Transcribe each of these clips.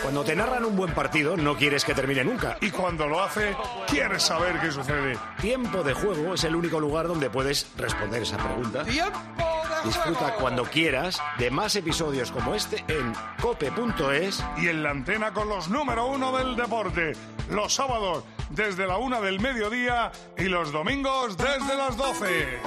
Cuando te narran un buen partido, no quieres que termine nunca. Y cuando lo hace, quieres saber qué sucede. Tiempo de Juego es el único lugar donde puedes responder esa pregunta. ¡Tiempo de Juego! Disfruta cuando quieras de más episodios como este en cope.es y en la antena con los número 1 del deporte. Los sábados desde la 1 del mediodía y los domingos desde las 12.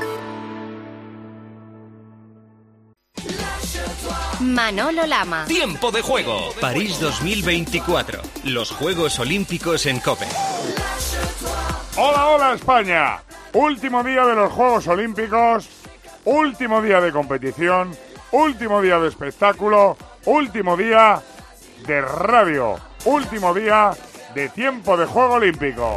Manolo Lama. Tiempo de Juego. París 2024. Los Juegos Olímpicos en COPE. Hola, hola España. Último día de los Juegos Olímpicos. Último día de competición. Último día de espectáculo. Último día de radio. Último día de Tiempo de Juego Olímpico.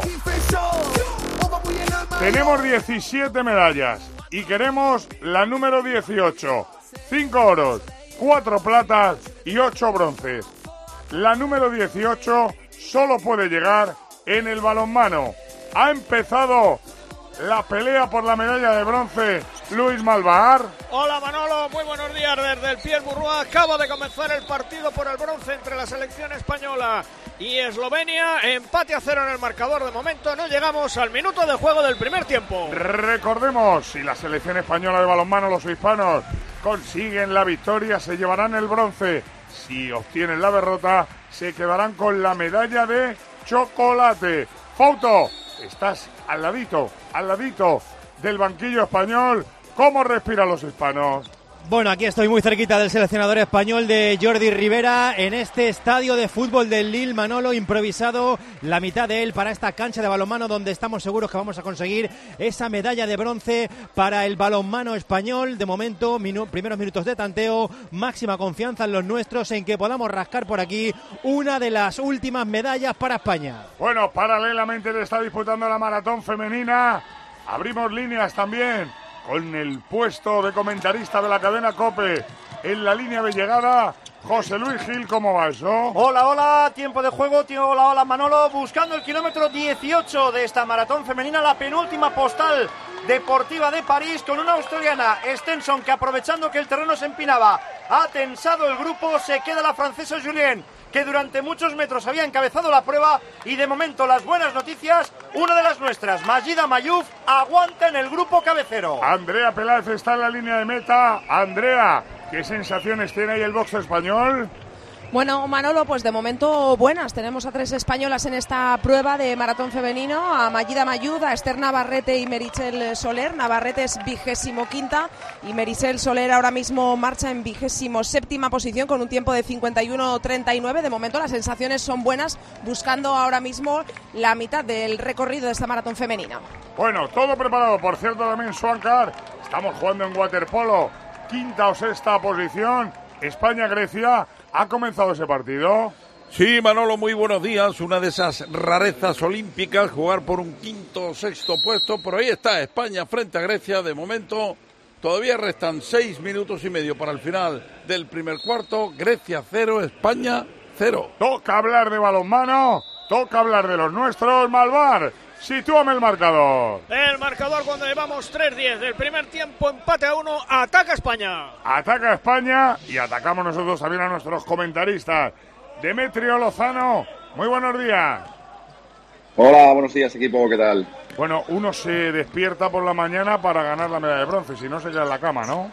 Tenemos 17 medallas y queremos la número 18. 5 oros, 4 platas y 8 bronces. La número 18 solo puede llegar en el balonmano. Ha empezado la pelea por la medalla de bronce. Luis Malvar. Hola Manolo, muy buenos días desde el Pierre Bourrois. Acaba de comenzar el partido por el bronce entre la selección española y Eslovenia. Empate a 0 en el marcador de momento. No llegamos al minuto de juego del primer tiempo. Recordemos, si la selección española de balonmano, los hispanos, consiguen la victoria, se llevarán el bronce. Si obtienen la derrota, se quedarán con la medalla de chocolate. Fauto, estás al ladito del banquillo español. ¿Cómo respiran los hispanos? Bueno, aquí estoy muy cerquita del seleccionador español, de Jordi Rivera, en este estadio de fútbol del Lille. Manolo, improvisado la mitad de él para esta cancha de balonmano, donde estamos seguros que vamos a conseguir esa medalla de bronce para el balonmano español. De momento, primeros minutos de tanteo, máxima confianza en los nuestros en que podamos rascar por aquí una de las últimas medallas para España. Bueno, paralelamente le está disputando la maratón femenina. Abrimos líneas también con el puesto de comentarista de la cadena COPE. En la línea de llegada, José Luis Gil, ¿cómo va eso? Hola, hola, tiempo de juego, hola, hola Manolo, buscando el kilómetro 18 de esta maratón femenina, la penúltima postal deportiva de París, con una australiana, Stenson, que aprovechando que el terreno se empinaba, ha tensado el grupo. Se queda la francesa Julien, que durante muchos metros había encabezado la prueba, y de momento las buenas noticias, una de las nuestras, Majida Mayouf, aguanta en el grupo cabecero. Andrea Peláez está en la línea de meta. Andrea, ¿qué sensaciones tiene ahí el boxeo español? Bueno, Manolo, pues de momento buenas. Tenemos a 3 españolas en esta prueba de maratón femenino, a Majida Mayouf, a Esther Navarrete y Meritxell Soler. Navarrete es 25ª y Meritxell Soler ahora mismo marcha en 27ª posición con un tiempo de 51:39. De momento las sensaciones son buenas, buscando ahora mismo la mitad del recorrido de esta maratón femenina. Bueno, todo preparado. Por cierto, también Swankar. Estamos jugando en waterpolo. 5ª o 6ª posición. España-Grecia. ¿Ha comenzado ese partido? Sí, Manolo, muy buenos días. Una de esas rarezas olímpicas, jugar por un 5º o 6º puesto. Pero ahí está España frente a Grecia. De momento, todavía restan 6 minutos y medio para el final del primer cuarto. Grecia 0, España 0. Toca hablar de balonmano, toca hablar de los nuestros. Malvar, sitúame el marcador. El marcador cuando llevamos 3:10 del primer tiempo, empate a 1, ataca España. Ataca España y atacamos nosotros también a nuestros comentaristas. Demetrio Lozano, muy buenos días. Hola, buenos días equipo, ¿qué tal? Bueno, uno se despierta por la mañana para ganar la medalla de bronce, si no se queda en la cama, ¿no?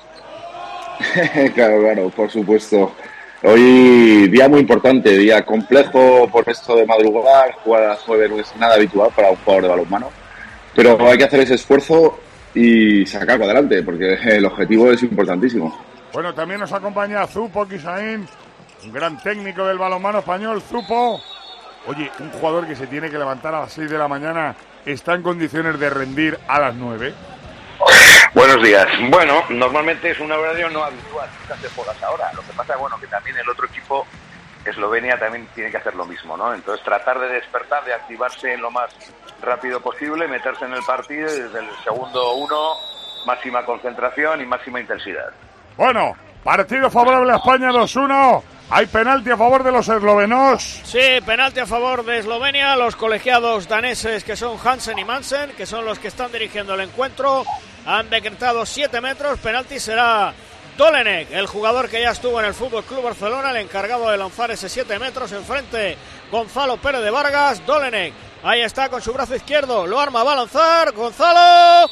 Claro, por supuesto. Hoy día muy importante, día complejo por esto de madrugar. Jugar a las 9 no es nada habitual para un jugador de balonmano, pero hay que hacer ese esfuerzo y sacarlo adelante, porque el objetivo es importantísimo. Bueno, también nos acompaña Zupo Quisaín, un gran técnico del balonmano español. Zupo, oye, un jugador que se tiene que levantar a las 6 de la mañana, ¿está en condiciones de rendir a las 9? Buenos días. Bueno, normalmente es un horario no habitual, nunca se juega ahora. Lo que pasa es que también el otro equipo, Eslovenia, también tiene que hacer lo mismo, ¿no? Entonces tratar de despertar, de activarse en lo más rápido posible, meterse en el partido y desde el segundo 1, máxima concentración y máxima intensidad. Bueno, partido favorable a España, 2-1. ¿Hay penalti a favor de los eslovenos? Sí, penalti a favor de Eslovenia. Los colegiados daneses, que son Hansen y Mansen, que son los que están dirigiendo el encuentro, han decretado 7 metros. Penalti será Dolenek, el jugador que ya estuvo en el Fútbol Club Barcelona, el encargado de lanzar ese 7 metros enfrente. Gonzalo Pérez de Vargas. Dolenek, ahí está con su brazo izquierdo, lo arma, va a lanzar. Gonzalo,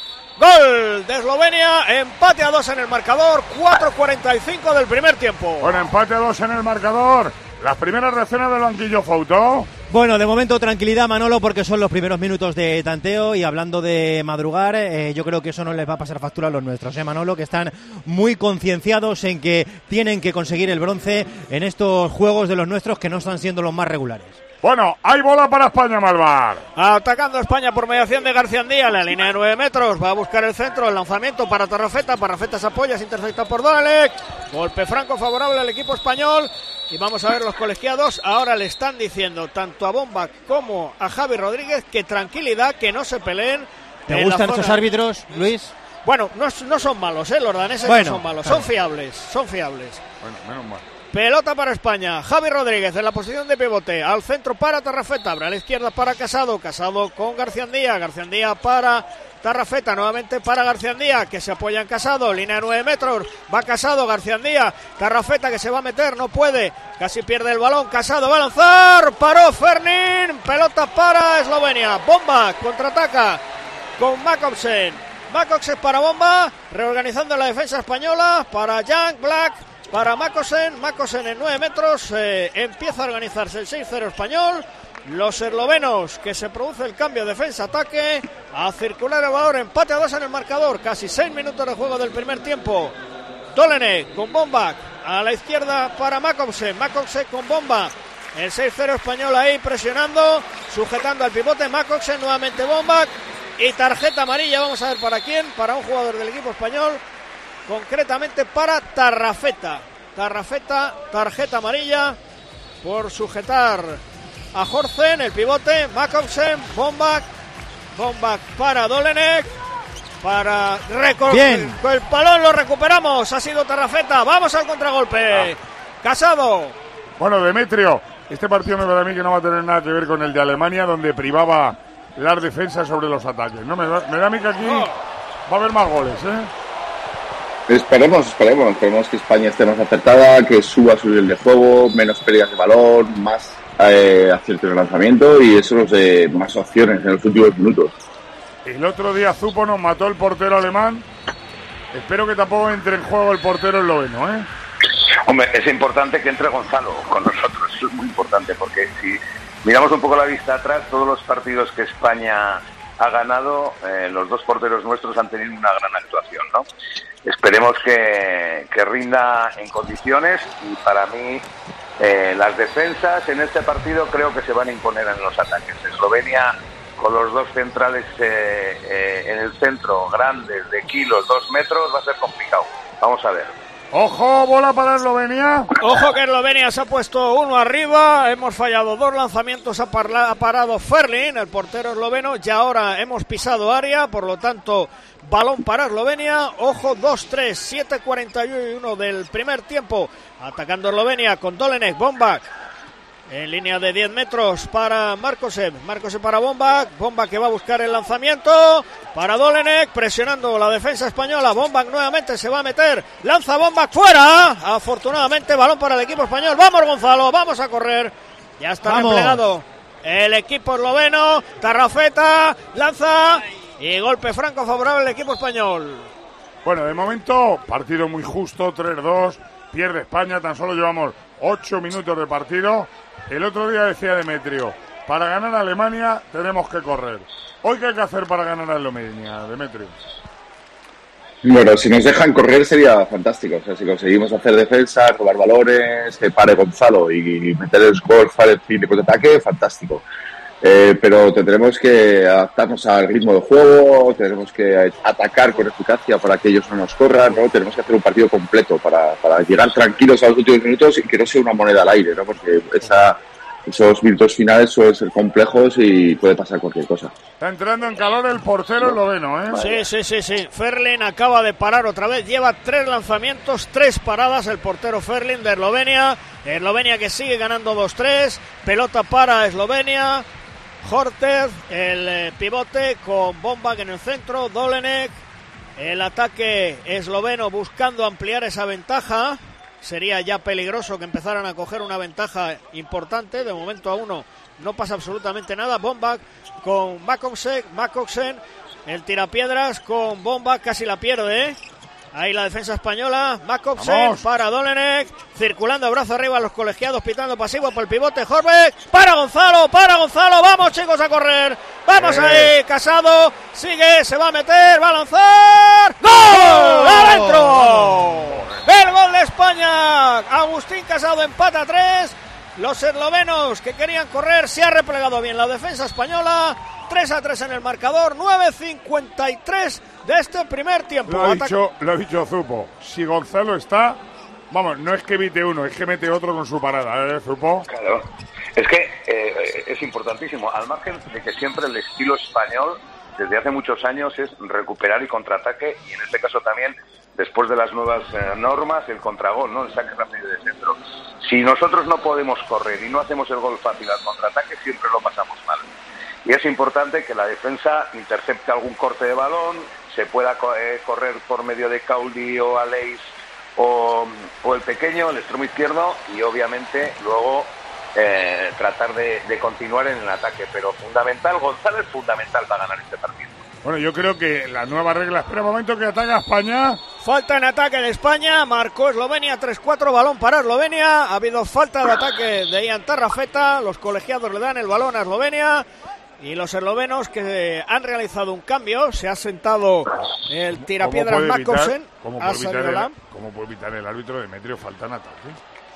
gol de Eslovenia, empate a 2 en el marcador, 4:45 del primer tiempo. Bueno, empate a 2 en el marcador. Las primeras reacciones del banquillo, Fouto. Bueno, de momento tranquilidad, Manolo, porque son los primeros minutos de tanteo, y hablando de madrugar, yo creo que eso no les va a pasar factura a los nuestros, Manolo, que están muy concienciados en que tienen que conseguir el bronce en estos juegos de los nuestros, que no están siendo los más regulares. Bueno, hay bola para España, Malvar. Atacando España por mediación de Garciandía, la línea de 9 metros, va a buscar el centro, el lanzamiento para Tarrafeta, se apoya, es interceptado por Dolenek, golpe franco favorable al equipo español, y vamos a ver los colegiados, ahora le están diciendo tanto a Bombach como a Javi Rodríguez que tranquilidad, que no se peleen. ¿Te gustan estos árbitros, Luis? Bueno, no son malos, los daneses no son malos, claro. Son fiables. Bueno, menos mal. Pelota para España, Javi Rodríguez en la posición de pivote, al centro para Tarrafeta, abre a la izquierda para Casado con Garciandía para Tarrafeta, nuevamente para Garciandía, que se apoya en Casado, línea de 9 metros, va Casado, Garciandía, Tarrafeta que se va a meter, no puede, casi pierde el balón, Casado va a lanzar, paró Fernin, pelota para Eslovenia, Bomba, contraataca con Makovsen para Bomba, reorganizando la defensa española, para Young, Black, para Makosen en 9 metros, empieza a organizarse el 6-0 español, los eslovenos, que se produce el cambio defensa-ataque, a circular el valor, empate a 2 en el marcador, casi 6 minutos de juego del primer tiempo. Dolenek con Bombach, a la izquierda para Makovsen con Bomba, el 6-0 español ahí presionando, sujetando al pivote, Makovsen, nuevamente Bombach, y tarjeta amarilla, vamos a ver para quién, para un jugador del equipo español, concretamente para Tarrafeta, tarjeta amarilla por sujetar a Horsen, el pivote, Makovsen, Bombach para Dolenek, para bien. El balón lo recuperamos, ha sido Tarrafeta, vamos al contragolpe. Casado. Bueno, Demetrio, este partido me parece a mí que no va a tener nada que ver con el de Alemania, donde privaba las defensas sobre los ataques, ¿no? Me da a mí que aquí va a haber más goles, Esperemos que España esté más acertada, que suba su nivel de juego, menos pérdidas de balón, más acierto en el lanzamiento, y eso nos dé más opciones en los últimos minutos. El otro día Zupo nos mató el portero alemán. Espero que tampoco entre en juego el portero esloveno, Hombre, es importante que entre Gonzalo con nosotros, eso es muy importante, porque si miramos un poco la vista atrás, todos los partidos que España ha ganado, los dos porteros nuestros han tenido una gran actuación, ¿no? Esperemos que rinda en condiciones, y para mí las defensas en este partido creo que se van a imponer en los ataques. Eslovenia, con los dos centrales en el centro, grandes, de kilos, 2 metros, va a ser complicado. Vamos a ver. ¡Ojo, bola para Eslovenia! Ojo que Eslovenia se ha puesto uno arriba, hemos fallado 2 lanzamientos, ha parado Ferlin, el portero esloveno, y ahora hemos pisado área, por lo tanto, balón para Eslovenia. Ojo, 2-3, 7:41 del primer tiempo, atacando Eslovenia con Dolenek, Bombach, en línea de 10 metros para Markosev para Bombach que va a buscar el lanzamiento para Dolenek, presionando la defensa española. Bombach nuevamente se va a meter, lanza Bombach fuera, afortunadamente balón para el equipo español. Vamos Gonzalo, vamos a correr, ya está replegado el equipo esloveno. Tarrafeta lanza y golpe franco favorable al equipo español. Bueno, de momento partido muy justo, 3-2, pierde España, tan solo llevamos 8 minutos de partido. El otro día decía Demetrio, para ganar a Alemania tenemos que correr. ¿Hoy qué hay que hacer para ganar a Alemania, Demetrio? Bueno, si nos dejan correr sería fantástico. O sea, si conseguimos hacer defensa, robar balones, que pare Gonzalo y meter el score, el fin de contraataque, fantástico. Pero tendremos que adaptarnos al ritmo de juego, tenemos que atacar con eficacia para que ellos no nos corran, ¿no? Tenemos que hacer un partido completo para llegar tranquilos a los últimos minutos y que no sea una moneda al aire, ¿no? Porque esos minutos finales suelen ser complejos y puede pasar cualquier cosa. Está entrando en calor el portero esloveno, Sí. Ferlin acaba de parar otra vez, lleva 3 lanzamientos, 3 paradas el portero Ferlin de Eslovenia. Eslovenia que sigue ganando 2-3, pelota para Eslovenia. Hortez, el pivote con Bombach en el centro, Dolenek El ataque esloveno buscando ampliar esa ventaja. Sería ya peligroso que empezaran a coger una ventaja importante. De momento a 1 no pasa absolutamente nada. Bombak con Makoksen. El tirapiedras con Bombak, casi la pierde. Ahí la defensa española. Makoksen para Dolenek. Circulando brazo arriba los colegiados, pitando pasivo por el pivote. Horbeck para Gonzalo. Vamos, chicos, a correr. Vamos ahí. Casado sigue, se va a meter, va a lanzar. ¡Gol! ¡Adentro! El gol de España. Agustín Casado empata 3. Los eslovenos que querían correr, se ha replegado bien la defensa española. 3-3 en el marcador. 9:53 de este primer tiempo. Lo ha dicho Zupo. Si Gonzalo está, vamos, no es que evite uno, es que mete otro con su parada, Zupo. Claro. Es que es importantísimo, al margen de que siempre el estilo español desde hace muchos años es recuperar y contraataque, y en este caso también, después de las nuevas normas, el contragol, ¿no? El saque rápido de centro. Si nosotros no podemos correr y no hacemos el gol fácil al contraataque, siempre lo pasamos mal. Y es importante que la defensa intercepte algún corte de balón, se pueda correr por medio de Cauli o Aleix o el pequeño, el extremo izquierdo, y obviamente luego tratar de continuar en el ataque. Pero fundamental, Gonzalo es fundamental para ganar este partido. Bueno, yo creo que la nueva regla, espera un momento, que ataca España. Falta en ataque de España, marcó Eslovenia 3-4, balón para Eslovenia. Ha habido falta de ataque de Ian Tarrafeta, los colegiados le dan el balón a Eslovenia. Y los eslovenos que han realizado un cambio, se ha sentado el tirapiedras Makoksen. ¿Cómo puede evitar el árbitro Demetrio falta en ataque?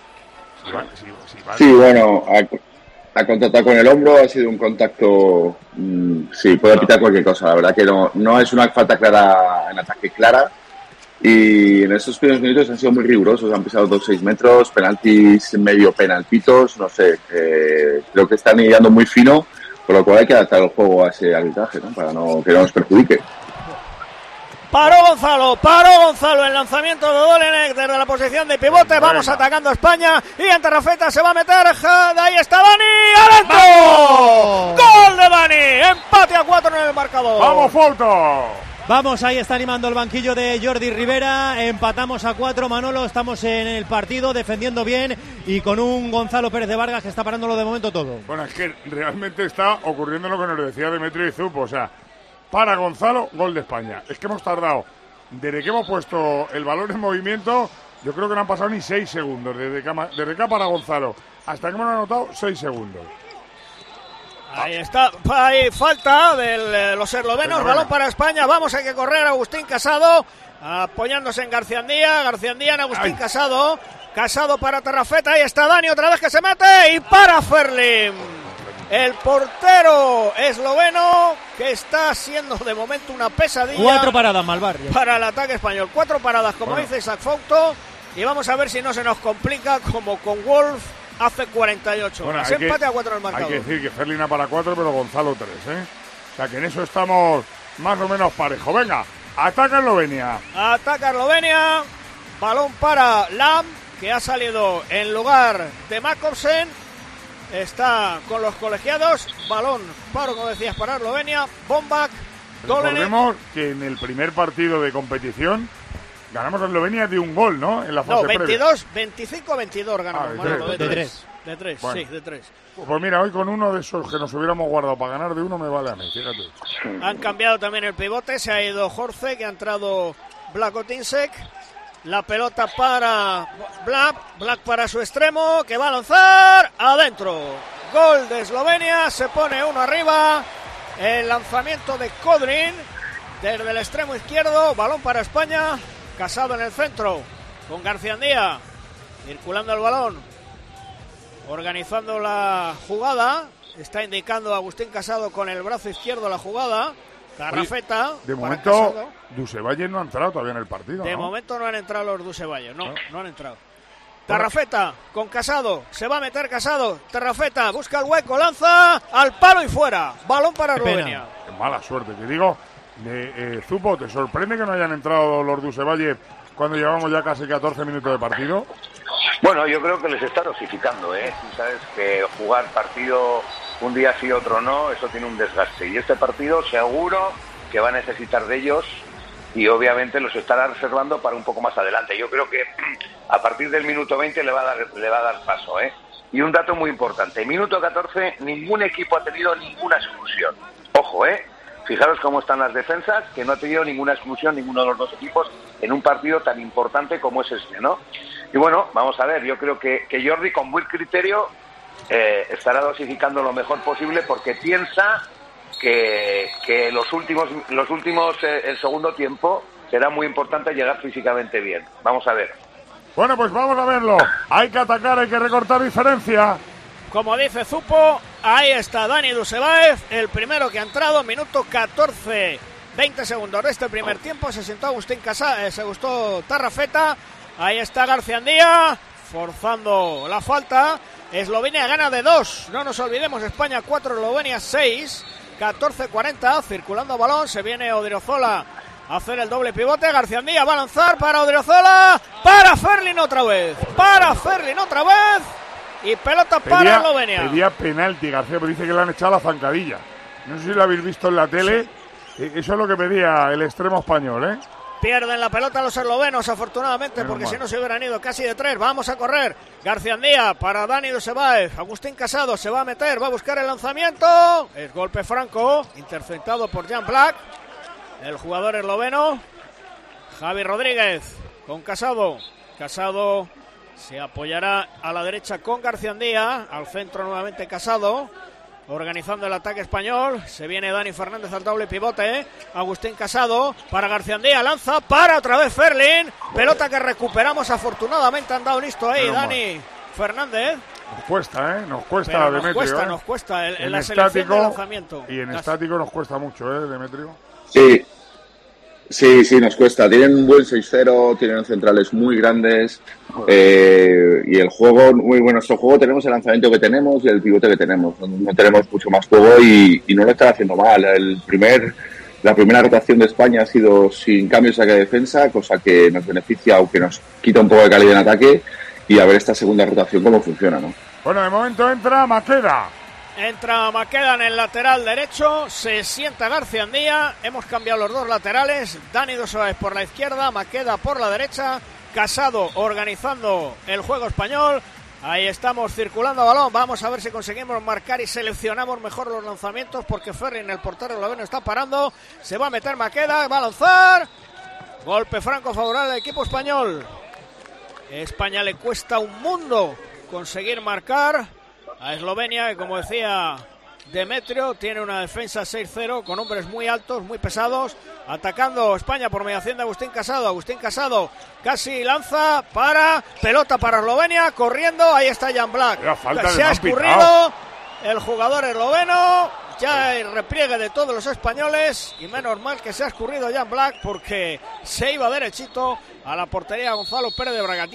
Sí, bueno, ha contactado con el hombro, ha sido un contacto, sí, puede pitar cualquier cosa, la verdad que no es una falta clara en ataque clara, y en estos primeros minutos han sido muy rigurosos, han pisado 2-6 metros, penaltis medio penaltitos, no sé, creo que están ideando muy fino, por lo cual hay que adaptar el juego a ese arbitraje, ¿no? Para que no nos perjudique. Paró Gonzalo el lanzamiento de Dolenek desde la posición de pivote. Vamos atacando a España. Y en Tarrafeta se va a meter. Ahí está Dani. ¡Adentro! ¡Vamos! ¡Gol de Dani! Empate a 4 en el marcador. ¡Vamos, Foto! Vamos, ahí está animando el banquillo de Jordi Rivera. Empatamos a 4, Manolo. Estamos en el partido, defendiendo bien y con un Gonzalo Pérez de Vargas que está parándolo de momento todo. Bueno, es que realmente está ocurriendo lo que nos decía Demetrio y Zupo. O sea, para Gonzalo, gol de España. Es que hemos tardado, desde que hemos puesto el balón en movimiento, yo creo que no han pasado ni 6 segundos. Desde que para Gonzalo hasta que hemos anotado 6 segundos. Ahí está, hay falta de los eslovenos, balón para España, vamos, hay que correr. Agustín Casado, apoyándose en García Andía en Agustín Casado para Tarrafeta, ahí está Dani otra vez que se mete y para Ferlin. El portero esloveno que está siendo de momento una pesadilla. 4 paradas, Malvarrio. Para el ataque español, 4 paradas, como dice Isaac Fouto, y vamos a ver si no se nos complica como con Wolf hace 48 horas. Empate a 4 en el marcador. Hay que decir que Ferlina para 4, pero Gonzalo 3, O sea que en eso estamos más o menos parejos. Venga, ataca Eslovenia. Balón para Lam, que ha salido en lugar de Makoksen. Está con los colegiados. Balón como decías, para Eslovenia. Bombak, Dolenek. Recordemos que en el primer partido de competición ganamos a Eslovenia de un gol, ¿no? En la fase previa. 25-22 ganamos. De 3, bueno. Sí, de 3. Pues mira, hoy con uno de esos que nos hubiéramos guardado para ganar de uno me vale a mí, fíjate. Han cambiado también el pivote, se ha ido Jorge, que ha entrado Blagotinsek. La pelota para Black para su extremo, que va a lanzar adentro. Gol de Eslovenia, se pone 1 arriba. El lanzamiento de Kodrin desde el extremo izquierdo, balón para España. Casado en el centro con García Andía, circulando el balón, organizando la jugada. Está indicando Agustín Casado con el brazo izquierdo la jugada. Tarrafeta. De momento, Dusevalle no ha entrado todavía en el partido. De momento no han entrado los Dusevalle, no han entrado. Tarrafeta con Casado, se va a meter Casado. Tarrafeta busca el hueco, lanza al palo y fuera. Balón para Eslovenia. Qué mala suerte, te digo. Zupo, ¿te sorprende que no hayan entrado los Dusevalle cuando llevamos ya casi 14 minutos de partido? Bueno, yo creo que les está dosificando, Tú sabes que jugar partido un día sí, otro no, eso tiene un desgaste. Y este partido seguro que va a necesitar de ellos y obviamente los estará reservando para un poco más adelante. Yo creo que a partir del minuto 20 le va a dar paso, ¿eh? Y un dato muy importante, minuto 14 ningún equipo ha tenido ninguna exclusión. Ojo, fijaros cómo están las defensas, que no ha tenido ninguna exclusión ninguno de los dos equipos en un partido tan importante como es este, ¿no? Y bueno, vamos a ver, yo creo que Jordi con buen criterio estará dosificando lo mejor posible, porque piensa que los últimos el segundo tiempo será muy importante llegar físicamente bien. Vamos a ver. Bueno, pues vamos a verlo. Hay que atacar, hay que recortar diferencia. Como dice Zupo, ahí está Dani Dusebaev, el primero que ha entrado, minuto 14, 20 segundos de este primer tiempo. Se sentó Agustín se gustó Tarrafeta. Ahí está Garciandía, forzando la falta. Eslovenia gana de 2. No nos olvidemos, España 4, Eslovenia 6. 14-40, circulando balón. Se viene Odriozola a hacer el doble pivote. Garciandía va a lanzar para Odriozola. Para Ferlin otra vez. Y pelota para Eslovenia. Pedía penalti García, pero dice que le han echado la zancadilla. No sé si lo habéis visto en la tele. Sí. Eso es lo que pedía el extremo español, ¿eh? Pierden la pelota los eslovenos, afortunadamente, porque si no se hubieran ido casi de 3. Vamos a correr. Garciandía para Dani Dusebaev. Agustín Casado se va a meter, va a buscar el lanzamiento. Es golpe franco, interceptado por Jan Black, el jugador esloveno. Javi Rodríguez con Casado. Casado se apoyará a la derecha con Garciandía. Al centro nuevamente Casado, organizando el ataque español. Se viene Dani Fernández al doble pivote. Agustín Casado para Garciandía, lanza para otra vez Ferlin. Pelota que recuperamos, afortunadamente han dado listo ahí Dani Fernández. Nos cuesta, Demetrio. Nos cuesta en la selección de lanzamiento. Y en estático nos cuesta mucho, Demetrio. Sí, nos cuesta. Tienen un buen 6-0, tienen centrales muy grandes y el juego, muy bueno. Nuestro juego, tenemos el lanzamiento que tenemos y el pivote que tenemos. No tenemos mucho más juego y no lo están haciendo mal. La primera rotación de España ha sido sin cambios a defensa, cosa que nos beneficia, aunque nos quita un poco de calidad en ataque, y a ver esta segunda rotación cómo funciona, ¿no? Bueno, de momento entra Maqueda. Entra Maqueda en el lateral derecho, se sienta Garciandía. Hemos cambiado los dos laterales. Dani Dusebaev por la izquierda, Maqueda por la derecha. Casado organizando el juego español. Ahí estamos circulando balón. Vamos a ver si conseguimos marcar y seleccionamos mejor los lanzamientos, porque Ferrin, el portero esloveno, está parando. Se va a meter Maqueda, va a lanzar. Golpe franco favorable al equipo español. España le cuesta un mundo conseguir marcar a Eslovenia, que como decía Demetrio, tiene una defensa 6-0 con hombres muy altos, muy pesados, atacando España por mediación de Agustín Casado. Agustín Casado casi lanza para pelota para Eslovenia, corriendo, ahí está Jan Black. Se ha escurrido el jugador esloveno, ya hay repliegue de todos los españoles y menos mal que se ha escurrido Jan Black, porque se iba derechito a la portería Gonzalo Pérez de Braga.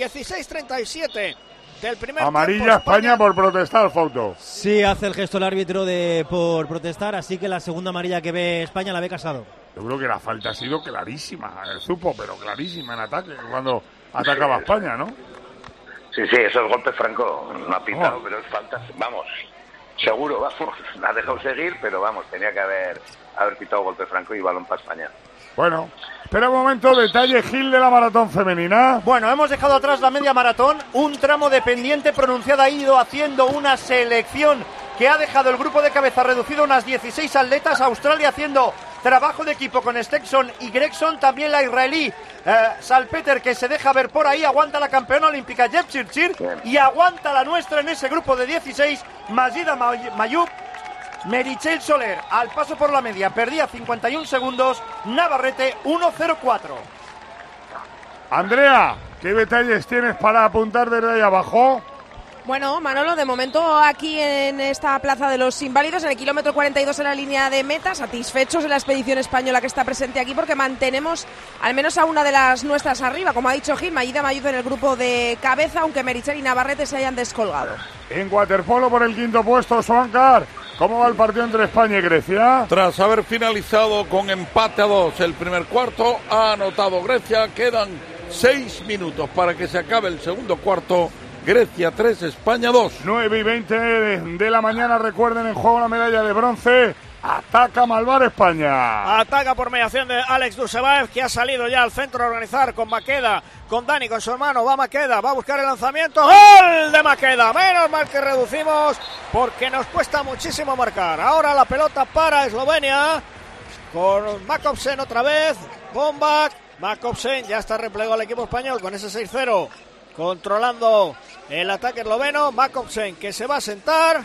16-37 del primer amarilla tiempo, España por protestar, Fauto. Sí, hace el gesto el árbitro por protestar, así que la segunda amarilla que ve España la ve Casado. Yo creo que la falta ha sido clarísima, Zupo, pero clarísima en ataque, cuando atacaba España, ¿no? Sí, eso es golpe franco, no ha pitado, pero es falta, vamos, seguro, vamos, la ha dejado seguir, pero vamos, tenía que haber pitado golpe franco y balón para España. Bueno, espera un momento, detalle Gil de la maratón femenina. Bueno, hemos dejado atrás la media maratón, un tramo de pendiente pronunciada, ha ido haciendo una selección que ha dejado el grupo de cabeza reducido a unas 16 atletas. Australia haciendo trabajo de equipo con Stetson y Gregson, también la israelí Salpeter, que se deja ver por ahí, aguanta la campeona olímpica Jeb Chirchir y aguanta la nuestra en ese grupo de 16, Majida Mayub. Meritxell Soler al paso por la media perdía 51 segundos, Navarrete 1.04. Andrea, ¿qué detalles tienes para apuntar desde ahí abajo? Bueno, Manolo, de momento aquí en esta Plaza de los Inválidos, en el kilómetro 42 en la línea de meta, satisfechos en la expedición española que está presente aquí, porque mantenemos al menos a una de las nuestras arriba, como ha dicho Gil, Majida Mayud en el grupo de cabeza, aunque Meritxell y Navarrete se hayan descolgado. En waterpolo por el quinto puesto, Suancar, ¿cómo va el partido entre España y Grecia? Tras haber finalizado con empate a 2 el primer cuarto, ha anotado Grecia, quedan 6 minutos para que se acabe el segundo cuarto. Grecia 3, España 2. 9:20 de la mañana, recuerden, en juego la medalla de bronce Ataca Malvar España. Ataca por mediación de Alex Dusebaev, que ha salido ya al centro a organizar con Maqueda, con Dani, con su hermano. Va Maqueda, va a buscar el lanzamiento. ¡Gol de Maqueda! Menos mal que reducimos porque nos cuesta muchísimo marcar. Ahora la pelota para Eslovenia con Makopsen otra vez. Bombak. Makopsen ya está replegado al equipo español con ese 6-0. Controlando el ataque esloveno. Makopsen que se va a sentar.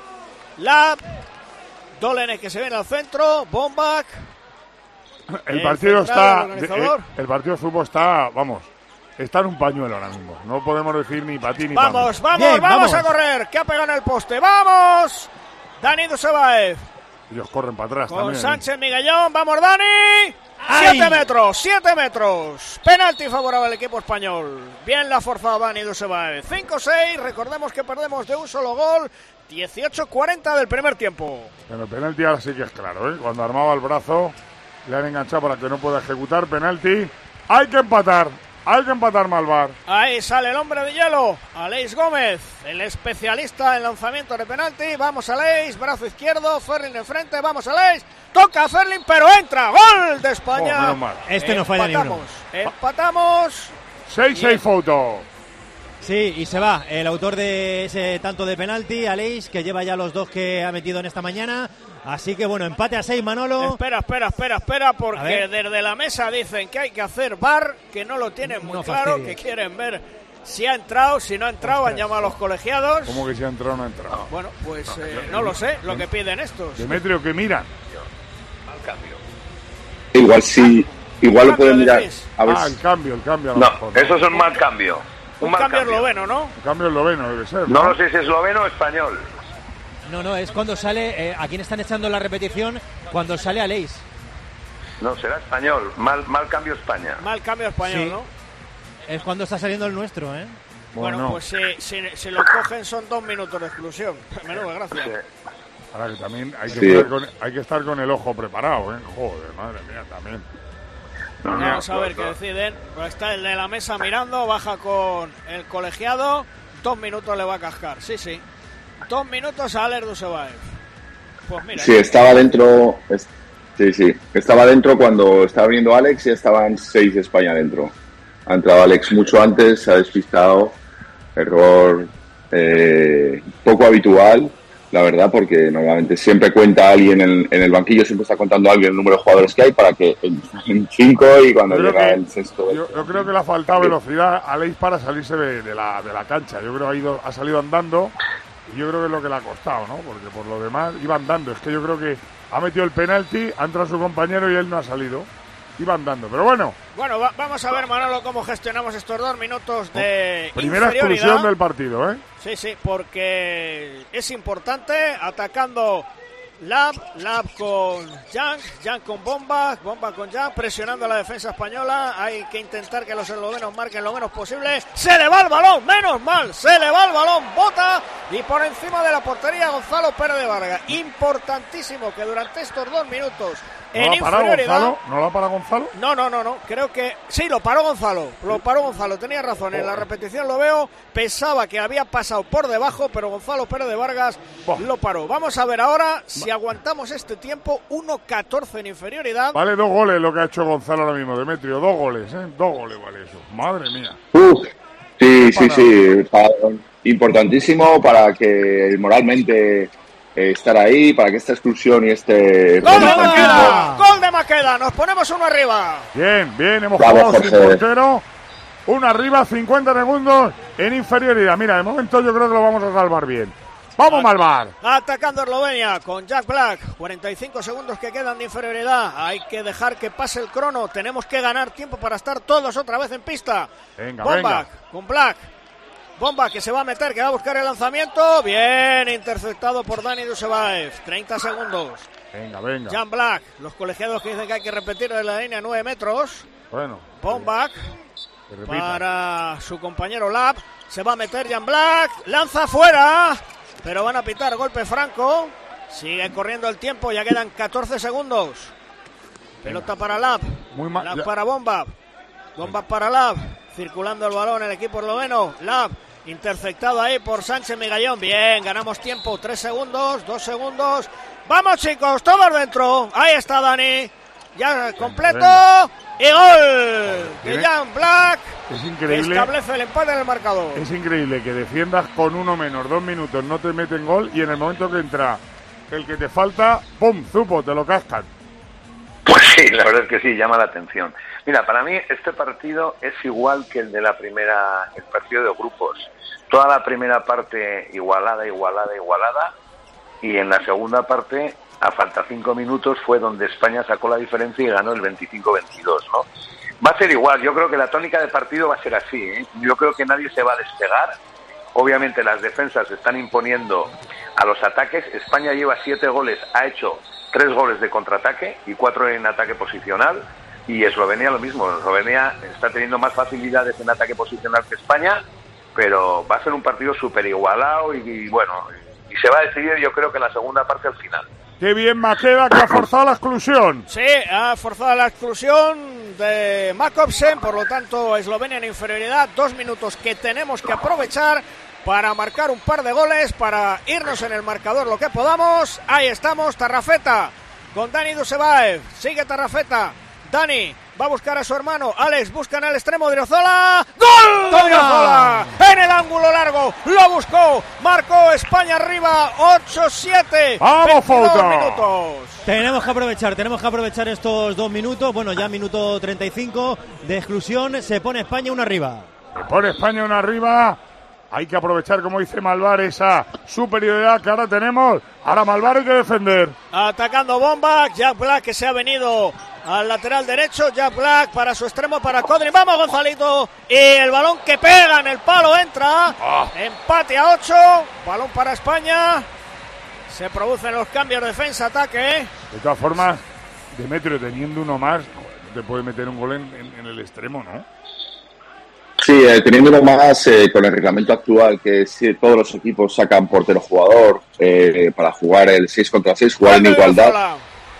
Dolenek que se viene al centro, Bombak. El partido está. El partido de fútbol está, vamos, está en un pañuelo ahora mismo. No podemos decir ni para ti ni para mí. Vamos a correr. Que ha pegado en el poste. ¡Vamos! Dani Dusebaev. Ellos corren para atrás con también. Sánchez Miguellón. ¡Vamos, Dani! 7 metros. Penalti favorable al equipo español. Bien la ha forzado Dani Dusebaev. 5-6. Recordemos que perdemos de un solo gol. 18-40 del primer tiempo. Bueno, el penalti ahora sí que es claro, ¿eh? Cuando armaba el brazo, le han enganchado para que no pueda ejecutar. Penalti. Hay que empatar Malvar. Ahí sale el hombre de hielo, Aleix Gómez, el especialista en lanzamiento de penalti. Vamos Aleix, brazo izquierdo, Ferlin enfrente, vamos Aleix. Toca a Ferlin, pero entra. Gol de España. Menos mal. No falla ni uno. Empatamos. 6-6 foto. Sí, y se va el autor de ese tanto de penalti, Aleix, que lleva ya los 2 que ha metido en esta mañana. Así que bueno, empate a 6, Manolo. Espera, porque desde la mesa dicen que hay que hacer VAR, que no lo tienen muy claro, que quieren ver si ha entrado, si no ha entrado. Han llamado a los colegiados. ¿Cómo que si ha entrado o no ha entrado? Bueno, pues no lo sé, lo que piden estos. Demetrio, que miran. Mal cambio. Igual lo pueden mirar. A ver. El cambio. No, eso es un mal cambio. Un cambio esloveno, ¿no? Un cambio esloveno debe ser. No lo sé si es esloveno o español. No, es cuando sale, ¿a quién están echando la repetición? Cuando sale Aleix. No, será español. Mal cambio España. Mal cambio español, sí. ¿no? Es cuando está saliendo el nuestro, ¿eh? Bueno, pues si lo cogen son 2 minutos de exclusión. Menuda gracia. Sí. Ahora que también hay que estar con el ojo preparado, ¿eh? Joder, madre mía, también. Vamos a ver qué deciden. Pues está el de la mesa mirando, baja con el colegiado. 2 minutos le va a cascar, sí. 2 minutos a Alex Dusebaev. Pues mira. Sí, estaba dentro. Sí. Estaba dentro cuando estaba viendo Alex y estaban 6 de España dentro. Ha entrado Alex mucho antes, se ha despistado. Error poco habitual, la verdad, porque normalmente siempre cuenta alguien en el banquillo, siempre está contando alguien el número de jugadores que hay para que en 5 y cuando llega el sexto. Yo creo que le ha faltado velocidad a Aleix para salirse de la cancha. Yo creo que ha salido andando y yo creo que es lo que le ha costado, ¿no? Porque por lo demás iba andando. Es que yo creo que ha metido el penalti, ha entrado su compañero y él no ha salido. Iba andando, pero bueno. Bueno, vamos a ver, Manolo, cómo gestionamos estos 2 minutos de primera inferioridad. Exclusión del partido, ¿eh? Sí, porque es importante. Atacando Lab con Jan con Bomba con Jan, presionando a la defensa española. Hay que intentar que los eslovenos marquen lo menos posible. Se le va el balón, menos mal, se le va el balón, bota y por encima de la portería Gonzalo Pérez de Vargas. Importantísimo que durante estos 2 minutos en inferioridad. ¿No lo ha parado Gonzalo? No, creo que sí, lo paró Gonzalo, tenía razón, en la repetición lo veo, pensaba que había pasado por debajo, pero Gonzalo Pérez de Vargas lo paró. Vamos a ver ahora si aguantamos este tiempo. 1-14 en inferioridad. Vale 2 goles lo que ha hecho Gonzalo ahora mismo, Demetrio, 2 goles, 2 goles vale eso, madre mía. Sí, importantísimo para que moralmente estar ahí, para que esta exclusión y este... ¡Gol de Maqueda! Nos ponemos 1 arriba. Bien, hemos jugado sin portero. 1 arriba, 50 segundos en inferioridad. Mira, de momento yo creo que lo vamos a salvar bien. ¡Vamos, Malvar! Atacando Eslovenia con Jack Black. 45 segundos que quedan de inferioridad. Hay que dejar que pase el crono. Tenemos que ganar tiempo para estar todos otra vez en pista. Venga. Con Black. Bomba que se va a meter, que va a buscar el lanzamiento. Bien interceptado por Dani Dusebaev. 30 segundos. Venga. Jan Black. Los colegiados que dicen que hay que repetir de la línea 9 metros. Bueno. Bombak para su compañero Lab. Se va a meter Jan Black. Lanza fuera. Pero van a pitar golpe franco. Sigue corriendo el tiempo. Ya quedan 14 segundos. Pelota para Lab. Lab para Bomba. Bomba para Lab. Circulando el balón el equipo esloveno. Lab Interceptado ahí por Sánchez Migallón. Bien, ganamos tiempo. 3 segundos, 2 segundos. Vamos, chicos, todos dentro. Ahí está Dani. Ya completo. Y gol de Jan Black. Es increíble. Establece el empate en el marcador. Es increíble que defiendas con uno menos, 2 minutos, no te meten gol y en el momento que entra el que te falta, ¡pum! Zupo, te lo cascan. Pues sí, la verdad es que sí, llama la atención. Mira, para mí este partido es igual que el de el partido de grupos. Toda la primera parte igualada, y en la segunda parte, a falta 5 minutos, fue donde España sacó la diferencia y ganó el 25-22, ¿no? Va a ser igual, yo creo que la tónica del partido va a ser así, ¿eh? Yo creo que nadie se va a despegar. Obviamente las defensas se están imponiendo a los ataques. España lleva 7 goles, ha hecho 3 goles de contraataque y 4 en ataque posicional. Y Eslovenia lo mismo, Eslovenia está teniendo más facilidades en ataque posicional que España, pero va a ser un partido súper igualado y bueno, y se va a decidir yo creo que en la segunda parte al final. ¡Qué bien Maqueda, que ha forzado la exclusión! Sí, ha forzado la exclusión de Jakobsen, por lo tanto Eslovenia en inferioridad. 2 minutos que tenemos que aprovechar para marcar un par de goles, para irnos en el marcador lo que podamos. Ahí estamos, Tarrafeta con Dani Dusebaev, sigue Tarrafeta. Dani va a buscar a su hermano. Alex busca en el extremo de Odriozola. ¡Gol de Odriozola! En el ángulo largo. Lo buscó. Marcó España arriba. 8-7. ¡Vamos, Fouto! Minutos. Tenemos que aprovechar estos 2 minutos. Bueno, ya minuto 35 de exclusión. Se pone España una arriba. Se pone España una arriba. Hay que aprovechar, como dice Malvar, esa superioridad que ahora tenemos. Ahora Malvar hay que defender. Atacando bomba. Jack Black que se ha venido al lateral derecho. Jack Black para su extremo, para Kodrin. Vamos, Gonzalito. Y el balón que pega en el palo entra. Empate a 8. Balón para España. Se producen los cambios defensa-ataque. De todas formas, Demetrio, teniendo uno más, te puede meter un gol en el extremo, ¿no? Sí, teniendo uno más, con el reglamento actual, que si todos los equipos sacan portero jugador para jugar el 6 contra 6, jugar en igualdad,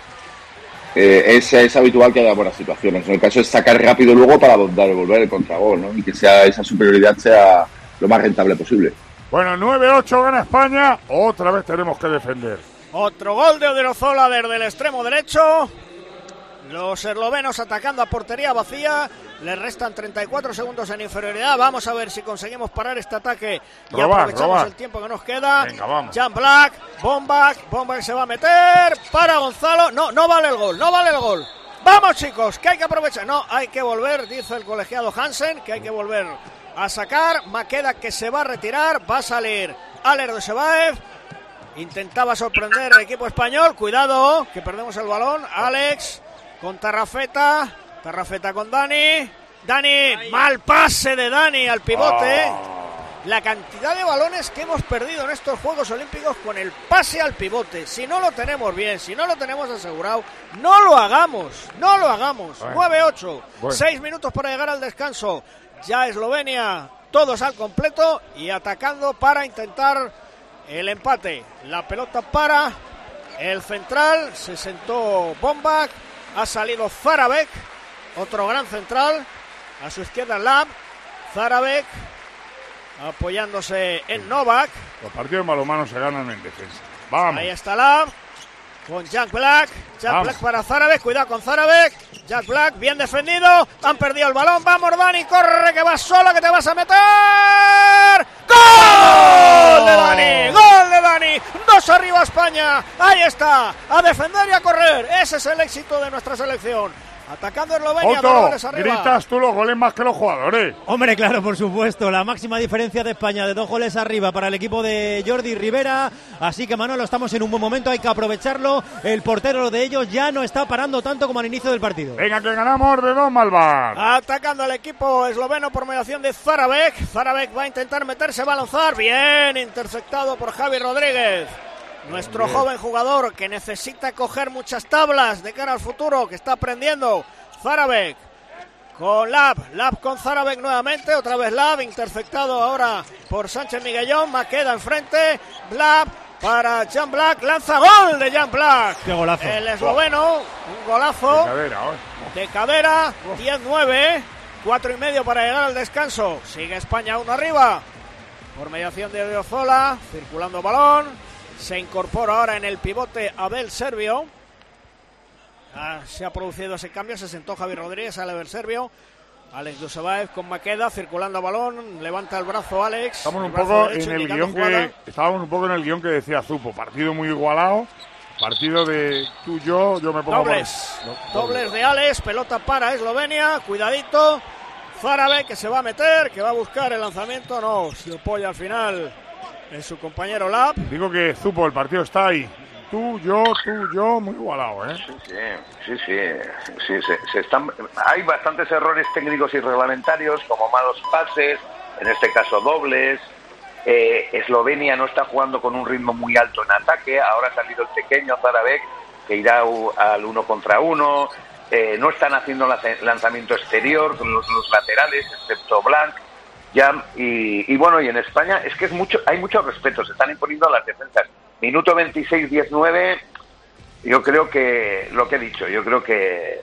es habitual que haya buenas situaciones. En el caso es sacar rápido luego para devolver el contragol, ¿no? Y que esa superioridad sea lo más rentable posible. Bueno, 9-8 gana España, otra vez tenemos que defender. Otro gol de Odriozola desde el extremo derecho. Los eslovenos atacando a portería vacía. Les restan 34 segundos en inferioridad. Vamos a ver si conseguimos parar este ataque y aprovechamos el tiempo que nos queda. Venga, vamos. Jan Black, Bombak se va a meter para Gonzalo. No vale el gol. Vamos, chicos, que hay que aprovechar. No, hay que volver, dice el colegiado Hansen, que hay que volver a sacar. Maqueda que se va a retirar. Va a salir Alex Dusebaev. Intentaba sorprender el equipo español. Cuidado, que perdemos el balón. Alex con Tarrafeta con Dani, mal pase de Dani al pivote. La cantidad de balones que hemos perdido en estos Juegos Olímpicos con el pase al pivote. Si no lo tenemos bien, si no lo tenemos asegurado, no lo hagamos. Bueno. 9-8, 6 minutos para llegar al descanso. Ya Eslovenia, todos al completo y atacando para intentar el empate. La pelota para el central, se sentó Bombak. Ha salido Zarabek, otro gran central. A su izquierda Lab. Zarabek apoyándose en Novak. Los partidos balonmanos se ganan en defensa. Vamos. Ahí está Lab con Jack Black. Black para Zarabek. Cuidado con Zarabek. Jack Black bien defendido. Han perdido el balón. Vamos, Dani. Corre que vas solo, que te vas a meter. ¡Gol de Dani! ¡Gol de Dani! 2 arriba España. Ahí está. A defender y a correr. Ese es el éxito de nuestra selección. Atacando Eslovenia, 2 goles arriba. Gritas tú los goles más que los jugadores. Hombre, claro, por supuesto. La máxima diferencia de España de 2 goles arriba para el equipo de Jordi Rivera. Así que, Manolo, estamos en un buen momento. Hay que aprovecharlo. El portero de ellos ya no está parando tanto como al inicio del partido. Venga, que ganamos de 2, Malvar. Atacando al equipo esloveno por mediación de Zarabek. Zarabek va a intentar meterse, va a lanzar. Bien, interceptado por Javi Rodríguez. Nuestro joven jugador que necesita coger muchas tablas de cara al futuro, que está aprendiendo. Zarabek con Lab con Zarabek nuevamente, otra vez Lab, interceptado ahora por Sánchez Miguellón. Maqueda enfrente, Lab para Jan Black, lanza gol de Jan Black. ¡Qué golazo! El esloveno, un golazo de cadera, 10-9, 4 y medio para llegar al descanso. Sigue España 1 arriba. por mediación de Odriozola, circulando balón, se incorpora ahora en el pivote Abel Servio. Se ha producido ese cambio, se sentó Javi Rodríguez, sale Abel Servio. Alex Dusebaev con Maqueda, circulando balón, levanta el brazo Alex. Estábamos un poco en el guión que decía Zupo, partido muy igualado, partido de tú, yo me pongo... Dobles de Alex, pelota para Eslovenia, cuidadito, Zárate que se va a meter, que va a buscar el lanzamiento, no, se apoya al final en su compañero Lab. Digo que Zupo, el partido está ahí. Tú, yo, muy igualado, ¿eh? Sí, se están... Hay bastantes errores técnicos y reglamentarios, como malos pases, en este caso dobles. Eslovenia no está jugando con un ritmo muy alto en ataque, ahora ha salido el pequeño Zarabek, que irá al 1 contra 1. No están haciendo lanzamiento exterior con los laterales, excepto Blanc, Jam, y bueno, y en España es que hay mucho respeto, se están imponiendo a las defensas. Minuto 26-19, yo creo que, lo que he dicho, yo creo que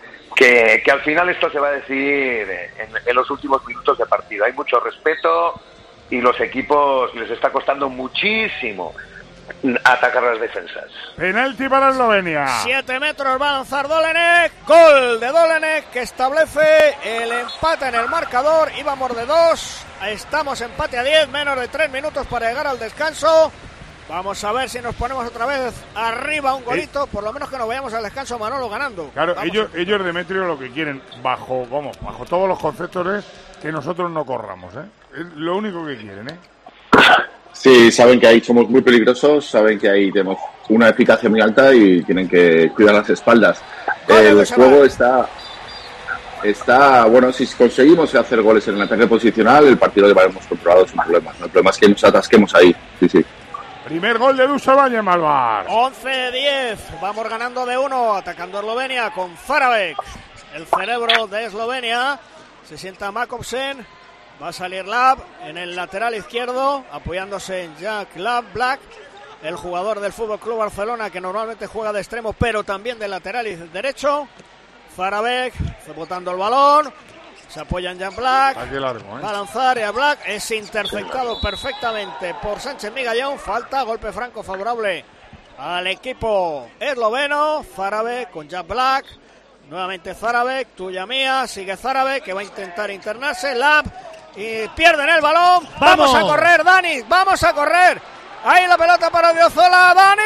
al final esto se va a decidir en los últimos minutos de partido. Hay mucho respeto y los equipos les está costando muchísimo atacar las defensas. Penalti para Eslovenia. 7 metros va a lanzar Dolenek. Gol de Dolenek que establece el empate en el marcador. Íbamos de 2. Estamos empate a 10. Menos de 3 minutos para llegar al descanso. Vamos a ver si nos ponemos otra vez arriba un golito. Por lo menos que nos vayamos al descanso Manolo ganando. Claro, ellos Demetrio lo que quieren bajo todos los conceptos es que nosotros no corramos, ¿eh? Es lo único que quieren, ¿eh? Sí, saben que ahí somos muy peligrosos, saben que ahí tenemos una eficacia muy alta y tienen que cuidar las espaldas. El juego está bueno, si conseguimos hacer goles en el ataque posicional, el partido lo llevaremos controlado sin problemas. El problema es que nos atasquemos ahí, sí. Primer gol de Dusebaev, Malvar. 11-10, vamos ganando de 1, atacando a Eslovenia con Zarabek, el cerebro de Eslovenia. Se sienta Makovsen. Va a salir Lab en el lateral izquierdo, apoyándose en Jack Black, el jugador del FC Barcelona que normalmente juega de extremo, pero también de lateral y derecho. Zarabek, botando el balón, se apoya en Jack Black, va a lanzar y a Black es interceptado perfectamente por Sánchez Migallón. Falta, golpe franco favorable al equipo esloveno. Zarabek con Jack Black. Nuevamente Zarabek, tuya mía, sigue Zarabek que va a intentar internarse. Lab y pierden el balón. Vamos a correr, Dani, vamos a correr. Ahí la pelota para Odriozola, Dani.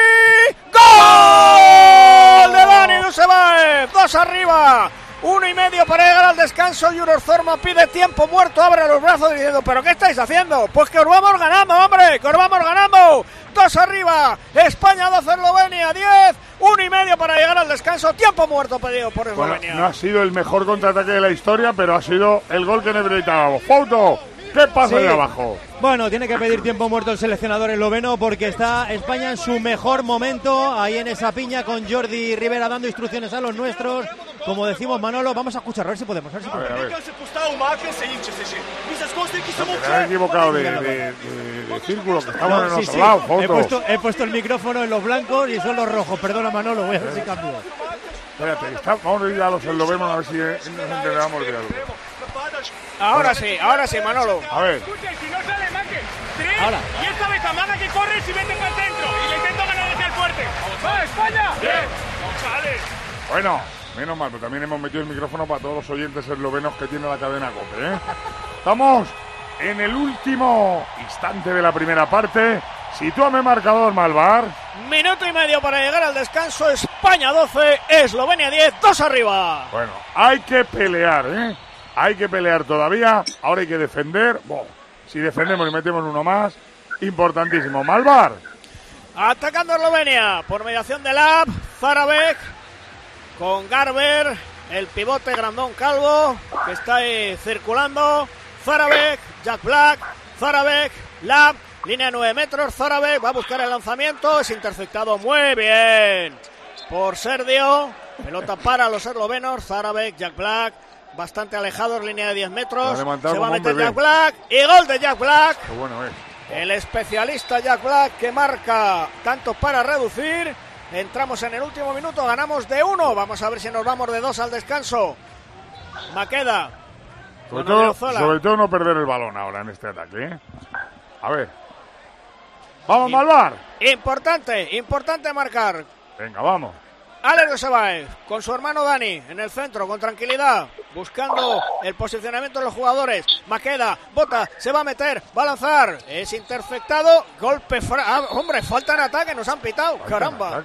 ¡Gol de Dani Dusebaev! 2 arriba. 1,5 para llegar al descanso. Juror Zorma pide tiempo muerto, abre los brazos diciendo, ¿pero qué estáis haciendo? Pues que os vamos ganando, hombre, que os vamos ganando. 2 arriba, España 2, Eslovenia 10, 1,5 para llegar al descanso. Tiempo muerto pedido por Eslovenia. Bueno, no ha sido el mejor contraataque de la historia, pero ha sido el gol que necesitábamos. Fauto, ¿qué pasa ahí abajo? Bueno, tiene que pedir tiempo muerto el seleccionador esloveno porque está España en su mejor momento, ahí en esa piña con Jordi Rivera dando instrucciones a los nuestros. Como decimos, Manolo, vamos a escucharlo, a ver si podemos. A ver. Me he equivocado de círculo, que estamos en otro lado, Fauto. He puesto el micrófono en los blancos y son los rojos. Perdona, Manolo, voy a ver si cambio. Espérate, vamos a ir a los eslovenos a ver si nos enteramos de algo. Ahora sí, Manolo. A ver. Si no sale Maque, y esta vez Amaga que corre y mete para el centro. Y le intento ganar desde el fuerte. ¡Va, España! ¡Bien! ¡Sale! Bueno, menos mal, pero también hemos metido el micrófono para todos los oyentes eslovenos que tiene la cadena COPE, ¿eh? Estamos en el último instante de la primera parte. Sitúame marcador, Malvar. 1,5 minutos para llegar al descanso. España 12, Eslovenia 10, 2 arriba. Bueno, hay que pelear, ¿eh? Hay que pelear todavía. Ahora hay que defender. Si defendemos y metemos uno más, importantísimo. Malvar. Atacando Eslovenia por mediación de Lab, Zarabek con Garber, el pivote grandón calvo que está ahí circulando. Zarabek, Jack Black, Zarabek, Lab, línea 9 metros. Zarabek va a buscar el lanzamiento, es interceptado muy bien por Sergio. Pelota para los eslovenos. Zarabek, Jack Black, bastante alejados, línea de 10 metros. Se va a meter Jack Black y gol de Jack Black. Qué bueno es. El especialista Jack Black que marca tanto para reducir. Entramos en el último minuto, ganamos de 1. Vamos a ver si nos vamos de 2 al descanso. Maqueda Sobre todo no perder el balón ahora en este ataque, ¿eh? A ver. ¡Vamos, Malvar! Importante marcar. Venga, vamos. Alex Josebáez con su hermano Dani en el centro, con tranquilidad, buscando el posicionamiento de los jugadores. Maqueda, bota, se va a meter, va a lanzar, es interceptado, golpe, hombre, falta en ataque, nos han pitado, caramba.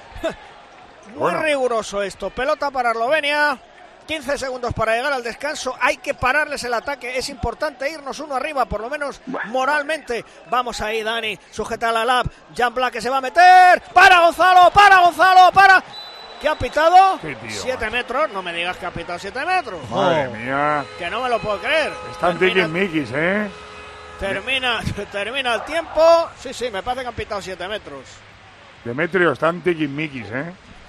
Muy riguroso esto, pelota para Eslovenia, 15 segundos para llegar al descanso, hay que pararles el ataque, es importante irnos uno arriba, por lo menos moralmente. Vamos ahí, Dani, sujeta la lap, Jan Black que se va a meter, para Gonzalo, para... ¿Qué ha pitado? 7 metros, no me digas que ha pitado 7 metros. Madre mía. Que no me lo puedo creer. Están tiquismiquis, ¿eh? Termina el tiempo. Sí, me parece que han pitado 7 metros. Demetrio, están tiquismiquis, ¿eh?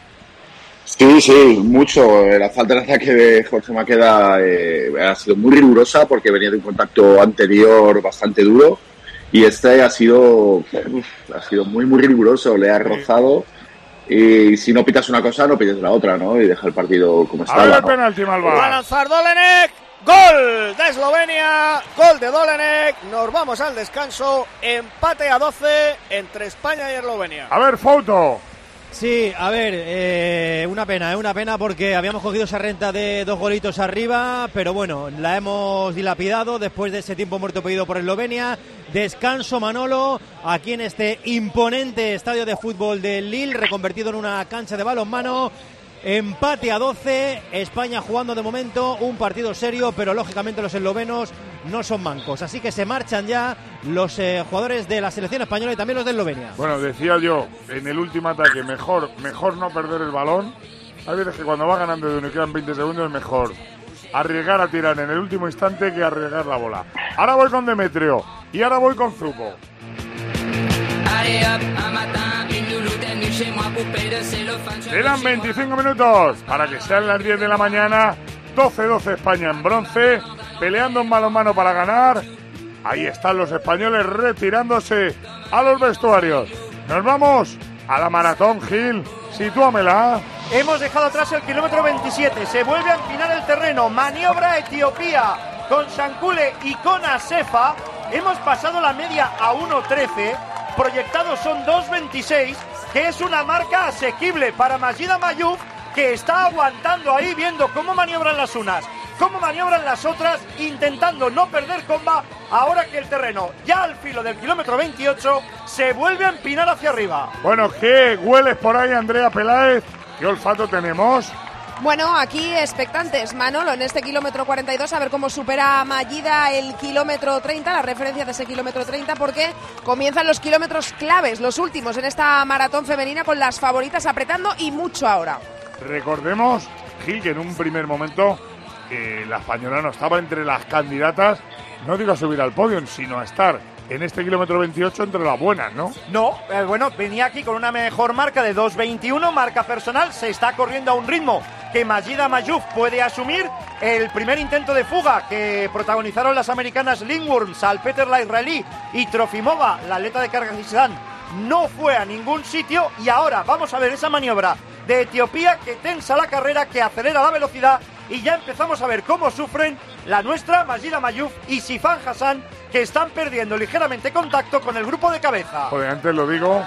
Sí, mucho. La falta de ataque de Jorge Maqueda ha sido muy rigurosa porque venía de un contacto anterior bastante duro y este ha sido muy, muy riguroso. Le ha rozado y si no pitas una cosa, no pites la otra, ¿no? Y deja el partido como estaba. A ver el penalti, Malva. Va a lanzar Dolenek. Gol de Eslovenia, gol de Dolenek. Nos vamos al descanso. Empate a 12 entre España y Eslovenia. A ver, foto. Sí, a ver, una pena porque habíamos cogido esa renta de 2 golitos arriba, pero bueno, la hemos dilapidado después de ese tiempo muerto pedido por Eslovenia. Descanso, Manolo, aquí en este imponente estadio de fútbol de Lille, reconvertido en una cancha de balonmano. Empate a 12, España jugando de momento un partido serio, pero lógicamente los eslovenos no son mancos, así que se marchan ya los jugadores de la selección española y también los de Eslovenia. Bueno, decía yo, en el último ataque, mejor no perder el balón. Hay veces que cuando va ganando de uno y quedan 20 segundos es mejor arriesgar a tirar en el último instante que arriesgar la bola. Ahora voy con Demetrio y ahora voy con Zupo. Quedan 25 minutos para que sean las 10 de la mañana. 12-12 España en bronce, peleando en balonmano para ganar. Ahí están los españoles retirándose a los vestuarios. Nos vamos a la maratón, Gil. Sitúamela. Hemos dejado atrás el kilómetro 27. Se vuelve a empinar el terreno. Maniobra Etiopía con Shankule y con Asefa. Hemos pasado la media a 1.13. Proyectados son 2.26, que es una marca asequible para Majida Mayuf, que está aguantando ahí, viendo cómo maniobran las unas, cómo maniobran las otras, intentando no perder comba, ahora que el terreno, ya al filo del kilómetro 28, se vuelve a empinar hacia arriba. Bueno, ¿qué hueles por ahí, Andrea Peláez? ¿Qué olfato tenemos? Bueno, aquí expectantes, Manolo, en este kilómetro 42, a ver cómo supera Majida el kilómetro 30, la referencia de ese kilómetro 30, porque comienzan los kilómetros claves, los últimos en esta maratón femenina, con las favoritas apretando y mucho ahora. Recordemos, Gil, que en un primer momento la española no estaba entre las candidatas, no digo a subir al podio, sino a estar en este kilómetro 28 entre las buenas, ¿no? No, bueno, venía aquí con una mejor marca de 2.21, marca personal, se está corriendo a un ritmo que Majida Mayuf puede asumir. El primer intento de fuga que protagonizaron las americanas Lindworm, Salpeter, la israelí, y Trofimova, la atleta de Kazajistán, no fue a ningún sitio. Y ahora vamos a ver esa maniobra de Etiopía que tensa la carrera, que acelera la velocidad, y ya empezamos a ver cómo sufren la nuestra Majida Mayuf y Sifan Hassan, que están perdiendo ligeramente contacto con el grupo de cabeza. Joder, antes lo digo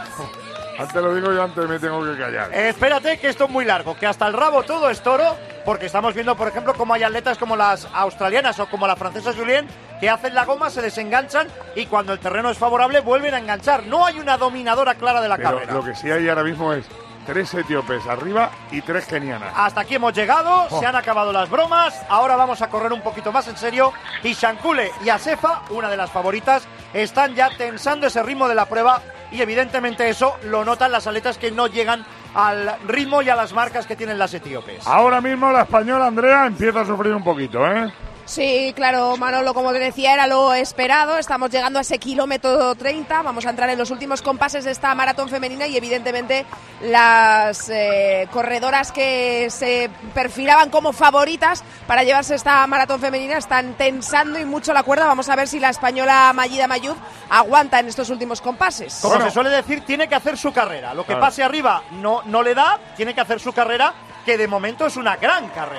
y antes me tengo que callar. Espérate, que esto es muy largo, que hasta el rabo todo es toro, porque estamos viendo, por ejemplo, cómo hay atletas como las australianas o como la francesa Julien, que hacen la goma, se desenganchan y cuando el terreno es favorable vuelven a enganchar. No hay una dominadora clara de la carrera. Lo que sí hay ahora mismo es 3 etíopes arriba y 3 kenianas. Hasta aquí hemos llegado, se han acabado las bromas, ahora vamos a correr un poquito más en serio, y Shankule y Asefa, una de las favoritas, están ya tensando ese ritmo de la prueba, y evidentemente eso lo notan las atletas que no llegan al ritmo y a las marcas que tienen las etíopes. Ahora mismo la española, Andrea, empieza a sufrir un poquito, ¿eh? Sí, claro, Manolo, como te decía, era lo esperado. Estamos llegando a ese kilómetro 30. Vamos a entrar en los últimos compases de esta maratón femenina y evidentemente las corredoras que se perfilaban como favoritas para llevarse esta maratón femenina están tensando y mucho la cuerda. Vamos a ver si la española Majida Mayuf aguanta en estos últimos compases. Como se suele decir, tiene que hacer su carrera. Lo que pase arriba no le da, tiene que hacer su carrera, que de momento es una gran carrera.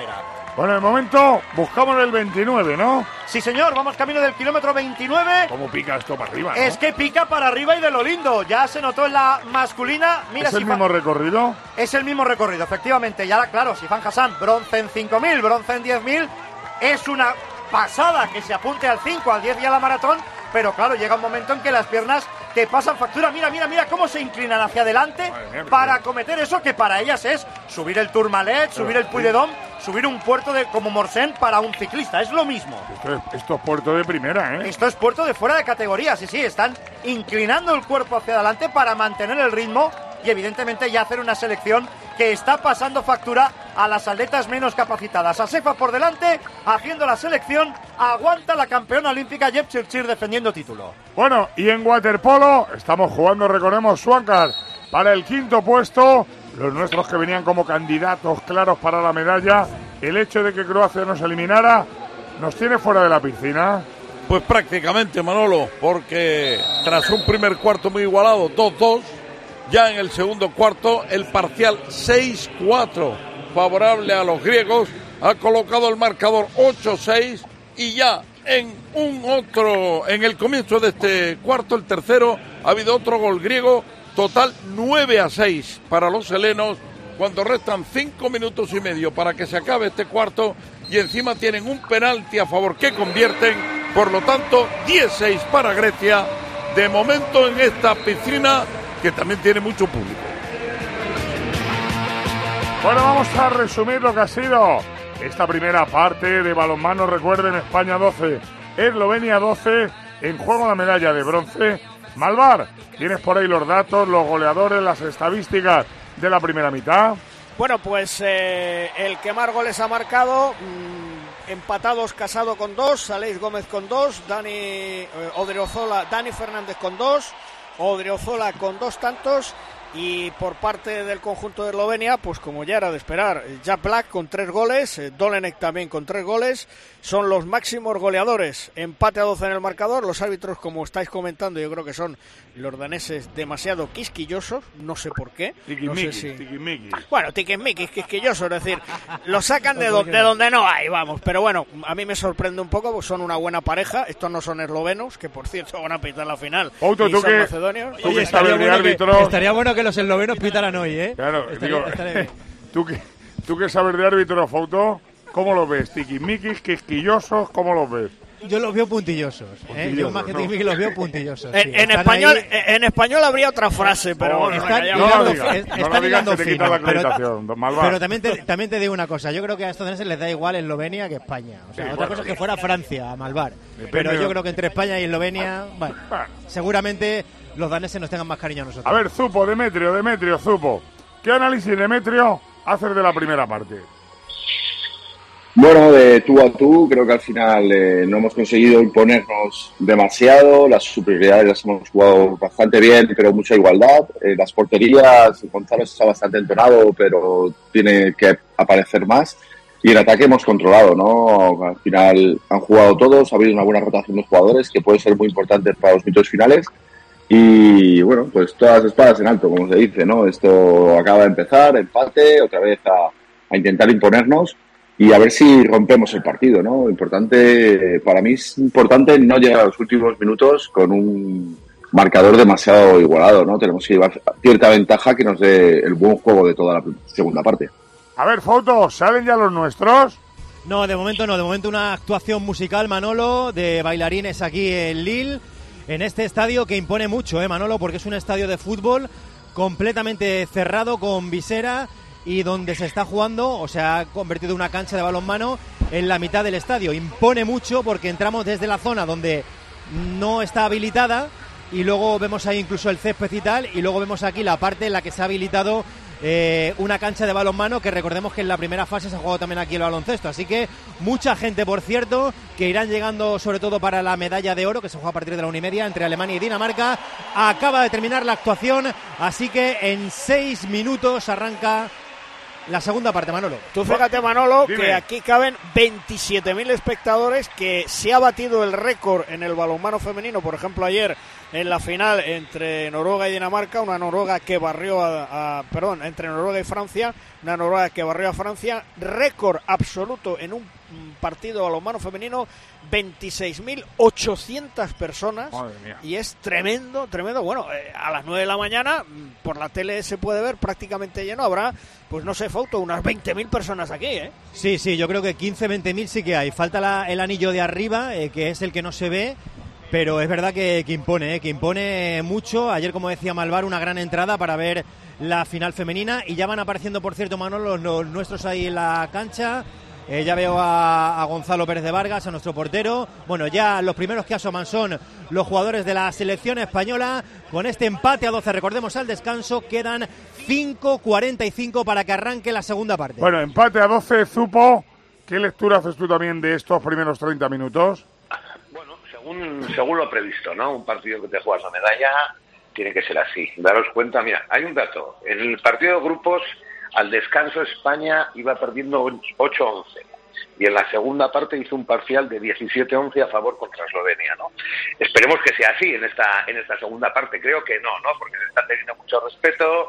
Bueno, de momento buscamos el 29, ¿no? Sí, señor, vamos camino del kilómetro 29. ¿Cómo pica esto para arriba, no? Es que pica para arriba y de lo lindo. Ya se notó en la masculina. Mira, ¿Es el mismo recorrido? Es el mismo recorrido, efectivamente. Y ahora, claro, Sifan Hassan, bronce en 5.000, bronce en 10.000. Es una pasada que se apunte al 5, al 10 y a la maratón. Pero claro, llega un momento en que las piernas te pasan factura. Mira cómo se inclinan hacia adelante para acometer eso que para ellas es subir el Tourmalet, subir el Puy de Dôme, subir un puerto como Morsén para un ciclista. Es lo mismo. Esto es puerto de primera, ¿eh? Esto es puerto de fuera de categoría. Sí, están inclinando el cuerpo hacia adelante para mantener el ritmo y evidentemente ya hacer una selección que está pasando factura a las atletas menos capacitadas. Asefa por delante, haciendo la selección, aguanta la campeona olímpica Jeb Chirchir defendiendo título. Bueno, y en waterpolo estamos jugando, recordemos, Swankar para el 5º puesto. Los nuestros que venían como candidatos claros para la medalla. El hecho de que Croacia nos eliminara nos tiene fuera de la piscina. Pues prácticamente, Manolo, porque tras un primer cuarto muy igualado, 2-2, ya en el segundo cuarto el parcial 6-4 favorable a los griegos, ha colocado el marcador 8-6 y ya en el comienzo de este cuarto, el tercero, ha habido otro gol griego, total 9-6 para los helenos, cuando restan 5 minutos y medio para que se acabe este cuarto y encima tienen un penalti a favor que convierten, por lo tanto 10-6 para Grecia, de momento en esta piscina que también tiene mucho público. Bueno, vamos a resumir lo que ha sido esta primera parte de balonmano. Recuerden, España 12, Eslovenia 12, en juego la medalla de bronce. Malvar, ¿tienes por ahí los datos, los goleadores, las estadísticas de la primera mitad? Bueno, pues el que más goles ha marcado, empatados Casado con 2, Aleix Gómez con 2, Dani Fernández con 2, Odriozola con 2 tantos, y por parte del conjunto de Eslovenia, pues como ya era de esperar, Jack Black con 3 goles, Dolenek también con 3 goles, son los máximos goleadores. Empate a 12 en el marcador. Los árbitros, como estáis comentando, yo creo que son los daneses demasiado quisquillosos, no sé por qué. Bueno, tiquismiquis, quisquillosos, es decir, lo sacan de donde no hay, vamos. Pero bueno, a mí me sorprende un poco, pues son una buena pareja. Estos no son eslovenos, que por cierto van a pitar la final. Auto, y son macedonios. Oye, estaría bueno que los eslovenos pitaran hoy, ¿eh? Claro, ¿tú qué sabes de árbitros, Fauto? ¿Cómo los ves? ¿Tiquismiquis, quisquillosos? ¿Cómo los ves? Yo los veo puntillosos. Yo más que tiquismiquis los veo puntillosos. En español habría otra frase, pero bueno, no digas que te quita la acreditación, pero también te digo una cosa. Yo creo que a estos daneses les da igual Eslovenia que España. O sea, otra cosa es que fuera Francia, a Malvar. Pero yo creo que entre España y Eslovenia, bueno, seguramente los daneses nos tengan más cariño a nosotros. A ver, Demetrio, Zupo. ¿Qué análisis, Demetrio, haces de la primera parte? Bueno, de tú a tú, creo que al final no hemos conseguido imponernos demasiado. Las superioridades las hemos jugado bastante bien, pero mucha igualdad. Las porterías, Gonzalo está bastante entonado, pero tiene que aparecer más. Y el ataque hemos controlado, ¿no? Al final han jugado todos, ha habido una buena rotación de jugadores que puede ser muy importante para los minutos finales. Y bueno, pues todas las espadas en alto, como se dice, ¿no? Esto acaba de empezar, empate, otra vez a intentar imponernos y a ver si rompemos el partido, ¿no? Para mí es importante no llegar a los últimos minutos con un marcador demasiado igualado, ¿no? Tenemos que llevar cierta ventaja que nos dé el buen juego de toda la segunda parte. A ver, fotos, ¿salen ya los nuestros? No, de momento no. De momento una actuación musical, Manolo, de bailarines aquí en Lille, en este estadio que impone mucho, Manolo, porque es un estadio de fútbol completamente cerrado, con visera, y donde se está jugando, o sea, ha convertido una cancha de balonmano en la mitad del estadio. Impone mucho porque entramos desde la zona donde no está habilitada y luego vemos ahí incluso el césped y tal, y luego vemos aquí la parte en la que se ha habilitado una cancha de balonmano, que recordemos que en la primera fase se ha jugado también aquí el baloncesto, así que mucha gente, por cierto, que irán llegando sobre todo para la medalla de oro, que se juega a partir de la 1:30 entre Alemania y Dinamarca. Acaba de terminar la actuación, así que en 6 minutos arranca la segunda parte, Manolo. Tú fíjate, Manolo, Dime. que aquí caben 27.000 espectadores, que se ha batido el récord en el balonmano femenino, por ejemplo, ayer en la final entre Noruega y Dinamarca, una Noruega que barrió entre Noruega y Francia, una Noruega que barrió a Francia, récord absoluto en un partido de balonmano femenino, 26.800 personas. Madre mía. Y es tremendo. Bueno, a las 9 de la mañana por la tele se puede ver prácticamente lleno. Habrá, pues no sé, Fausto, unas 20.000 personas aquí, ¿eh? Sí, yo creo que 20.000 sí que hay. Falta el anillo de arriba, que es el que no se ve. Pero es verdad que impone mucho. Ayer, como decía Malvar, una gran entrada para ver la final femenina. Y ya van apareciendo, por cierto, Manolo, los nuestros ahí en la cancha. Ya veo a Gonzalo Pérez de Vargas, a nuestro portero. Bueno, ya los primeros que asoman son los jugadores de la selección española. Con este empate a 12, recordemos al descanso, quedan 5:45 para que arranque la segunda parte. Bueno, empate a 12, Zupo. ¿Qué lectura haces tú también de estos primeros 30 minutos? Bueno, según lo previsto, ¿no? Un partido que te juegas la medalla tiene que ser así. Daros cuenta, mira, hay un dato. En el partido de grupos, al descanso España iba perdiendo 8-11 y en la segunda parte hizo un parcial de 17-11 a favor contra Eslovenia, ¿no? Esperemos que sea así en esta segunda parte. Creo que no, porque se está teniendo mucho respeto.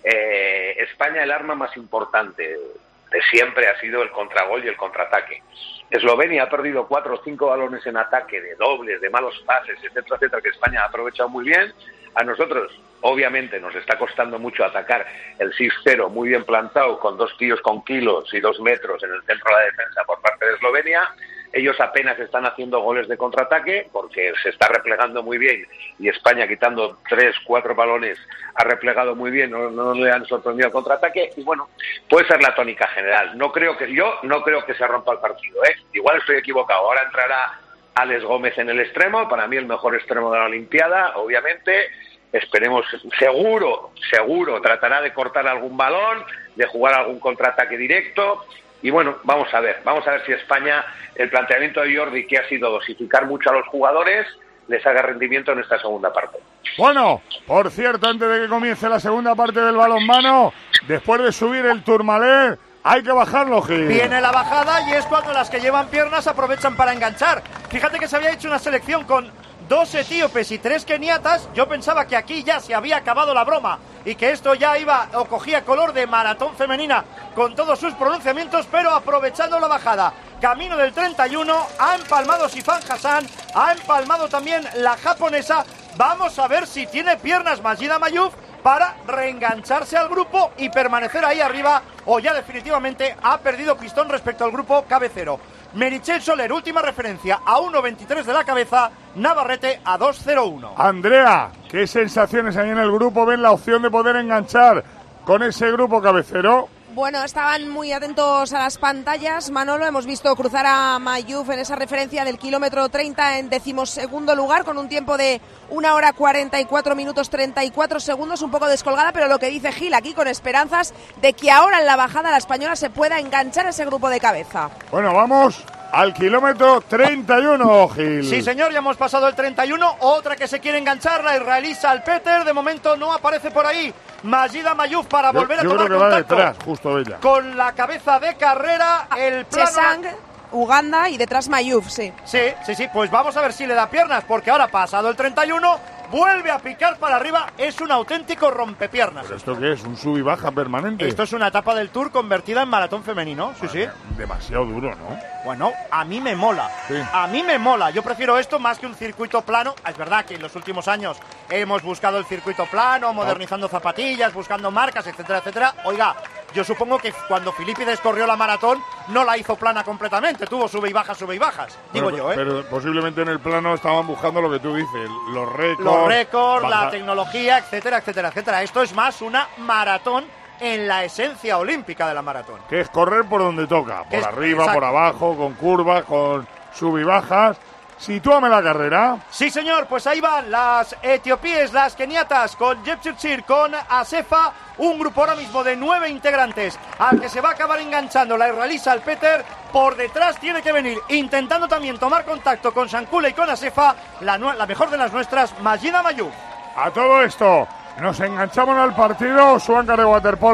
España, el arma más importante de siempre ha sido el contragol y el contraataque. Eslovenia ha perdido 4 o 5 balones en ataque, de dobles, de malos pases, etcétera, que España ha aprovechado muy bien. A nosotros, obviamente, nos está costando mucho atacar el 6-0 muy bien plantado, con 2 tíos con kilos y 2 metros en el centro de la defensa por parte de Eslovenia. Ellos apenas están haciendo goles de contraataque porque se está replegando muy bien y España, quitando 3, 4 balones, ha replegado muy bien, no le han sorprendido el contraataque y bueno, puede ser la tónica general. No creo que se rompa el partido, ¿eh? Igual estoy equivocado. Ahora entrará Alex Gómez en el extremo, para mí el mejor extremo de la Olimpiada, obviamente. Esperemos, seguro, tratará de cortar algún balón, de jugar algún contraataque directo. Y bueno, vamos a ver si España, el planteamiento de Jordi, que ha sido dosificar mucho a los jugadores, les haga rendimiento en esta segunda parte. Bueno, por cierto, antes de que comience la segunda parte del balonmano, después de subir el Tourmalet, hay que bajarlo, Gil. Viene la bajada y es cuando las que llevan piernas aprovechan para enganchar. Fíjate que se había hecho una selección con 2 etíopes y 3 keniatas. Yo pensaba que aquí ya se había acabado la broma y que esto ya iba o cogía color de maratón femenina con todos sus pronunciamientos, pero aprovechando la bajada, camino del 31, ha empalmado Sifan Hassan, ha empalmado también la japonesa. Vamos a ver si tiene piernas Majida Mayuf para reengancharse al grupo y permanecer ahí arriba, o ya definitivamente ha perdido pistón respecto al grupo cabecero. Meritxell Soler, última referencia, a 1.23 de la cabeza, Navarrete a 2.01. Andrea, ¿qué sensaciones hay en el grupo? ¿Ven la opción de poder enganchar con ese grupo cabecero? Bueno, estaban muy atentos a las pantallas, Manolo. Hemos visto cruzar a Mayuf en esa referencia del kilómetro 30 en 12º lugar, con un tiempo de 1 hora 44 minutos 34 segundos, un poco descolgada, pero lo que dice Gil aquí, con esperanzas de que ahora en la bajada la española se pueda enganchar a ese grupo de cabeza. Bueno, vamos al kilómetro 31, Gil. Sí, señor, ya hemos pasado el 31. Otra que se quiere enganchar, la israelí Salpeter. De momento no aparece por ahí Majida Mayuf para volver a tomar creo que contacto. va detrás, justo ella. Con la cabeza de carrera, el plano... Chesang, Uganda y detrás Mayuf, sí. Sí, pues vamos a ver si le da piernas, porque ahora pasado el 31, vuelve a picar para arriba, es un auténtico rompepiernas. ¿Pero esto qué es? ¿Un sub y baja permanente? Esto es una etapa del Tour convertida en maratón femenino, sí. Demasiado duro, ¿no? Bueno, a mí me mola, a mí me mola. Yo prefiero esto más que un circuito plano. Es verdad que en los últimos años hemos buscado el circuito plano, modernizando zapatillas, buscando marcas, etcétera. Oiga, yo supongo que cuando Filipides corrió la maratón no la hizo plana completamente, tuvo sube y bajas, digo yo, ¿eh? Pero posiblemente en el plano estaban buscando lo que tú dices, los récords, la tecnología, etcétera. Esto es más una maratón en la esencia olímpica de la maratón. Que es correr por donde toca, por arriba, por abajo, con curvas, con sub y bajas. Sitúame la carrera. Sí, señor, pues ahí van las etiopíes, las keniatas, con Jepchirchir, con Asefa, un grupo ahora mismo de 9 integrantes, al que se va a acabar enganchando la israelí Salpeter. Por detrás tiene que venir, intentando también tomar contacto con Sankule y con Asefa, la mejor de las nuestras, Majida Mayuf. A todo esto, nos enganchamos al partido. Su áncar de waterpolo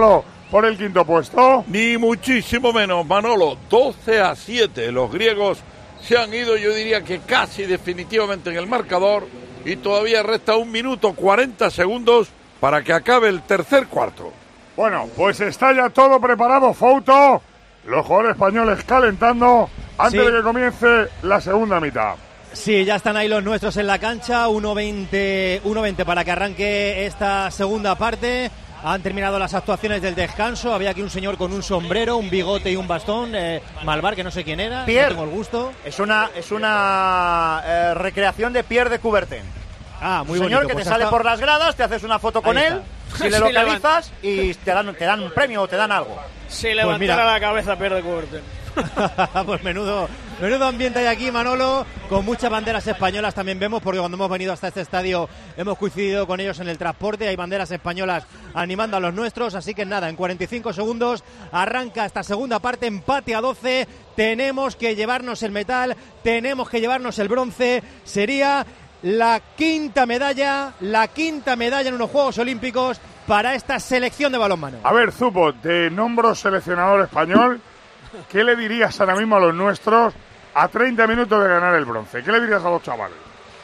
por el quinto puesto. Ni muchísimo menos, Manolo. 12-7. Los griegos se han ido, yo diría que casi definitivamente en el marcador, y todavía resta 1 minuto 40 segundos para que acabe el tercer cuarto. Bueno, pues está ya todo preparado, Fouto. Los jugadores españoles calentando antes de que comience la segunda mitad. Sí, ya están ahí los nuestros en la cancha, 1:20 para que arranque esta segunda parte. Han terminado las actuaciones del descanso. Había aquí un señor con un sombrero, un bigote y un bastón, Malvar, que no sé quién era, Pierre. No tengo el gusto. Es una recreación de Pierre de Coubertin. Ah, muy bonito. Señor que te sale por las gradas, te haces una foto con él, si le localizas y te dan un premio o te dan algo. Si levantara la cabeza Pierre de Coubertin. Pues menudo ambiente hay aquí, Manolo, con muchas banderas españolas también vemos, porque cuando hemos venido hasta este estadio hemos coincidido con ellos en el transporte. Hay banderas españolas animando a los nuestros, así que nada, en 45 segundos arranca esta segunda parte, empate a 12. Tenemos que llevarnos el metal, tenemos que llevarnos el bronce. Sería la quinta medalla en unos Juegos Olímpicos para esta selección de balonmano. A ver, Zupo, te nombro seleccionador español. ¿Qué le dirías ahora mismo a los nuestros a 30 minutos de ganar el bronce? ¿Qué le dirías a los chavales?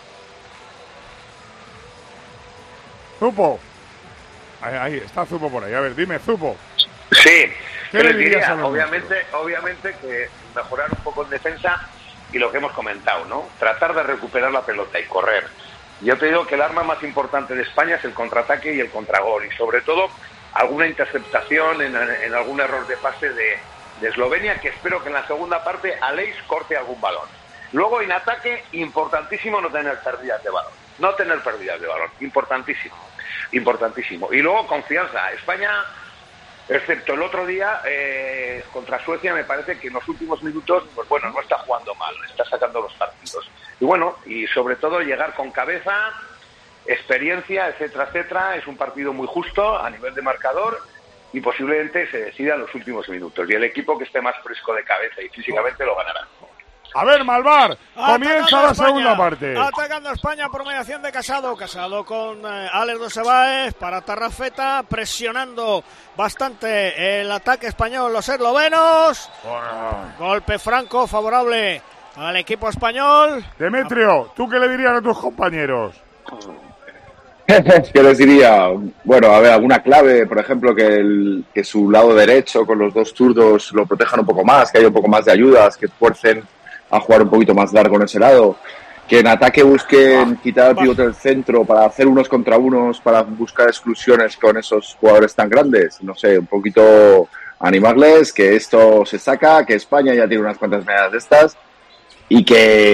Zupo. Ahí está Zupo por ahí. A ver, dime, Zupo. Sí, ¿Qué les le dirías diría? a los Obviamente que mejorar un poco en defensa y lo que hemos comentado, ¿no? Tratar de recuperar la pelota y correr. Yo te digo que el arma más importante de España es el contraataque y el contragol, y sobre todo alguna interceptación en algún error de pase de Eslovenia, que espero que en la segunda parte Aleix corte algún balón. Luego en ataque, importantísimo no tener pérdidas de balón. Importantísimo. Y luego confianza. España, excepto el otro día contra Suecia, me parece que en los últimos minutos, pues bueno, no está jugando mal, está sacando los partidos. Y bueno, y sobre todo llegar con cabeza, experiencia, etcétera, etcétera. Es un partido muy justo a nivel de marcador, y posiblemente se decida en los últimos minutos. Y el equipo que esté más fresco de cabeza y físicamente lo ganará. A ver, Malvar, comienza la segunda parte. Atacando a España por mediación de Casado. Casado con Alex Dosebáez para Tarrafeta, presionando bastante el ataque español, los eslovenos. Golpe franco favorable al equipo español. Demetrio, ¿tú qué le dirías a tus compañeros? ¿Qué les diría? Bueno, a ver, alguna clave, por ejemplo, que su lado derecho con los dos zurdos lo protejan un poco más, que haya un poco más de ayudas, que esfuercen a jugar un poquito más largo en ese lado, que en ataque busquen quitar al pivote del centro para hacer unos contra unos, para buscar exclusiones con esos jugadores tan grandes. No sé, un poquito animarles, que esto se saca, que España ya tiene unas cuantas medallas de estas y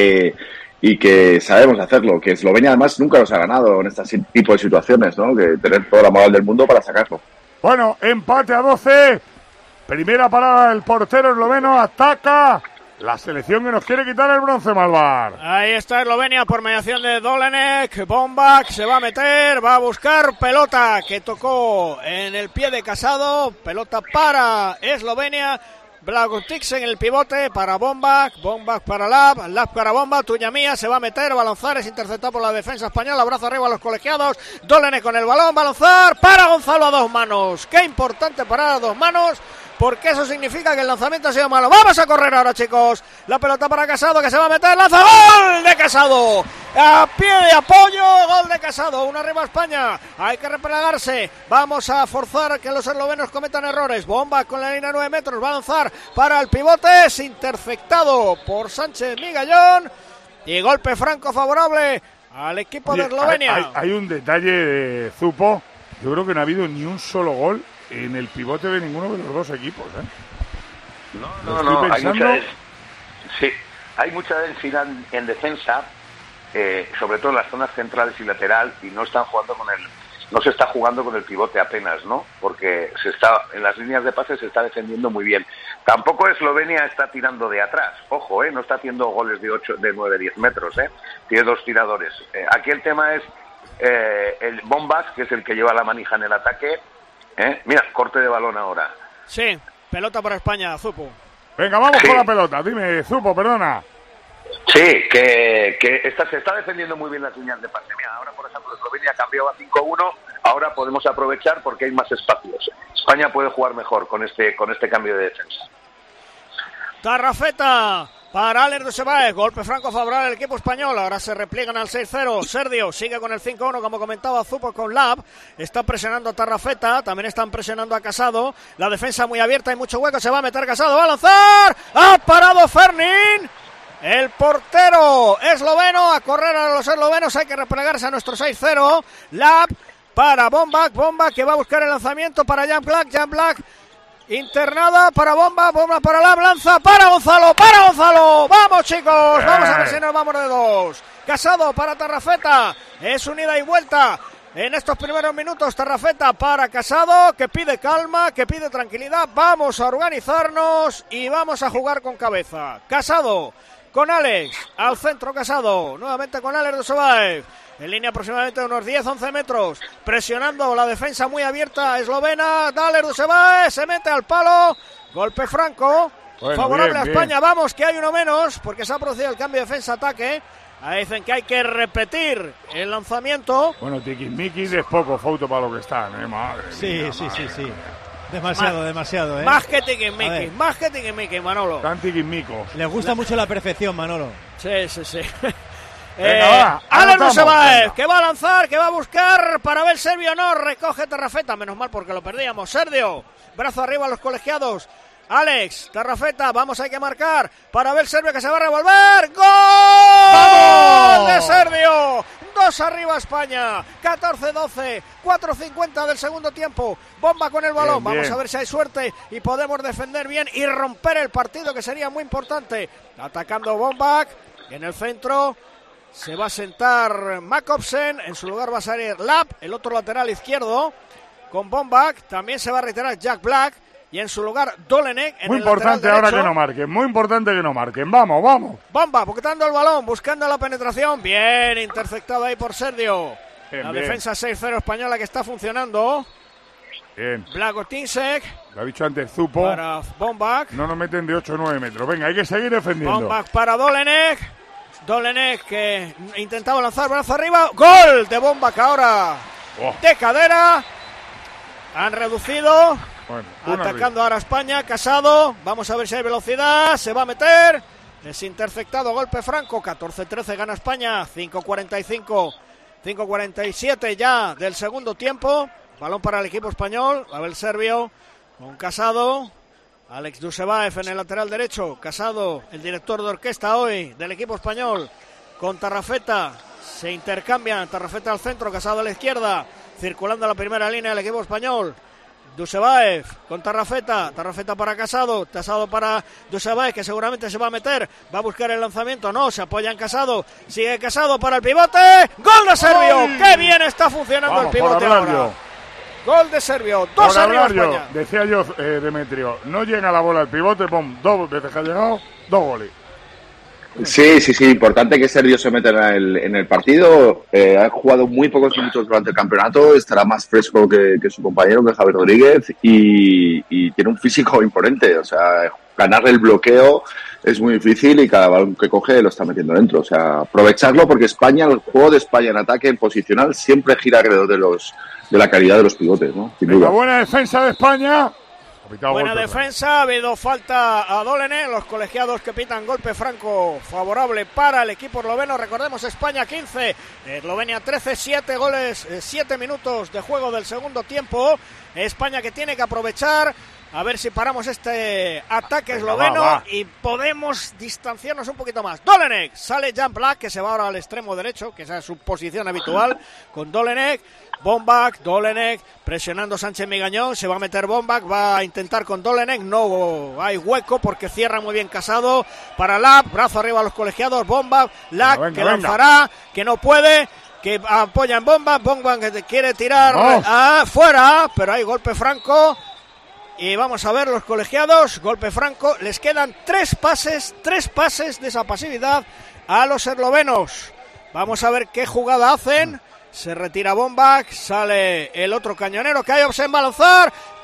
que sabemos hacerlo, que Eslovenia además nunca nos ha ganado en este tipo de situaciones, ¿no? Que tener toda la moral del mundo para sacarlo. Bueno, empate a 12, primera parada del portero esloveno, ataca la selección que nos quiere quitar el bronce, Malvar. Ahí está Eslovenia por mediación de Dolenek. Bombak se va a meter, va a buscar pelota que tocó en el pie de Casado. Pelota para Eslovenia. Blagotix en el pivote para Bombak. Bombak para Lab para Bombak. Tuya mía, se va a meter. Balonzar es interceptado por la defensa española. Brazo arriba a los colegiados. Dolenek con el balón. Balonzar para Gonzalo a 2 manos. Qué importante parar a 2 manos, porque eso significa que el lanzamiento ha sido malo. Vamos a correr ahora, chicos. La pelota para Casado, que se va a meter. ¡Lanza! ¡Gol de Casado! A pie de apoyo, gol de Casado. 1 arriba España. Hay que replegarse. Vamos a forzar que los eslovenos cometan errores. Bomba con la línea 9 metros. Va a lanzar para el pivote. Es interceptado por Sánchez Migallón. Y golpe franco favorable al equipo de Eslovenia. Hay un detalle de Zupo. Yo creo que no ha habido ni un solo gol en el pivote de ninguno de los dos equipos, ¿eh? No, hay mucha densidad en defensa, sobre todo en las zonas centrales y lateral, y no se está jugando con el pivote apenas, ¿no? Porque en las líneas de pase se está defendiendo muy bien. Tampoco Eslovenia está tirando de atrás, ojo, no está haciendo goles de 8, de 9, 10 metros, tiene 2 tiradores. Aquí el tema es el Bombas, que es el que lleva la manija en el ataque. Mira, corte de balón ahora. Sí, pelota para España, Zupo. Venga, vamos con la pelota. Dime, Zupo, perdona. Sí, que se está defendiendo muy bien las líneas de pase. Mira, ahora, por ejemplo, Eslovenia cambió a 5-1, ahora podemos aprovechar porque hay más espacios. España puede jugar mejor con este cambio de defensa. Tarrafeta para Alex Dusebaev, golpe franco favorable al equipo español, ahora se repliegan al 6-0, Sergio sigue con el 5-1 como comentaba Zupo con Lab, está presionando a Tarrafeta, también están presionando a Casado, la defensa muy abierta, hay mucho hueco, se va a meter Casado, va a lanzar, ha parado Fernin, el portero esloveno, a correr a los eslovenos, hay que replegarse a nuestro 6-0, Lab para Bombak que va a buscar el lanzamiento para Jan Black, internada para Bomba para Lab, lanza para Gonzalo, vamos chicos, vamos a ver si nos vamos de dos, Casado para Tarrafeta, es unida y vuelta en estos primeros minutos, Tarrafeta para Casado, que pide calma, que pide tranquilidad, vamos a organizarnos y vamos a jugar con cabeza, Casado con Alex, al centro Casado, nuevamente con Alex Dusebaev, en línea aproximadamente de unos 10-11 metros, presionando la defensa muy abierta eslovena, Alex Dusebaev, se mete al palo, golpe franco, favorable bien, a España, vamos que hay uno menos, porque se ha producido el cambio de defensa-ataque, ahí dicen que hay que repetir el lanzamiento. Bueno, tiquismiquis es poco foto para lo que están, madre mía. Sí. Demasiado, Más que tiquismiquis, Manolo. Tan tiquismicos. Les gusta mucho la perfección, Manolo. Sí. Venga, Alex Dusebaev, que va a lanzar, que va a buscar para ver Sergio, no, recoge Tarrafeta, menos mal porque lo perdíamos, Sergio, brazo arriba a los colegiados, Alex, Tarrafeta, vamos, hay que marcar, para ver Sergio que se va a revolver, ¡gol! ¡Vamos! De Sergio, 2 arriba España, 14-12, 4:50 del segundo tiempo, Bomba con el balón, vamos a ver si hay suerte y podemos defender bien y romper el partido, que sería muy importante, atacando Bombak, en el centro, se va a sentar Jakobsen, en su lugar va a salir Lab, el otro lateral izquierdo, con Bombak, también se va a retirar Jack Black, y en su lugar Dolenek. Muy importante ahora que no marquen, muy importante que no marquen, vamos. Bomba, buscando el balón, buscando la penetración, bien interceptado ahí por Sergio. La defensa 6-0 española que está funcionando. Bien. Blagotinsek. Lo ha dicho antes Zupo. Para Bombak. No nos meten de 8 o 9 metros, venga, hay que seguir defendiendo. Bombak para Dolenek que intentaba lanzar brazo arriba, gol de Bombak ahora, de cadera, han reducido, atacando ahora España, Casado, vamos a ver si hay velocidad, se va a meter, es interceptado, golpe franco, 14-13 gana España, 5:47 ya del segundo tiempo, balón para el equipo español, a ver Sergio, con Casado, Alex Dusebaev en el lateral derecho, Casado, el director de orquesta hoy del equipo español, con Tarrafeta, se intercambian, Tarrafeta al centro, Casado a la izquierda, circulando la primera línea del equipo español, Dusebaev con Tarrafeta para Casado para Dusebaev, que seguramente se va a meter, va a buscar el lanzamiento, no, se apoya en Casado, sigue Casado para el pivote, ¡gol de Sergio! ¡Qué bien está funcionando el pivote ahora! Gol de Sergio, 2 arriba España. Decía yo, Demetrio, no llega la bola al pivote, pum, 2 veces que ha llegado, 2 goles. Sí, importante que Sergio se meta en el partido, ha jugado muy pocos minutos durante el campeonato, estará más fresco que su compañero, que Javier Rodríguez, y tiene un físico imponente, o sea, ganarle el bloqueo es muy difícil y cada balón que coge lo está metiendo dentro, o sea, aprovecharlo porque España, el juego de España en ataque, en posicional, siempre gira alrededor de la calidad de los pivotes, ¿no? Sin duda. Buena defensa de España. Buena defensa, ha habido falta a Dolenek, los colegiados que pitan golpe franco favorable para el equipo esloveno. Recordemos, España 15, Eslovenia 13, 7 goles, 7 minutos de juego del segundo tiempo. España que tiene que aprovechar, a ver si paramos este ataque esloveno y podemos distanciarnos un poquito más. Dolenek, sale Jan Black, que se va ahora al extremo derecho, que esa es su posición habitual, con Dolenek. Bombak, Dolenek, presionando Sánchez Migañón, se va a meter Bombak, va a intentar con Dolenek, no hay hueco porque cierra muy bien Casado, para Lab, brazo arriba a los colegiados, Bombak, Lab, que lanzará, que no puede, que apoya en Bombak, que quiere tirar fuera, pero hay golpe franco, y vamos a ver los colegiados, golpe franco, les quedan 3 pases de esa pasividad a los eslovenos, vamos a ver qué jugada hacen. Se retira Bombak, sale el otro cañonero, Jakobsen va a lanzar,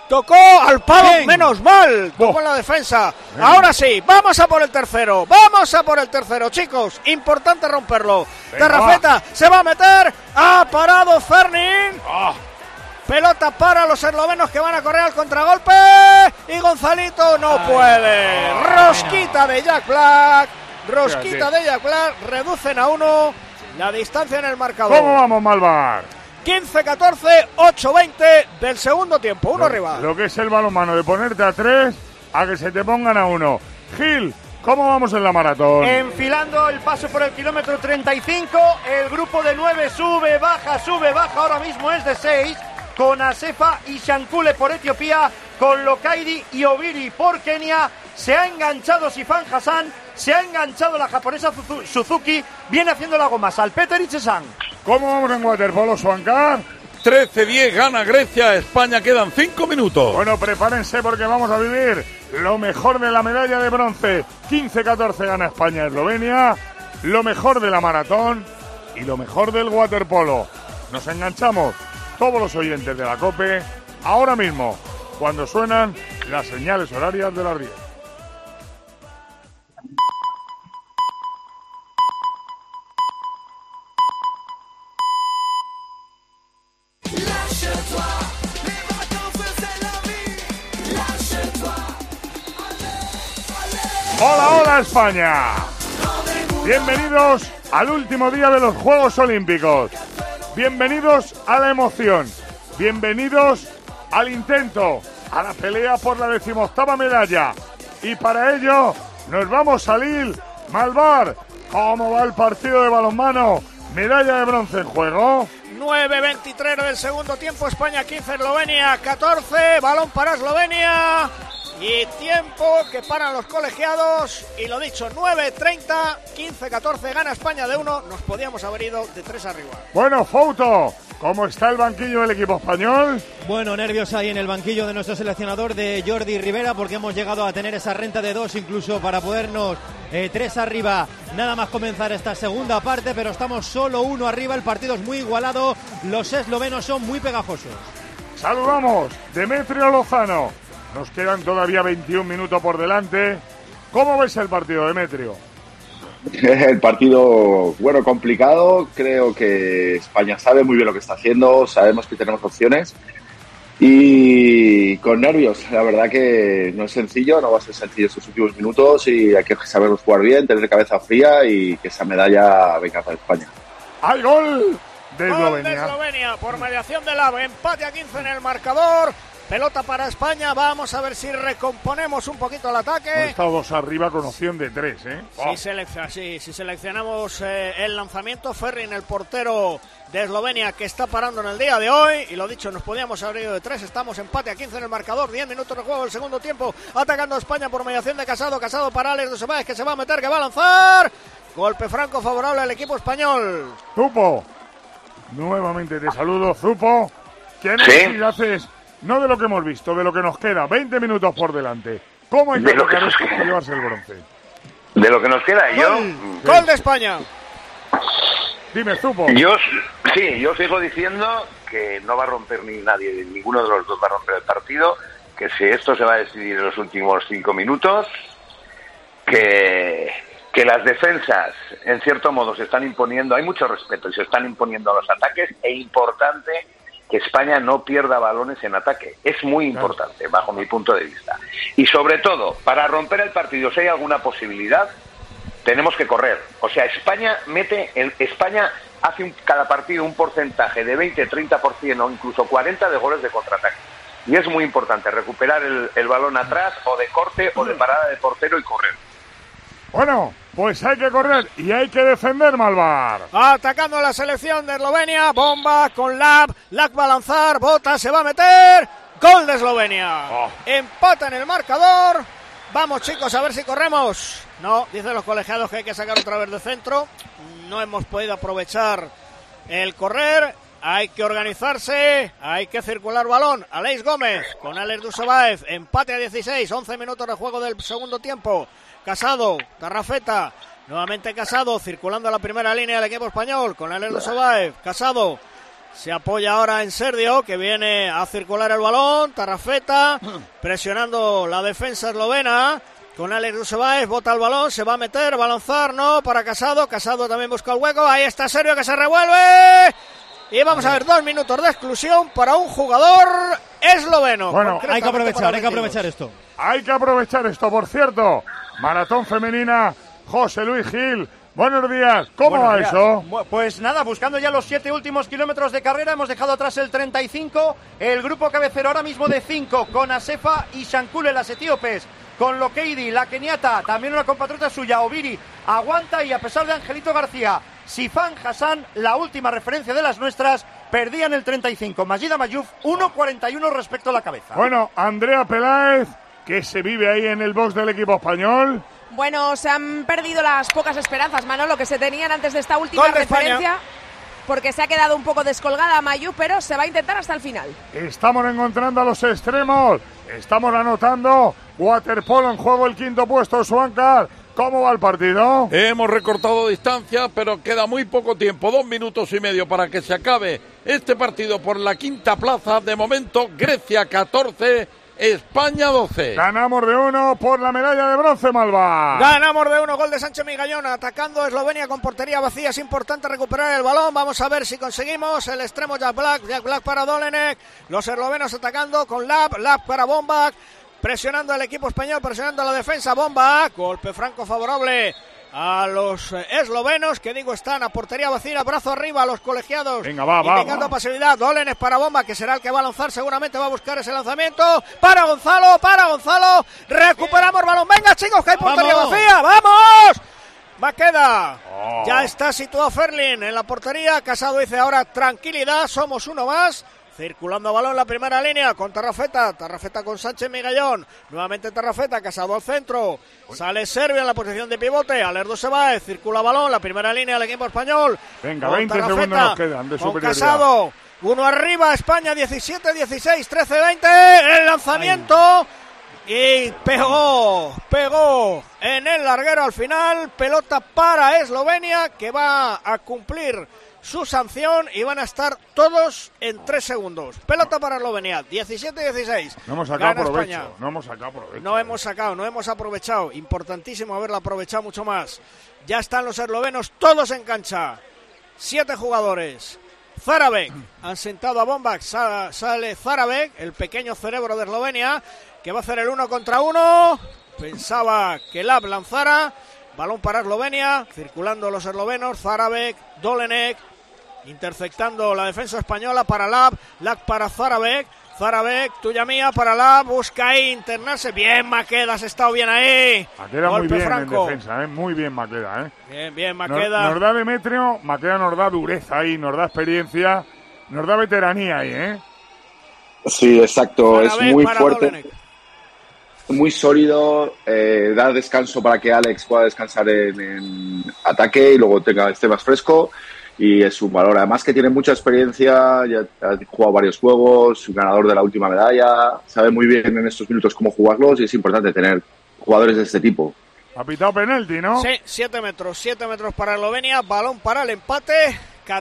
Tocó al palo, menos mal. Tocó en la defensa. Ahora sí, vamos a por el tercero. Chicos. Importante romperlo. Terrafeta se va a meter. Ha parado Fernin. Pelota para los eslovenos que van a correr al contragolpe. Y Gonzalito no puede. Rosquita de Jack Black. Reducen a 1 la distancia en el marcador. ¿Cómo vamos, Malvar? 15-14, 8-20 del segundo tiempo, uno arriba. Lo que es el balonmano, de ponerte a 3 a que se te pongan a 1. Gil, ¿cómo vamos en la maratón? Enfilando el paso por el kilómetro 35, el grupo de 9 sube, baja, ahora mismo es de 6, con Asefa y Shankule por Etiopía, con Lokaidi y Obiri por Kenia. Se ha enganchado Sifan Hassan, se ha enganchado la japonesa Suzuki, viene haciendo la goma Salpeter y Chesan. ¿Cómo vamos en waterpolo, Suancar? 13-10 gana Grecia, España quedan 5 minutos. Bueno, prepárense porque vamos a vivir lo mejor de la medalla de bronce. 15-14 gana España Eslovenia, lo mejor de la maratón y lo mejor del waterpolo. Nos enganchamos todos los oyentes de la COPE ahora mismo, cuando suenan las señales horarias de la RIE. Hola España, bienvenidos al último día de los Juegos Olímpicos, bienvenidos a la emoción, bienvenidos al intento, a la pelea por la 18ª medalla, y para ello nos vamos a Lille. Malvar, ¿cómo va el partido de balonmano? Medalla de bronce en juego. 9:23 del segundo tiempo, España 15, Eslovenia 14, balón para Eslovenia. Y tiempo que paran los colegiados. Y lo dicho, 9:30, 15-14, gana España de 1. Nos podíamos haber ido de 3 arriba. Bueno, Fouto, ¿cómo está el banquillo del equipo español? Bueno, nervios ahí en el banquillo de nuestro seleccionador, de Jordi Rivera, porque hemos llegado a tener esa renta de 2 incluso para podernos 3 arriba. Nada más comenzar esta segunda parte, pero estamos solo 1 arriba. El partido es muy igualado. Los eslovenos son muy pegajosos. Saludamos, Demetrio Lozano. Nos quedan todavía 21 minutos por delante. ¿Cómo ves el partido, Demetrio? El partido, bueno, complicado. Creo que España sabe muy bien lo que está haciendo. Sabemos que tenemos opciones. Y con nervios. La verdad que no es sencillo. No va a ser sencillo estos últimos minutos. Y hay que saberlos jugar bien, tener cabeza fría y que esa medalla venga para España. ¡Hay gol de Eslovenia! Gol de Eslovenia por mediación de Lab. Empate a 15 en el marcador. Pelota para España, vamos a ver si recomponemos un poquito el ataque. Han estado 2 arriba con opción de 3, ¿eh? Si seleccionamos el lanzamiento, Ferrin, el portero de Eslovenia, que está parando en el día de hoy. Y lo dicho, nos podíamos haber ido de 3, estamos empate a 15 en el marcador, 10 minutos de juego del segundo tiempo. Atacando a España por mediación de Casado para Alex Dusevaz, que se va a meter, que va a lanzar. Golpe franco favorable al equipo español. Zupo, nuevamente te saludo, Zupo. ¿Qué haces? No de lo que hemos visto, de lo que nos queda. 20 minutos por delante. ¿Cómo hay que tocar esto para llevarse el bronce? De lo que nos queda, Gol de España. Dime, Zupo. Yo sigo diciendo que no va a romper nadie, ninguno de los dos va a romper el partido, que si esto se va a decidir en los últimos 5 minutos, que las defensas, en cierto modo, se están imponiendo, hay mucho respeto y se están imponiendo a los ataques, e importante que España no pierda balones en ataque. Es muy importante, bajo mi punto de vista. Y sobre todo, para romper el partido, si hay alguna posibilidad, tenemos que correr. O sea, España hace cada partido un porcentaje de 20, 30% o incluso 40% de goles de contraataque. Y es muy importante recuperar el balón atrás, o de corte, o de parada de portero y correr. Bueno, pues hay que correr y hay que defender, Malvar. Atacando a la selección de Eslovenia. Bomba con Lab. Lab va a lanzar. Bota, se va a meter. Gol de Eslovenia. Empata en el marcador. Vamos, chicos, a ver si corremos. No, dicen los colegiados que hay que sacar otra vez de centro. No hemos podido aprovechar el correr. Hay que organizarse. Hay que circular balón. Aleix Gómez con Alex Dusevaz. Empate a 16. 11 minutos de juego del segundo tiempo. Casado, Tarrafeta, nuevamente Casado, circulando a la primera línea del equipo español, con Alex Dusevaz, Casado, Se apoya ahora en Sergio, que viene a circular el balón. Tarrafeta presionando la defensa eslovena. Con Alex Rusebáez, bota el balón, se va a meter, va a lanzar, no, para Casado. Casado también busca el hueco. Ahí está Sergio, que se revuelve. Y vamos a ver 2 minutos de exclusión para un jugador esloveno. Bueno, hay que aprovechar esto. Hay que aprovechar esto, por cierto. Maratón femenina, José Luis Gil. Buenos días, ¿cómo va eso? Pues nada, buscando ya los 7 últimos kilómetros de carrera, hemos dejado atrás el 35, el grupo cabecero ahora mismo de 5, con Asefa y Shankule, las etíopes, con Lokeidi, la keniata, también una compatriota suya, Oviri, aguanta, y a pesar de Angelito García, Sifan Hassan, la última referencia de las nuestras, perdían el 35, Majida Mayuf, 1.41 respecto a la cabeza. Bueno, Andrea Peláez, que se vive ahí en el box del equipo español. Bueno, se han perdido las pocas esperanzas, Manolo, que se tenían antes de esta última referencia, porque se ha quedado un poco descolgada Mayú, pero se va a intentar hasta el final. Estamos encontrando a los extremos, estamos anotando. Waterpolo en juego, el 5º puesto, Swankar. ¿Cómo va el partido? Hemos recortado distancia, pero queda muy poco tiempo, 2 minutos y medio para que se acabe este partido por la 5ª plaza. De momento, Grecia 14, España 12. Ganamos de 1 por la medalla de bronce, Malva. Ganamos de 1, gol de Sánchez Migallón, atacando Eslovenia con portería vacía. Es importante recuperar el balón. Vamos a ver si conseguimos el extremo Jack Black para Dolenek. Los eslovenos atacando con Lab para Bombak. Presionando al equipo español, presionando a la defensa. Bombak, golpe franco favorable a los eslovenos, que digo, están a portería vacía, brazo arriba a los colegiados. Venga, va. Indicando pasividad. Dolenek para Bomba, que será el que va a lanzar, seguramente va a buscar ese lanzamiento. Para Gonzalo. Recuperamos balón. Venga, chicos, que hay portería vacía. ¡Vamos! Maqueda. Ya está situado Ferlin en la portería. Casado dice ahora tranquilidad, somos uno más. Circulando balón en la primera línea con Tarrafeta con Sánchez Migallón, nuevamente Tarrafeta, Casado al centro, sale Serbia en la posición de pivote, Alerdo Sebáez, circula balón, la primera línea del equipo español. Venga, 20 segundos nos quedan de superioridad. Casado, uno arriba, España 17, 16, 13, 20, el lanzamiento. Y pegó en el larguero al final, pelota para Eslovenia, que va a cumplir su sanción y van a estar todos en 3 segundos. Pelota para Eslovenia, 17-16. No hemos sacado provecho. No hemos aprovechado. Importantísimo haberlo aprovechado mucho más. Ya están los eslovenos todos en cancha. 7 jugadores. Zarabek, han sentado a Bombak, sale Zarabek, el pequeño cerebro de Eslovenia, que va a hacer el 1 contra 1. Pensaba que Lab lanzara. Balón para Eslovenia, circulando los eslovenos, Zarabek, Dolenek, interceptando la defensa española para Lab para Zarabek, tuya mía para Lab, busca ahí internarse, bien Maqueda, has estado bien ahí. Maqueda muy bien franco en defensa, muy bien Maqueda. Bien Maqueda. Nos da Demetrio, Maqueda nos da dureza ahí, nos da experiencia, nos da veteranía ahí. Sí, exacto, Zarabek es muy fuerte. Dolenek. Muy sólido, da descanso para que Alex pueda descansar en ataque y luego esté más fresco, y es un valor. Además que tiene mucha experiencia, ya ha jugado varios juegos, ganador de la última medalla, sabe muy bien en estos minutos cómo jugarlos, y es importante tener jugadores de este tipo. Ha pitado penalti, ¿no? Sí, 7 metros para Eslovenia, balón para el empate,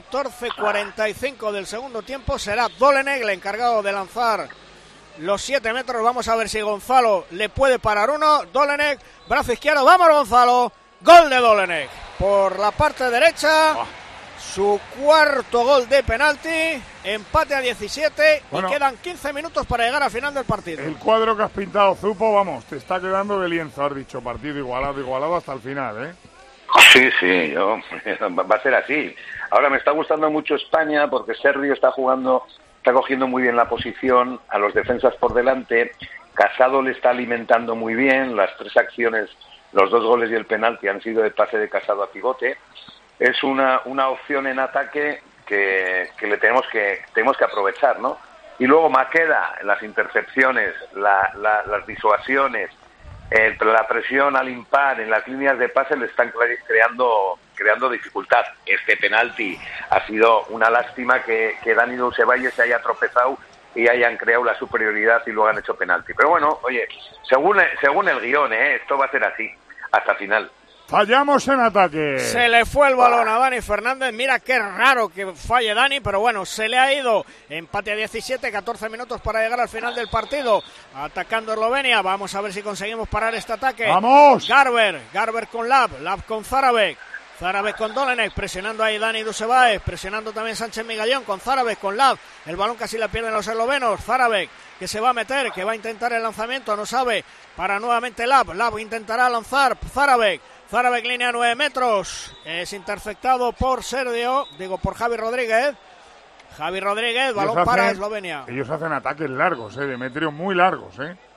14:45 del segundo tiempo, será Dolenek el encargado de lanzar los 7 metros. Vamos a ver si Gonzalo le puede parar uno. Dolenek, brazo izquierdo, vamos Gonzalo, gol de Dolenek por la parte derecha, su 4º gol de penalti, empate a 17 y quedan 15 minutos para llegar al final del partido. El cuadro que has pintado, Zupo, vamos, te está quedando de lienzo, has dicho, partido igualado hasta el final, Sí, va a ser así. Ahora me está gustando mucho España porque Sergio está cogiendo muy bien la posición, a los defensas por delante, Casado le está alimentando muy bien, las 3 acciones, los 2 goles y el penalti han sido de pase de Casado a pivote. Es una opción en ataque que le tenemos que aprovechar, ¿no? Y luego Maqueda, las intercepciones, las disuasiones, la presión al impar en las líneas de pase le están creando dificultad. Este penalti ha sido una lástima que Dani Dulcevalle se haya tropezado y hayan creado la superioridad y luego han hecho penalti. Pero bueno, oye, según el guión, esto va a ser así hasta final. Fallamos en ataque. Se le fue el balón a Dani Fernández. Mira qué raro que falle Dani, pero bueno, se le ha ido. Empate a 17, 14 minutos para llegar al final del partido. Atacando Eslovenia. Vamos a ver si conseguimos parar este ataque. ¡Vamos! Garber con Lab con Zarabek. Zarabek con Dolenek, presionando ahí Dani Dusebaev, presionando también Sánchez Migallón con Zarabek, con Lab. El balón casi le pierden los eslovenos. Zarabek, que se va a meter, que va a intentar el lanzamiento, no sabe. Para nuevamente Lab intentará lanzar. Zarabek línea 9 metros, es interceptado por Javi Rodríguez. Balón para Eslovenia. Ellos hacen ataques largos, Demetrio, muy largos,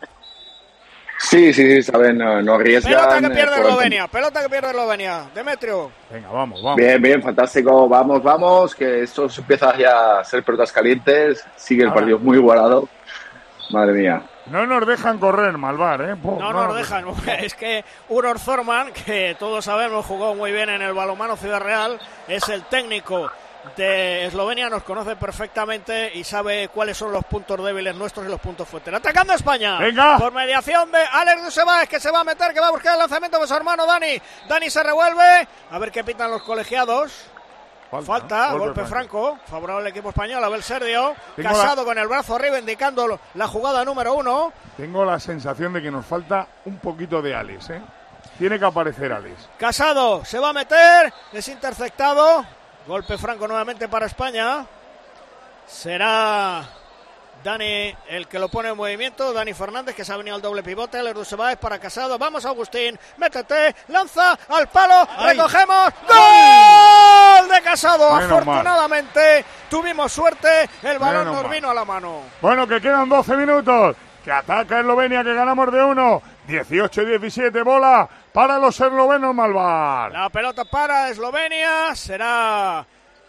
Sí, saben, no arriesgan. Pelota que pierde Eslovenia, Demetrio. Venga, vamos. Bien, fantástico, vamos, que esto empieza ya a ser pelotas calientes, sigue el partido muy igualado. Madre mía. No nos dejan correr, Malvar, No nos dejan. Es que Uroš Zorman, que todos sabemos jugó muy bien en el balonmano Ciudad Real, es el técnico de Eslovenia, nos conoce perfectamente y sabe cuáles son los puntos débiles nuestros y los puntos fuertes. Atacando a España. Venga. Por mediación de Alex Dusebaev, que se va a meter, que va a buscar el lanzamiento de su hermano Dani. Dani se revuelve. A ver qué pitan los colegiados. Falta, golpe franco, favorable al equipo español, Abel Serdio, Casado con el brazo arriba indicando la jugada número 1. Tengo la sensación de que nos falta un poquito de Alex, Tiene que aparecer Alex. Casado se va a meter, es interceptado, golpe franco nuevamente para España. Será Dani el que lo pone en movimiento, Dani Fernández, que se ha venido al doble pivote, Alex Dusebaev para Casado, vamos Agustín, métete, lanza al palo, recogemos, ¡gol de Casado! Afortunadamente tuvimos suerte, el balón nos vino a la mano. Bueno, que quedan 12 minutos, que ataca Eslovenia, que ganamos de 1, 18-17, bola para los eslovenos, Malvar. La pelota para Eslovenia, será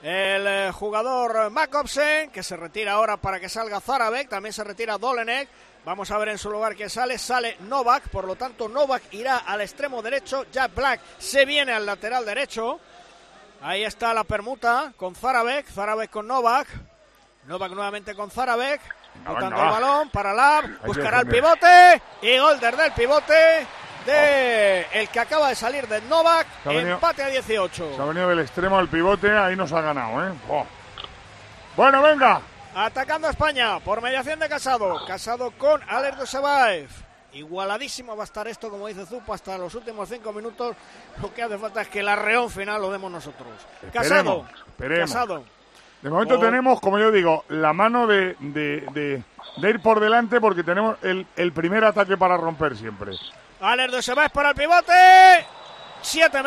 el jugador Jakobsen, que se retira ahora para que salga Zarabek, también se retira Dolenek. Vamos a ver en su lugar quién sale Novak, por lo tanto Novak irá al extremo derecho, Jack Black se viene al lateral derecho. Ahí está la permuta con Zarabek con Novak nuevamente con Zarabek, botando el balón para Lab, buscará el pivote y gol desde el pivote de el que acaba de salir de Novak, empate a 18. Se ha venido del extremo al pivote, ahí nos ha ganado, Bueno, venga. Atacando a España por mediación de Casado con Alex Dusebaev. Igualadísimo va a estar esto, como dice Zupa, hasta los últimos 5 minutos. Lo que hace falta es que el arreón final lo demos nosotros. Esperemos. Casado. De momento tenemos, como yo digo, la mano de ir por delante, porque tenemos el primer ataque para romper siempre. Alex Dusebaev para el pivote. 7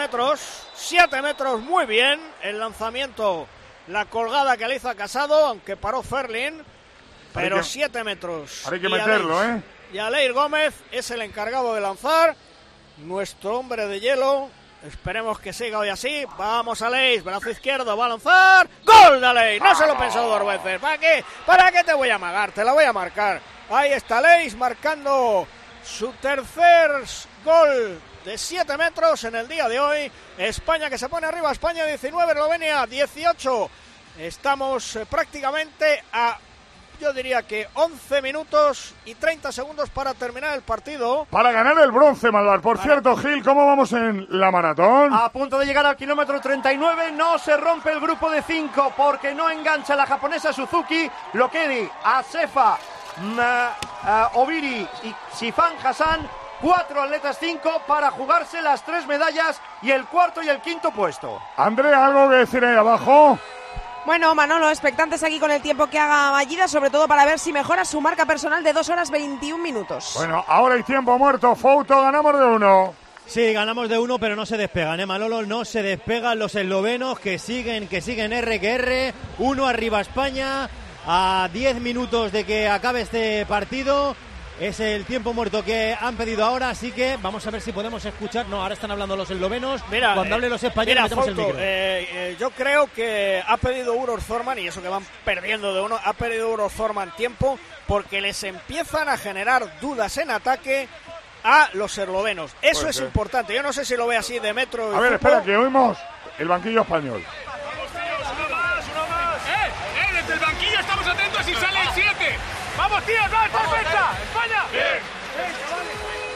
metros, muy bien. El lanzamiento, la colgada que le hizo a Casado, aunque paró Ferlin. Pero 7 metros. Hay que meterlo, Y Aleir Gómez es el encargado de lanzar. Nuestro hombre de hielo. Esperemos que siga hoy así. Vamos, Aleir, brazo izquierdo, va a lanzar. ¡Gol de Aleir! No se lo pensó 2 veces. ¿Para qué te voy a amagar? Te la voy a marcar. Ahí está Aleir marcando su tercer gol de 7 metros en el día de hoy. España que se pone arriba, España 19, Eslovenia 18. Estamos prácticamente a, yo diría que 11 minutos y 30 segundos para terminar el partido. Para ganar el bronce, Malvar. Por cierto, Gil, ¿cómo vamos en la maratón? A punto de llegar al kilómetro 39, no se rompe el grupo de 5 porque no engancha la japonesa Suzuki, Lokedi, Asefa, Oviri y Sifan Hassan. 4 atletas, 5 para jugarse las 3 medallas y el cuarto y el quinto puesto. Andrea, ¿algo que decir ahí abajo? Bueno, Manolo, expectantes aquí con el tiempo que haga Mallida, sobre todo para ver si mejora su marca personal de 2 horas 21 minutos. Bueno, ahora hay tiempo muerto. Fouto, ganamos de 1. Sí, ganamos de 1, pero no se despegan, Manolo, no se despegan los eslovenos que siguen R que R. 1 arriba España, a 10 minutos de que acabe este partido. Es el tiempo muerto que han pedido ahora, así que vamos a ver si podemos escuchar. No, ahora están hablando los eslovenos. Mira, cuando hablen los españoles metemos Fouto, el micro. yo creo que ha pedido Uroš Zorman, y eso que van perdiendo de 1, ha pedido Uroš Zorman tiempo, porque les empiezan a generar dudas en ataque a los eslovenos. Eso es importante. Yo no sé si lo ve así de metro. A ver, espera, que oímos el banquillo español. Uno más. Desde el banquillo estamos atentos y sale el 7. ¡Vamos, tíos! ¡Va, defensa! ¡España! ¡Bien!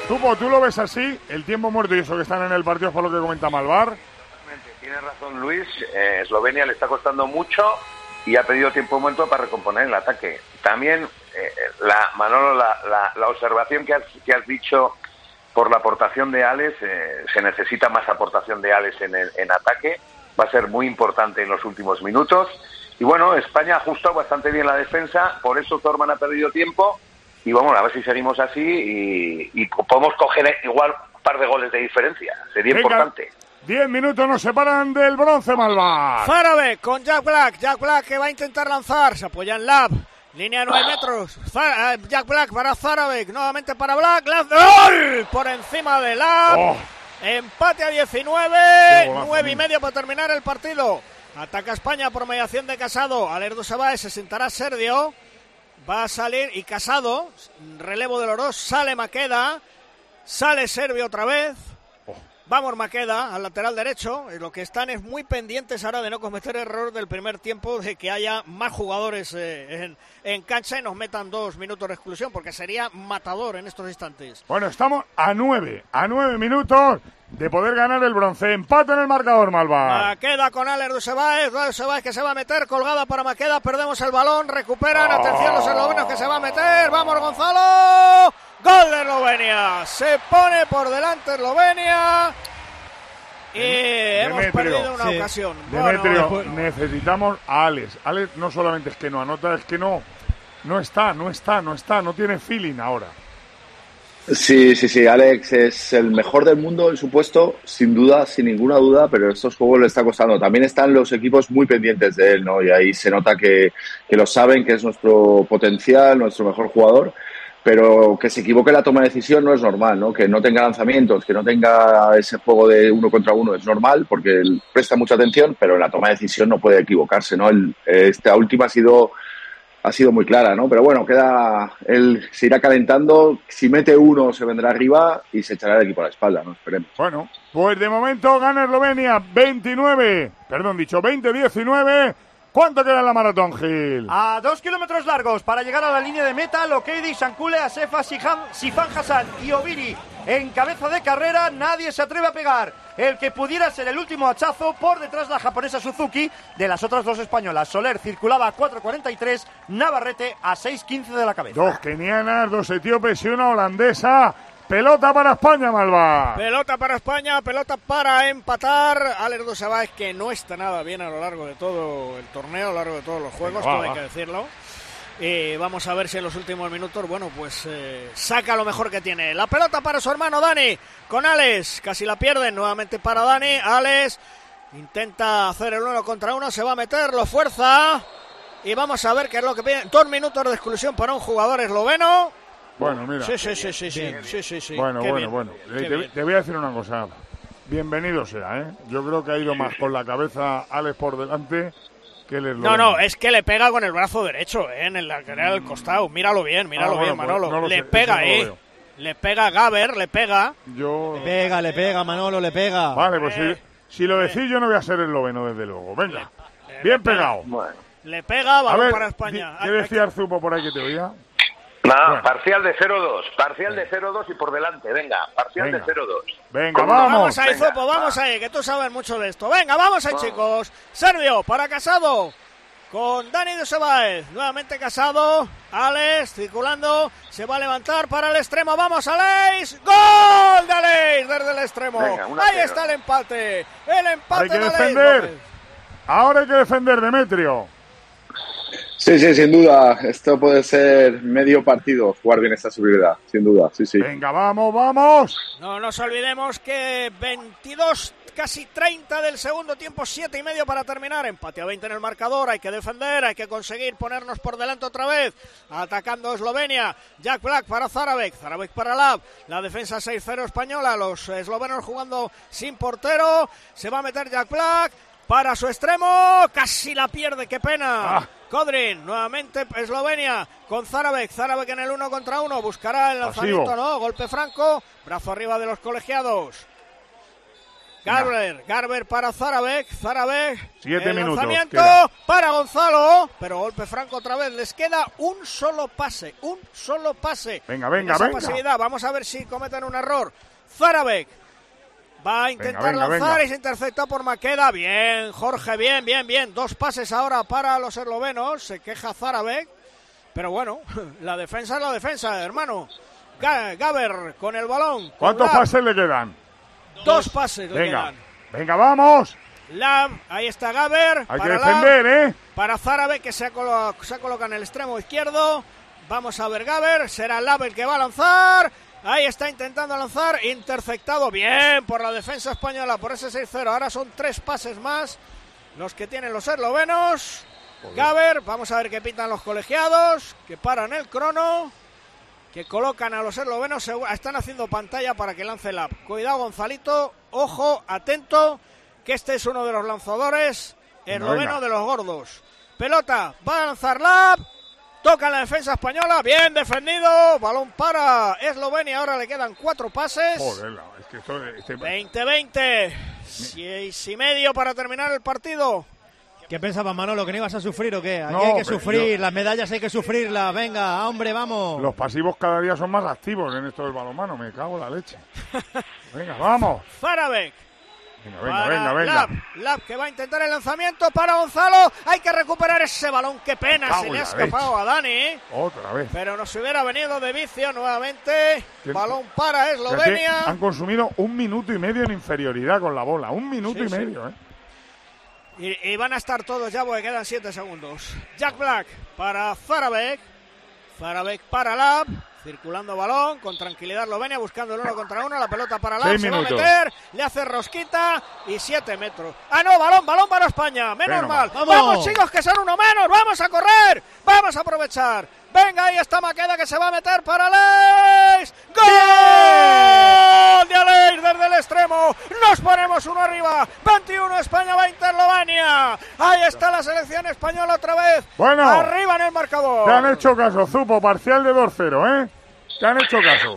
¿Tú lo ves así? El tiempo muerto y eso que están en el partido es por lo que comenta Malvar. Tiene razón Luis, Eslovenia le está costando mucho y ha pedido tiempo muerto para recomponer el ataque. También, Manolo, la observación que has dicho por la aportación de Alex, se necesita más aportación de Alex en ataque, va a ser muy importante en los últimos minutos. Y bueno, España ha ajustado bastante bien la defensa, por eso Zorman ha perdido tiempo y vamos a ver si seguimos así y podemos coger igual un par de goles de diferencia, sería importante. 10 minutos nos separan del bronce, Malvar. Zárabek con Jack Black que va a intentar lanzar, se apoya en Lab, línea de 9 metros, Jack Black para Zárabek, nuevamente para Black, ¡gol! Por encima de Lab, empate a 19, 9:30 para terminar el partido. Ataca España por mediación de Casado, Alerdo Sebae, se sentará Sergio, va a salir y Casado, relevo de los dos, sale Maqueda, sale Serbio otra vez. Vamos Maqueda al lateral derecho, lo que están es muy pendientes ahora de no cometer error del primer tiempo, de que haya más jugadores en cancha y nos metan 2 minutos de exclusión, porque sería matador en estos instantes. Bueno, estamos a 9 minutos de poder ganar el bronce. Empate en el marcador, Malvar. Maqueda con Aler Sebae que se va a meter, colgada para Maqueda, perdemos el balón, recuperan, atención los eslovenos que se va a meter, vamos Gonzalo. Gol de Eslovenia, se pone por delante Eslovenia y hemos perdido una ocasión. Demetrio, necesitamos a Alex. Alex no solamente es que no anota, es que no está, no tiene feeling ahora. Sí, Alex es el mejor del mundo en su puesto, sin duda, sin ninguna duda, pero estos juegos le está costando. También están los equipos muy pendientes de él, ¿no? Y ahí se nota que lo saben, que es nuestro potencial, nuestro mejor jugador, pero que se equivoque en la toma de decisión no es normal, ¿no? Que no tenga lanzamientos, que no tenga ese juego de 1 contra 1 es normal porque él presta mucha atención, pero en la toma de decisión no puede equivocarse, ¿no? Esta última ha sido muy clara, ¿no? Pero bueno, él se irá calentando, si mete uno se vendrá arriba y se echará el equipo a la espalda, ¿no? Esperemos. Bueno, pues de momento gana Eslovenia 20-19. ¿Cuánto queda en la maratón, Gil? A 2 kilómetros largos para llegar a la línea de meta. Lokeidi, Sankule, Asefa, Sifan Hassan y Oviri en cabeza de carrera. Nadie se atreve a pegar el que pudiera ser el último hachazo por detrás de la japonesa Suzuki. De las otras dos españolas, Soler circulaba a 4.43, Navarrete a 6.15 de la cabeza. 2 kenianas, 2 etíopes y una holandesa. Pelota para España, Malva. Pelota para España, pelota para empatar. Alerdo Sebae, que no está nada bien a lo largo de todo el torneo, a lo largo de todos los juegos, todo hay que decirlo. Vamos a ver si en los últimos minutos, saca lo mejor que tiene. La pelota para su hermano Dani, con Alex, casi la pierden, nuevamente para Dani. Alex intenta hacer el 1 contra 1, se va a meter, lo fuerza. Y vamos a ver qué es lo que pide. 2 minutos de exclusión para un jugador esloveno. Bueno, mira. Sí. Bueno. Te voy a decir una cosa. Bienvenido sea, ¿eh? Yo creo que ha ido más con la cabeza Alex por delante que el esloveno. No, es que le pega con el brazo derecho, en el lateral del costado. Míralo bien, Manolo. No le pega, Le pega Gaber, le pega. Le pega, Manolo, le pega. Vale, pues si lo decís yo no voy a ser esloveno, desde luego. Venga, bien pegado. Bueno. Le pega, vamos para España. ¿Qué decía Arzupo por ahí que te oía? Nada, parcial de 0-2 y por delante, venga, parcial de 0-2. Venga, vamos ahí, Zupo, vamos ahí, que tú sabes mucho de esto. Venga, vamos ahí, chicos. Sergio para Casado, con Dani de Sebae, nuevamente Casado, Alex circulando, se va a levantar para el extremo, vamos Alex, gol de Alex desde el extremo. Venga, ahí está el empate hay que de defender. Alex. Ahora hay que defender, Demetrio. Sí, sin duda. Esto puede ser medio partido, jugar bien esta subida, sin duda, sí. Venga, vamos. No nos olvidemos que 22, casi 30 del segundo tiempo, 7:30 para terminar. Empate a 20 en el marcador, hay que defender, hay que conseguir ponernos por delante otra vez. Atacando Eslovenia, Jack Black para Zárabek para Lab. La defensa 6-0 española, los eslovenos jugando sin portero. Se va a meter Jack Black para su extremo, casi la pierde, qué pena. Kodrin, nuevamente Eslovenia con Zárabek en el 1 contra 1, buscará el lanzamiento, no, golpe franco, brazo arriba de los colegiados. Garber para Zarabek. 7 minutos. Lanzamiento queda para Gonzalo, pero golpe franco otra vez. Les queda un solo pase. Venga. Pasividad. Vamos a ver si cometen un error. Zarabek va a intentar lanzar y se intercepta por Maqueda. Bien, Jorge, bien. 2 pases ahora para los eslovenos. Se queja Zarabek, pero bueno, la defensa es la defensa, hermano. Gaber con el balón. ¿Cuántos pases le quedan? 2 pases le quedan. Venga, vamos. Lab, ahí está Gaber. Hay que defender, Para Zarabek, que se ha colocado en el extremo izquierdo. Vamos a ver Gaber. Será Lab el que va a lanzar. Ahí está intentando lanzar, interceptado bien por la defensa española, por ese 6-0. Ahora son 3 pases más los que tienen los eslovenos. Gaber, vamos a ver qué pintan los colegiados, que paran el crono, que colocan a los eslovenos, están haciendo pantalla para que lance Lab. Cuidado, Gonzalito, ojo, atento, que este es uno de los lanzadores esloveno de los gordos. Pelota, va a lanzar Lab. Toca la defensa española, bien defendido, balón para Eslovenia, ahora le quedan 4 pases. Joder, es que esto... 20-20, 6:30 para terminar el partido. ¿Qué pensabas, Manolo, que no ibas a sufrir o qué? Aquí No, hay que sufrir, las medallas hay que sufrirlas, venga, hombre, vamos. Los pasivos cada día son más activos en esto del balonmano, me cago en la leche. Venga, vamos. Zarabek. Venga. Lab que va a intentar el lanzamiento para Gonzalo. Hay que recuperar ese balón. Qué pena, se le ha escapado a Dani. Otra vez. Pero nos hubiera venido de vicio nuevamente. Balón para Eslovenia. Han consumido 1 minuto y medio en inferioridad con la bola. 1 minuto y medio, Y van a estar todos ya porque quedan 7 segundos. Jack Black para Zarabek. Zarabek para Lab. Circulando balón, con tranquilidad Eslovenia, buscando el 1 contra 1, la pelota para Lab, se va a meter, le hace rosquita y 7 metros. No, balón para España, menos mal. Vamos chicos, que son 1 menos, vamos a correr, vamos a aprovechar. Venga, ahí está Maqueda que se va a meter para Aleix. ¡Gol de Aleix desde el extremo! Nos ponemos 1 arriba. 21 España, 20 Eslovenia. Ahí está la selección española otra vez. Bueno, arriba en el marcador. Te han hecho caso, Zupo, parcial de 2-0, Te han hecho caso.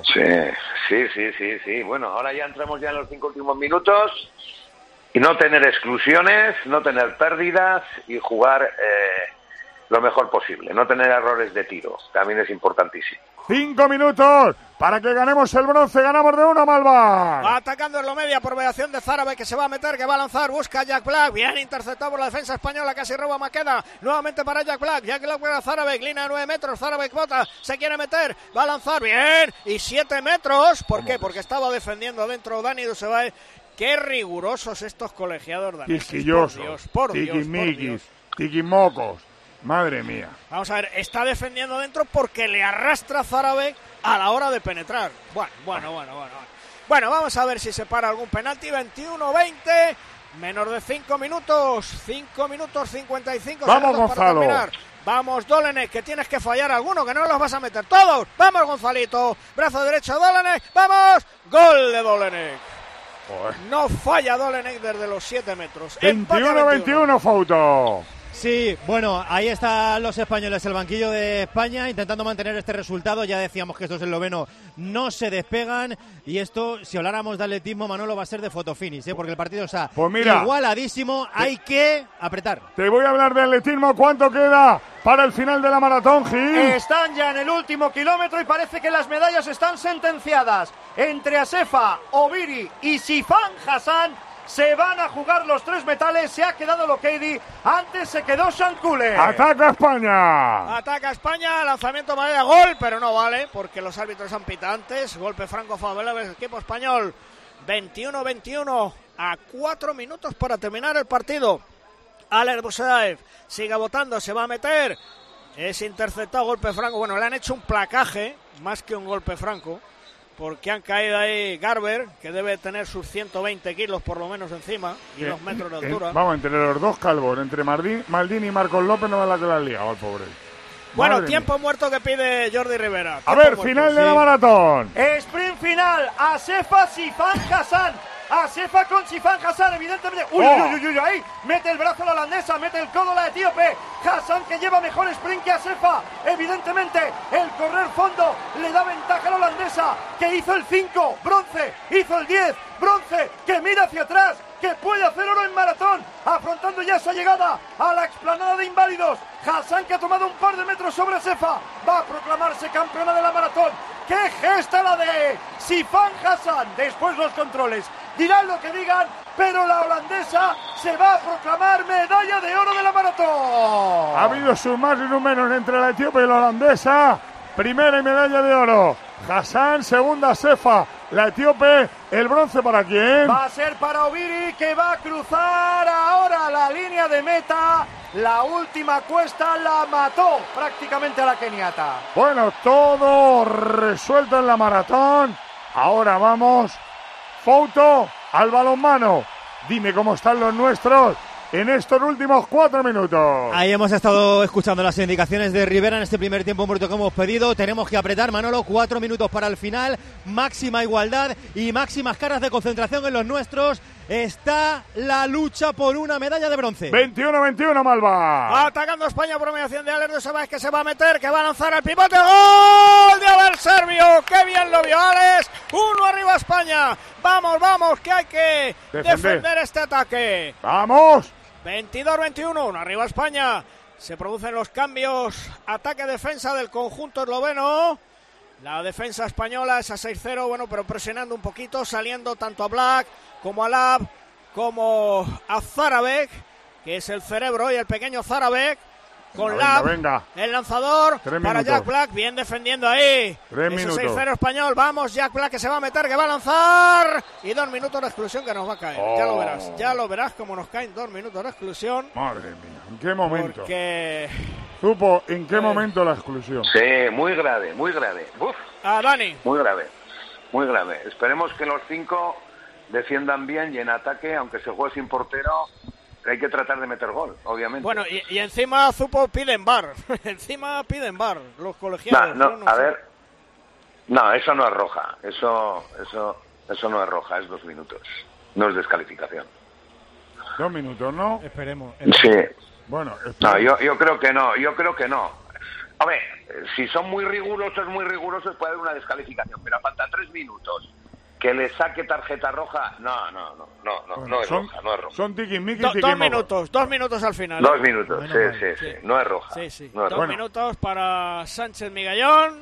Sí. Bueno, ahora ya entramos ya en los 5 últimos minutos y no tener exclusiones, no tener pérdidas y jugar lo mejor posible, no tener errores de tiro, también es importantísimo. 5 minutos para que ganemos el bronce, ganamos de 1, Malva. Va atacando Eslovenia por mediación de Zarabek, que se va a meter, que va a lanzar, busca a Jack Black, bien interceptado por la defensa española, casi roba Maqueda, nuevamente para Jack Black para Zarabek, línea de 9 metros, Zarabek bota, se quiere meter, va a lanzar, bien, y 7 metros, ¿por qué? Porque estaba defendiendo dentro Dani Dusevay. Qué rigurosos estos colegiados daneses. Quisquillosos, por Dios, tiquismiquis, tiquimocos. Madre mía. Vamos a ver, está defendiendo dentro porque le arrastra Zarabek a la hora de penetrar. Bueno, vamos a ver si se para algún penalti. 21-20, menos de 5 minutos. 5 minutos 55 Vamos, Gonzalo. para terminar. Vamos, Dolenek, que tienes que fallar alguno, que no los vas a meter todos. Vamos, Gonzalito. Brazo derecho, Dolenek. ¡Vamos! Gol de Dolenek. No falla Dolenek desde los 7 metros. 21-21, Fouto. Sí, bueno, ahí están los españoles, el banquillo de España, intentando mantener este resultado. Ya decíamos que estos eslovenos no se despegan y esto, si habláramos de atletismo, Manolo, va a ser de fotofinish, porque el partido está igualadísimo, hay que apretar. Te voy a hablar de atletismo. ¿Cuánto queda para el final de la maratón, Gil? Están ya en el último kilómetro y parece que las medallas están sentenciadas. Entre Asefa, Oviri y Sifan Hassan se van a jugar los 3 metales. Se ha quedado Lokeidi, antes se quedó Shankule. ¡Ataca España! Ataca España, lanzamiento de gol, pero no vale porque los árbitros han pitado antes. Golpe franco favorable del equipo español. 21-21 a 4 minutos para terminar el partido. Alex Busaev sigue votando, se va a meter. Es interceptado, golpe franco. Bueno, le han hecho un placaje más que un golpe franco, porque han caído ahí Garber, que debe tener sus 120 kilos por lo menos encima, y 2 metros de altura. Vamos, entre los dos calvos, entre Maldini y Marcos López, no va la que la han liado, el pobre. Bueno, Madre tiempo mía. muerto que pide Jordi Rivera. A ver, final de la maratón. Sprint final, Asefa Sifan Hassan. Asefa con Sifan Hassan, evidentemente. Uy, ahí. Mete el brazo la holandesa, mete el codo la etíope. Hassan que lleva mejor sprint que Asefa. Evidentemente, el correr fondo le da ventaja a la holandesa, que hizo el 5, bronce, hizo el 10, bronce, que mira hacia atrás, que puede hacer oro en maratón, afrontando ya esa llegada a la explanada de inválidos. Hassan, que ha tomado un par de metros sobre Asefa, va a proclamarse campeona de la maratón. ¡Qué gesta la de Sifan Hassan! Después los controles dirán lo que digan, pero la holandesa se va a proclamar medalla de oro de la maratón. Ha habido un más y un menos entre la etíope y la holandesa. Primera y medalla de oro Hassan, segunda Asefa. La etíope, ¿el bronce para quién? Va a ser para Obiri, que va a cruzar ahora la línea de meta. La última cuesta la mató prácticamente a la keniata. Bueno, todo resuelto en la maratón. Ahora vamos, foto al balonmano. Dime cómo están los nuestros en estos últimos 4 minutos. Ahí hemos estado escuchando las indicaciones de Rivera en este primer tiempo muerto que hemos pedido. Tenemos que apretar, Manolo, 4 minutos para el final. Máxima igualdad y máximas caras de concentración en los nuestros. Está la lucha por una medalla de bronce. 21-21, Malva. Atacando España por mediación de Alex de Sebas, que se va a meter, que va a lanzar el pivote. ¡Gol de Abel Serbio! ¡Qué bien lo vio Alex! 1 arriba España. Vamos, que hay que defender este ataque. ¡Vamos! 22-21, 1 arriba España. Se producen los cambios. Ataque-defensa del conjunto esloveno. La defensa española es a 6-0, bueno, pero presionando un poquito, saliendo tanto a Black como a Lab, como a Zarabek, que es el cerebro y el pequeño Zarabek, con Lab, el lanzador para Jack Black, bien defendiendo ahí. 3 minutos. 6-0 español, vamos, Jack Black que se va a meter, que va a lanzar, y 2 minutos de exclusión que nos va a caer. Ya lo verás como nos caen 2 minutos de exclusión. Madre mía, ¿en qué momento? Porque... Supo, ¿en qué momento la exclusión? Sí, muy grave. Uf. Dani. Muy grave. Esperemos que los 5 defiendan bien y en ataque, aunque se juegue sin portero, hay que tratar de meter gol, obviamente. Bueno, y encima Zupo piden bar. Los colegiados. No, eso no es roja. Eso no es roja, es 2 minutos. No es descalificación. 2 minutos, ¿no? Esperemos. Sí. Bueno, no, yo creo que no. A ver, si son muy rigurosos, puede haber una descalificación, pero a falta 3 minutos que le saque tarjeta roja, no es roja. Son tiquismiquis. 2 minutos al final. 2 minutos, sí, no es roja. Sí. 2 minutos para Sánchez Migallón.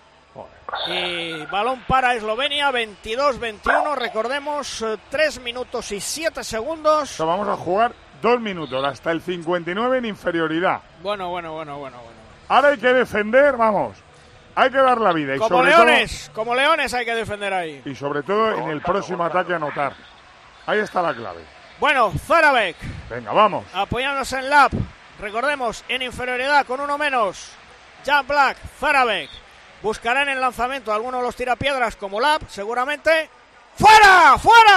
Y balón para Eslovenia, 22-21, recordemos, 3 minutos y 7 segundos. Vamos a jugar 2 minutos, hasta el 59 en inferioridad. Bueno. Ahora hay que defender, vamos. Hay que dar la vida. Y como leones hay que defender ahí. Y sobre todo en el próximo ataque anotar. Ahí está la clave. Bueno, Zarabek. Venga, vamos. Apoyándose en Lab. Recordemos, en inferioridad con 1 menos. Jack Black, Zarabek. Buscarán el lanzamiento algunos de los tirapiedras como Lab, seguramente. ¡Fuera!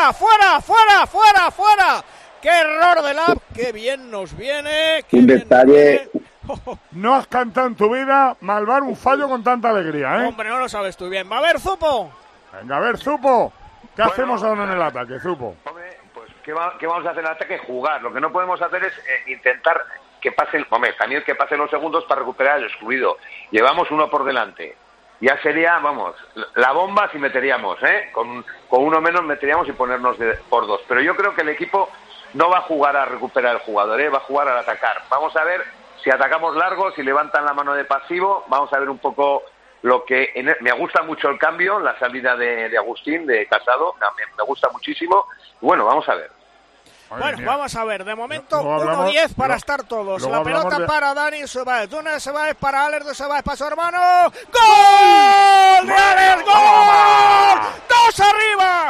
¡Qué error de Lab! ¡Qué bien nos viene! Un detalle. No has cantado en tu vida malvar un fallo con tanta alegría, ¿eh? Hombre, no lo sabes tú bien. ¡Va a ver, Zupo! Venga, a ver, Zupo. ¿Qué hacemos ahora en el ataque, Zupo? Hombre, pues, ¿qué vamos a hacer en el ataque? Jugar. Lo que no podemos hacer es intentar que pasen... Hombre, también que pasen los segundos para recuperar el excluido. Llevamos 1 por delante. Ya sería, la bomba si meteríamos, ¿eh? Con 1 menos meteríamos y ponernos por 2. Pero yo creo que el equipo no va a jugar a recuperar el jugador, ¿eh? Va a jugar al atacar. Vamos a ver si atacamos largo, si levantan la mano de pasivo. Vamos a ver un poco lo que... Me gusta mucho el cambio, la salida de Agustín, de Casado. Me gusta muchísimo. Bueno, vamos a ver. Bueno, vamos a ver, de momento 1-10 para estar todos. La pelota para Dani Sebáez, Dani Sebáez para Alex de Sebáez, para su hermano. ¡Gol de Alex! ¡Gol! 2 arriba,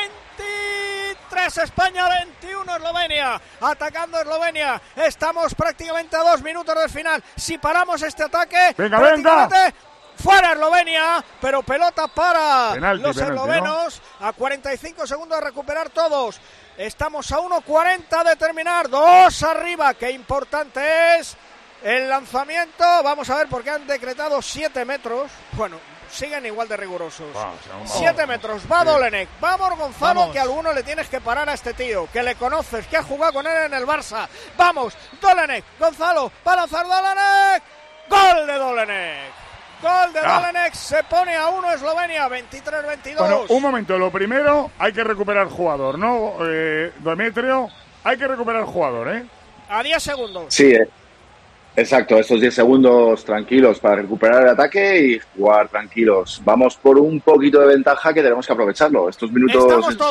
23 España, 21 Eslovenia. Atacando Eslovenia, estamos prácticamente a 2 minutos del final. Si paramos este ataque, venga. Fuera Eslovenia, pero pelota para los eslovenos, ¿no? A 45 segundos de recuperar todos. Estamos a 1:40 de terminar, 2 arriba, qué importante es el lanzamiento. Vamos a ver por qué han decretado 7 metros. Bueno, siguen igual de rigurosos. 7 metros, va Dolenech, vamos Gonzalo, vamos. Que alguno le tienes que parar a este tío, que le conoces, que has jugado con él en el Barça. Vamos, Dolenech, Gonzalo, va a lanzar Dolenech, gol de Dolenech. Gol de Dolenech, se pone a 1 Eslovenia, 23-22. Bueno, un momento, lo primero, hay que recuperar el jugador, ¿no, Demetrio? Hay que recuperar el jugador, ¿eh? A 10 segundos. Sí, exacto, estos 10 segundos tranquilos para recuperar el ataque y jugar tranquilos. Vamos por un poquito de ventaja que tenemos que aprovecharlo. Estos minutos...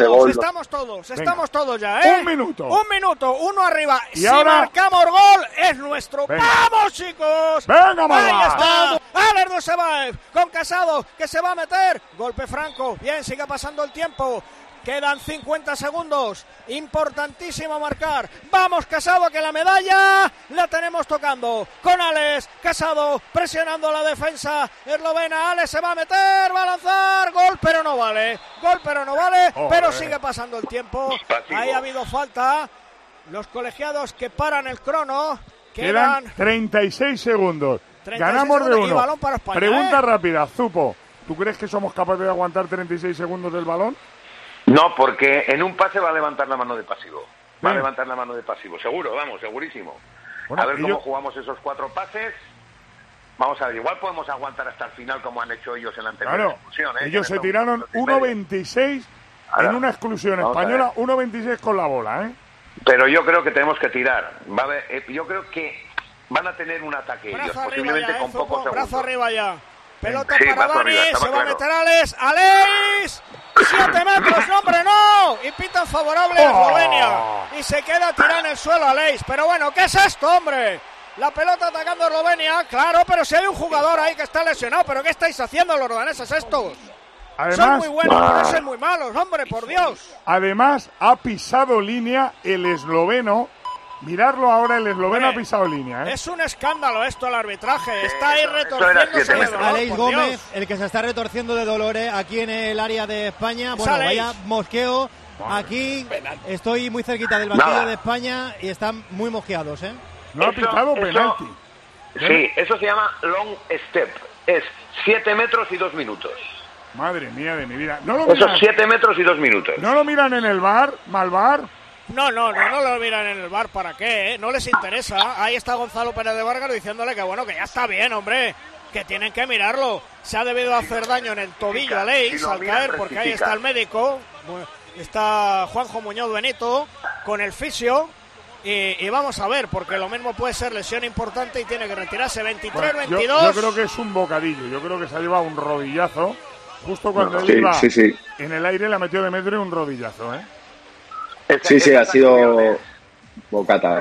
Estamos todos ya, ¿eh? Un minuto, uno arriba. Y si ahora... marcamos gol, es nuestro. Venga. ¡Vamos, chicos! ¡Venga, Ahí está. Alex Dusebaev con Casado, que se va a meter. Golpe franco. Bien, sigue pasando el tiempo. Quedan 50 segundos. Importantísimo marcar. Vamos, Casado, que la medalla la tenemos tocando. Con Alex. Casado presionando la defensa eslovena. Alex se va a meter, va a lanzar. Gol, pero no vale. Pero sigue pasando el tiempo. Ahí ha habido falta. Los colegiados que paran el crono. Quedan 36 segundos. 36 Ganamos segundos de 1. Balón para España, Pregunta rápida, Zupo. ¿Tú crees que somos capaces de aguantar 36 segundos del balón? No, porque en un pase va a levantar la mano de pasivo. Seguro, vamos, segurísimo. Bueno, a ver cómo jugamos esos 4 pases. Vamos a ver, igual podemos aguantar hasta el final como han hecho ellos en la anterior exclusión. Ellos se tiraron 1.26 en una exclusión española, 1.26 con la bola, ¿eh? Pero yo creo que tenemos que tirar. Yo creo que van a tener un ataque ellos, posiblemente ya, con pocos segundos. Brazo arriba ya. Pelota para Dani, se va a meter Alex. ¡Alex! 7 metros, no, hombre, no. Y pitan favorable a Eslovenia. Y se queda tirado en el suelo Alex. Pero bueno, ¿qué es esto, hombre? La pelota atacando a Eslovenia, claro, pero si hay un jugador ahí que está lesionado. ¿Pero qué estáis haciendo los daneses estos? Además, son muy buenos, pero son muy malos, hombre, por Dios. Además, ha pisado línea el esloveno. Mirarlo ahora, el esloveno ha pisado línea, ¿eh? Es un escándalo esto, el arbitraje. Está ahí retorciéndose de dolor. Alex Gómez, el que se está retorciendo de dolores aquí en el área de España. Bueno, vaya mosqueo. Aquí estoy muy cerquita del banquillo de España y están muy mosqueados, ¿eh? No ha pitado penalti. Sí, eso se llama long step. Es 7 metros y 2 minutos. Madre mía de mi vida. Esos 7 metros y 2 minutos. ¿No lo miran en el bar, Malvar? No lo miran en el bar, ¿para qué? No les interesa. Ahí está Gonzalo Pérez de Vargas diciéndole que bueno, que ya está bien, hombre, que tienen que mirarlo. Se ha debido hacer daño en el tobillo a Leis al caer, porque ahí está el médico, está Juanjo Muñoz Benito con el fisio, y vamos a ver, porque lo mismo puede ser lesión importante y tiene que retirarse. 23-22. Yo creo que es un bocadillo, yo creo que se ha llevado un rodillazo, justo cuando él iba en el aire, le metió Demetrio un rodillazo, ¿eh? Sí, ha sido bocata.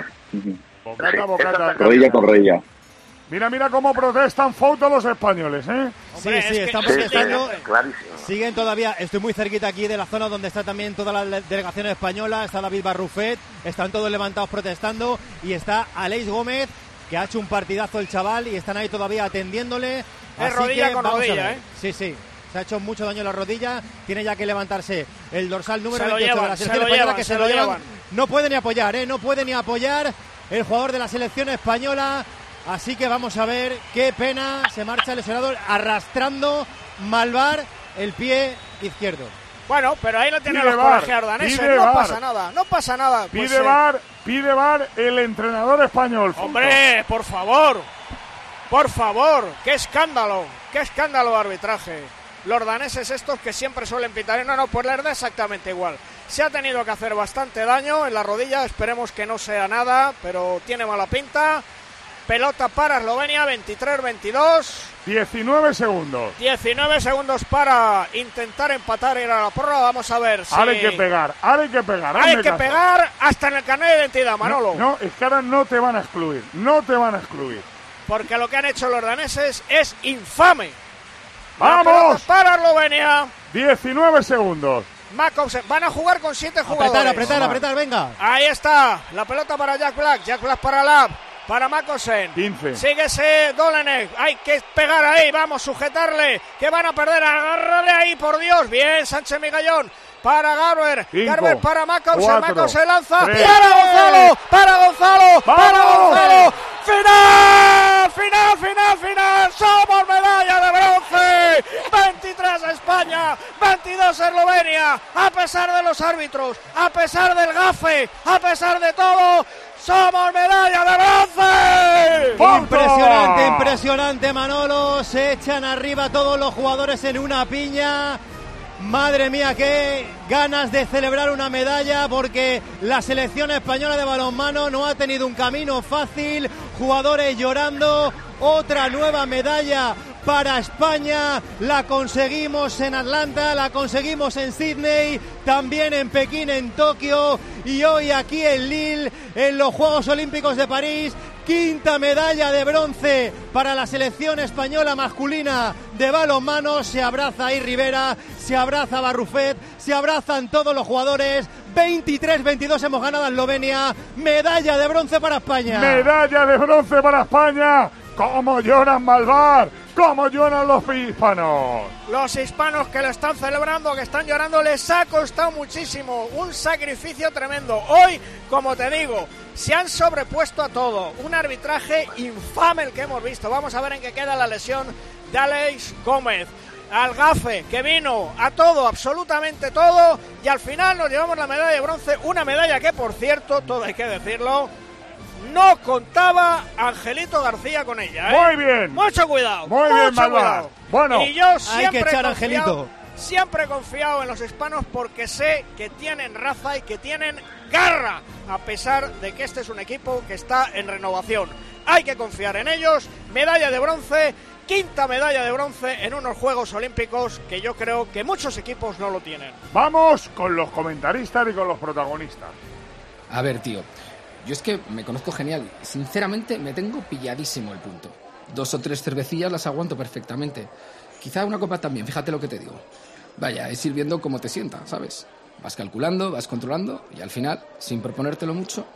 Bocata. Rodilla con rodilla. Mira cómo protestan fotos los españoles, ¿eh? Hombre, sí, están protestando. Siguen todavía, estoy muy cerquita aquí de la zona donde está también toda la delegación española, está David Barrufet, están todos levantados protestando y está Alex Gómez, que ha hecho un partidazo el chaval y están ahí todavía atendiéndole. Es rodilla con rodilla, ¿eh? Sí. Se ha hecho mucho daño en la rodilla, tiene ya que levantarse el dorsal número 28 de la selección española, que se lo llevan. No puede ni apoyar, no puede ni apoyar el jugador de la selección española, así que vamos a ver qué pena, se marcha el lesionado arrastrando Malvar el pie izquierdo. Bueno, pero ahí lo tienen los colegiados daneses, no pasa nada. Pide VAR el entrenador español. Hombre, por favor, qué escándalo de arbitraje. Los daneses estos que siempre suelen pitar. No, pues les da exactamente igual. Se ha tenido que hacer bastante daño en la rodilla. Esperemos que no sea nada, pero tiene mala pinta. Pelota para Eslovenia, 23-22. 19 segundos. 19 segundos para intentar empatar y ir a la prórroga. Vamos a ver si... Ahora hay que pegar. Hay que pegar hasta en el carnet de identidad, Manolo. No, es que ahora no te van a excluir. Porque lo que han hecho los daneses es infame. ¡Vamos! Para Eslovenia. 19 segundos. Makovsen, van a jugar con 7 jugadores. Apretar, venga. Ahí está, la pelota para Jack Black para Lab, para Makovsen. 15. Síguese Dolenech, hay que pegar ahí, vamos, sujetarle, que van a perder, agárrale ahí, por Dios. Bien, Sánchez Migallón. Para Garber, 5, Garber para Makovsen, 4, Makovsen lanza, 3, para Gonzalo, final, somos medalla de bronce, 23 España, 22 Eslovenia. A pesar de los árbitros, a pesar del gafe, a pesar de todo, ¡somos medalla de bronce! Impresionante, impresionante, Manolo. Se echan arriba todos los jugadores en una piña. Madre mía, qué ganas de celebrar una medalla, porque la selección española de balonmano no ha tenido un camino fácil. Jugadores llorando. Otra nueva medalla para España. La conseguimos en Atlanta, la conseguimos en Sydney, también en Pekín, en Tokio, y hoy aquí en Lille, en los Juegos Olímpicos de París. Quinta medalla de bronce para la selección española masculina de balonmano. Se abraza ahí Rivera, se abraza Barrufet, se abrazan todos los jugadores. 23-22 hemos ganado a Eslovenia. Medalla de bronce para España. Medalla de bronce para España. ¡Cómo lloran Malvar! ¡Cómo lloran los hispanos! Los hispanos que lo están celebrando, que están llorando, les ha costado muchísimo. Un sacrificio tremendo. Hoy, como te digo, se han sobrepuesto a todo. Un arbitraje infame el que hemos visto. Vamos a ver en qué queda la lesión de Alex Gómez. Al gafe, que vino a todo, absolutamente todo. Y al final nos llevamos la medalla de bronce. Una medalla que, por cierto, todo hay que decirlo, no contaba Angelito García con ella, ¿eh? Muy bien. Mucho cuidado. Muy bien, Malvar. Bueno, y yo hay que echar a Angelito. Siempre he confiado en los hispanos porque sé que tienen raza y que tienen garra, a pesar de que este es un equipo que está en renovación. Hay que confiar en ellos. Medalla de bronce, quinta medalla de bronce en unos Juegos Olímpicos que yo creo que muchos equipos no lo tienen. Vamos con los comentaristas y con los protagonistas. A ver, tío, yo es que me conozco genial. Sinceramente, me tengo pilladísimo el punto. 2 o 3 cervecillas las aguanto perfectamente. Quizá una copa también, fíjate lo que te digo. Vaya, es ir viendo cómo te sienta, ¿sabes? Vas calculando, vas controlando y al final, sin proponértelo mucho,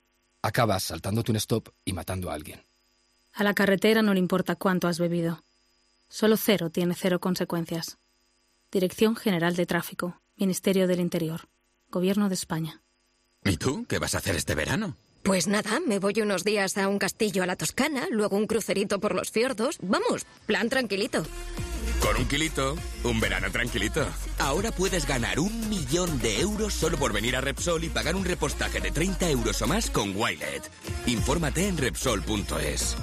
acabas saltándote un stop y matando a alguien. A la carretera no le importa cuánto has bebido. Solo cero tiene 0 consecuencias. Dirección General de Tráfico, Ministerio del Interior, Gobierno de España. ¿Y tú? ¿Qué vas a hacer este verano? Pues nada, me voy unos días a un castillo a la Toscana, luego un crucerito por los fiordos. Vamos, plan tranquilito. Con un kilito, un verano tranquilito. Ahora puedes ganar 1 millón de euros solo por venir a Repsol y pagar un repostaje de 30 euros o más con Wilet. Infórmate en Repsol.es.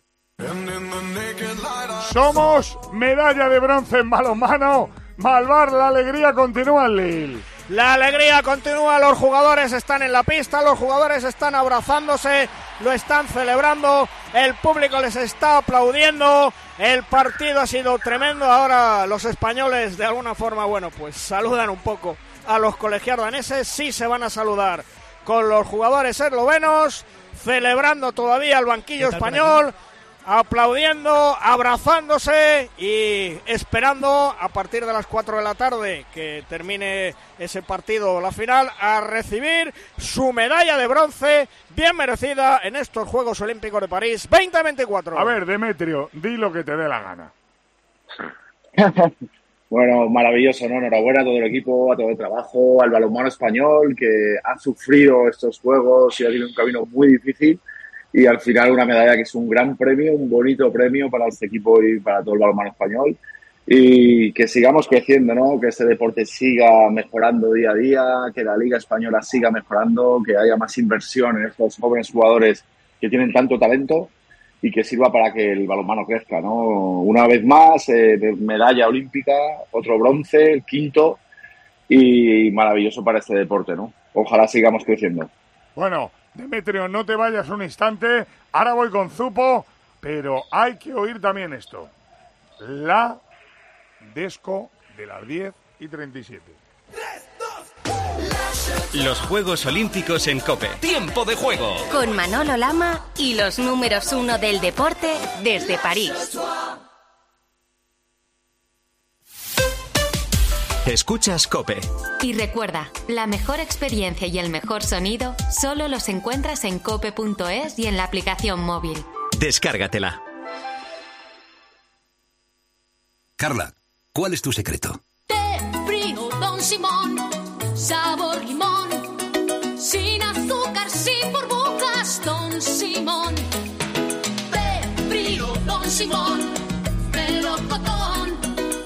Somos medalla de bronce en balonmano. Malvar, la alegría continúa en Lille. La alegría continúa, los jugadores están en la pista, los jugadores están abrazándose, lo están celebrando, el público les está aplaudiendo, el partido ha sido tremendo. Ahora los españoles de alguna forma, bueno, pues saludan un poco a los colegiados daneses, sí se van a saludar con los jugadores eslovenos, celebrando todavía el banquillo español, aplaudiendo, abrazándose y esperando a partir de las 4 de la tarde que termine ese partido, la final, a recibir su medalla de bronce bien merecida en estos Juegos Olímpicos de París 2024. A ver, Demetrio, di lo que te dé la gana. Bueno, maravilloso, ¿no? Enhorabuena a todo el equipo, a todo el trabajo, al balonmano español que ha sufrido estos juegos y ha tenido un camino muy difícil. Y al final una medalla que es un gran premio, un bonito premio para este equipo y para todo el balonmano español. Y que sigamos creciendo, ¿no? Que este deporte siga mejorando día a día, que la Liga Española siga mejorando, que haya más inversión en estos jóvenes jugadores que tienen tanto talento y que sirva para que el balonmano crezca, ¿no? Una vez más, medalla olímpica, otro bronce, el quinto, y maravilloso para este deporte, ¿no? Ojalá sigamos creciendo. Bueno, Demetrio, no te vayas un instante, ahora voy con Zupo, pero hay que oír también esto. La Desco de las 10:37. Los Juegos Olímpicos en COPE. ¡Tiempo de juego! Con Manolo Lama y los números 1 del deporte desde París. Escuchas COPE. Y recuerda, la mejor experiencia y el mejor sonido solo los encuentras en cope.es y en la aplicación móvil. Descárgatela. Carla, ¿cuál es tu secreto? Té frío Don Simón, sabor limón, sin azúcar, sin burbujas, Don Simón. Té frío Don Simón, melocotón,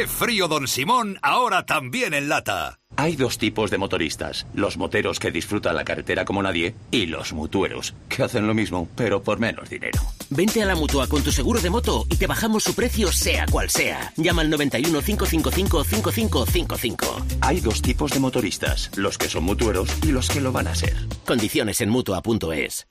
¡Qué frío, don Simón! Ahora también en lata. Hay dos tipos de motoristas, los moteros que disfrutan la carretera como nadie y los mutueros, que hacen lo mismo, pero por menos dinero. Vente a la Mutua con tu seguro de moto y te bajamos su precio sea cual sea. Llama al 91 555 5555. Hay dos tipos de motoristas, los que son mutueros y los que lo van a ser. Condiciones en Mutua.es.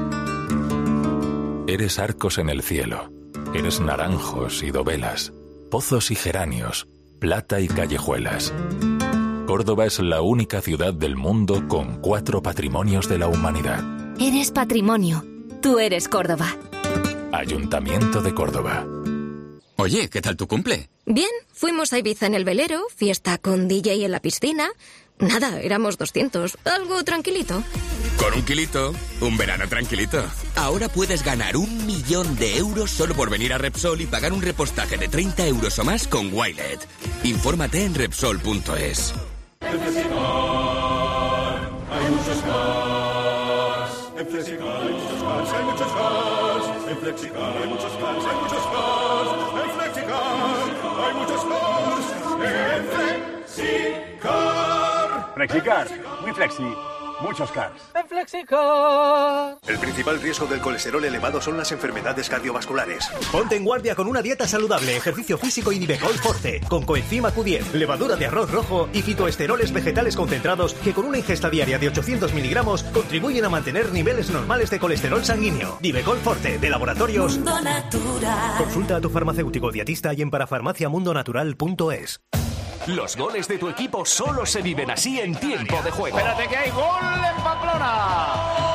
Eres arcos en el cielo. Eres naranjos y dovelas, pozos y geranios, plata y callejuelas. Córdoba es la única ciudad del mundo con 4 patrimonios de la humanidad. Eres patrimonio. Tú eres Córdoba. Ayuntamiento de Córdoba. Oye, ¿qué tal tu cumple? Bien, fuimos a Ibiza en el velero, fiesta con DJ en la piscina. Nada, éramos 200, algo tranquilito. Con 1 kilito, un verano tranquilito. Ahora puedes ganar 1 millón de euros solo por venir a Repsol y pagar un repostaje de 30 euros o más con Wilet. Infórmate en Repsol.es. En Flexicar hay muchos cars. En Flexicar hay muchos cars, hay muchos cars. En Flexicar hay muchos cars, hay muchos cars. En Flexicar hay muchos cars. En Flexicar. Flexicar, muy flexi, muchos cars. En Flexicar. El principal riesgo del colesterol elevado son las enfermedades cardiovasculares. Ponte en guardia con una dieta saludable, ejercicio físico y Divecol Forte, con coenzima Q10, levadura de arroz rojo y fitoesteroles vegetales concentrados que con una ingesta diaria de 800 miligramos contribuyen a mantener niveles normales de colesterol sanguíneo. Divecol Forte, de Laboratorios Mundo Natural. Consulta a tu farmacéutico dietista y en parafarmaciamundonatural.es. Los goles de tu equipo solo se viven así en tiempo de juego. Espérate que hay gol en Pamplona.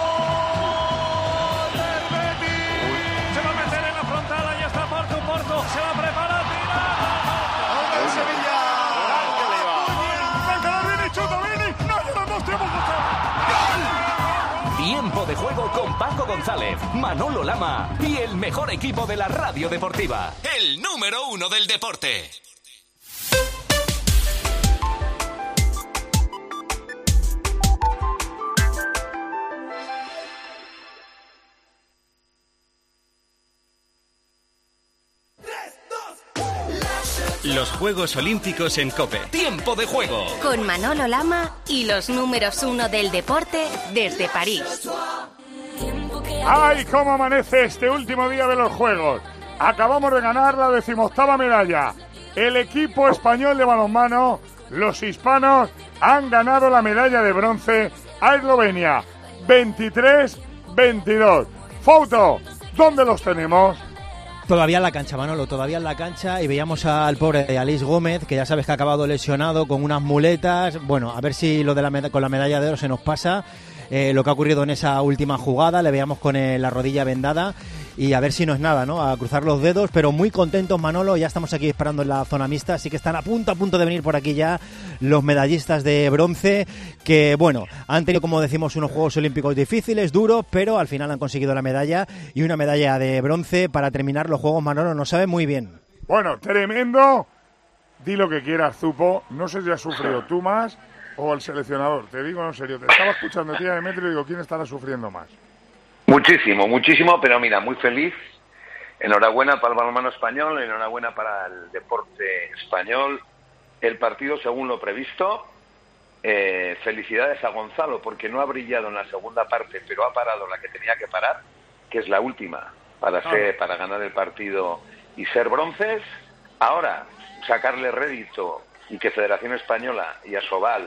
Se va a meter en la frontal, ahí está Porto, se va a preparar, tira. ¡Gol del Sevilla! ¡Venga, Vini, chuta, Vini! ¡No llevamos tiempo! Tiempo de juego con Paco González, Manolo Lama y el mejor equipo de la radio deportiva. El número 1 del deporte. Los Juegos Olímpicos en COPE. ¡Tiempo de juego! Con Manolo Lama y los números 1 del deporte desde París. ¡Ay, cómo amanece este último día de los Juegos! Acabamos de ganar la 18ª medalla. El equipo español de balonmano, los hispanos, han ganado la medalla de bronce a Eslovenia. 23-22. Foto, ¿dónde los tenemos? Todavía en la cancha, Manolo, todavía en la cancha, y veíamos al pobre de Alice Gómez, que ya sabes que ha acabado lesionado con unas muletas. Bueno, a ver si lo de con la medalla de oro se nos pasa. Lo que ha ocurrido en esa última jugada, le veíamos con la rodilla vendada, y a ver si no es nada, ¿no? A cruzar los dedos, pero muy contentos, Manolo. Ya estamos aquí esperando en la zona mixta, así que están a punto de venir por aquí ya los medallistas de bronce, que bueno, han tenido, como decimos, unos Juegos Olímpicos difíciles, duros, pero al final han conseguido la medalla, y una medalla de bronce para terminar los Juegos. Manolo, nos sabe muy bien. Bueno, tremendo. Di lo que quieras, Zupo. No sé si has sufrido tú más o el seleccionador. Te digo en serio, te estaba escuchando, tía Demetrio, y digo, ¿quién estará sufriendo más? Muchísimo, pero mira, muy feliz. Enhorabuena para el balonmano español, enhorabuena para el deporte español. El partido según lo previsto. Felicidades a Gonzalo, porque no ha brillado en la segunda parte, pero ha parado la que tenía que parar, que es la última, para ganar el partido y ser bronces. Ahora, sacarle rédito y que Federación Española y Asobal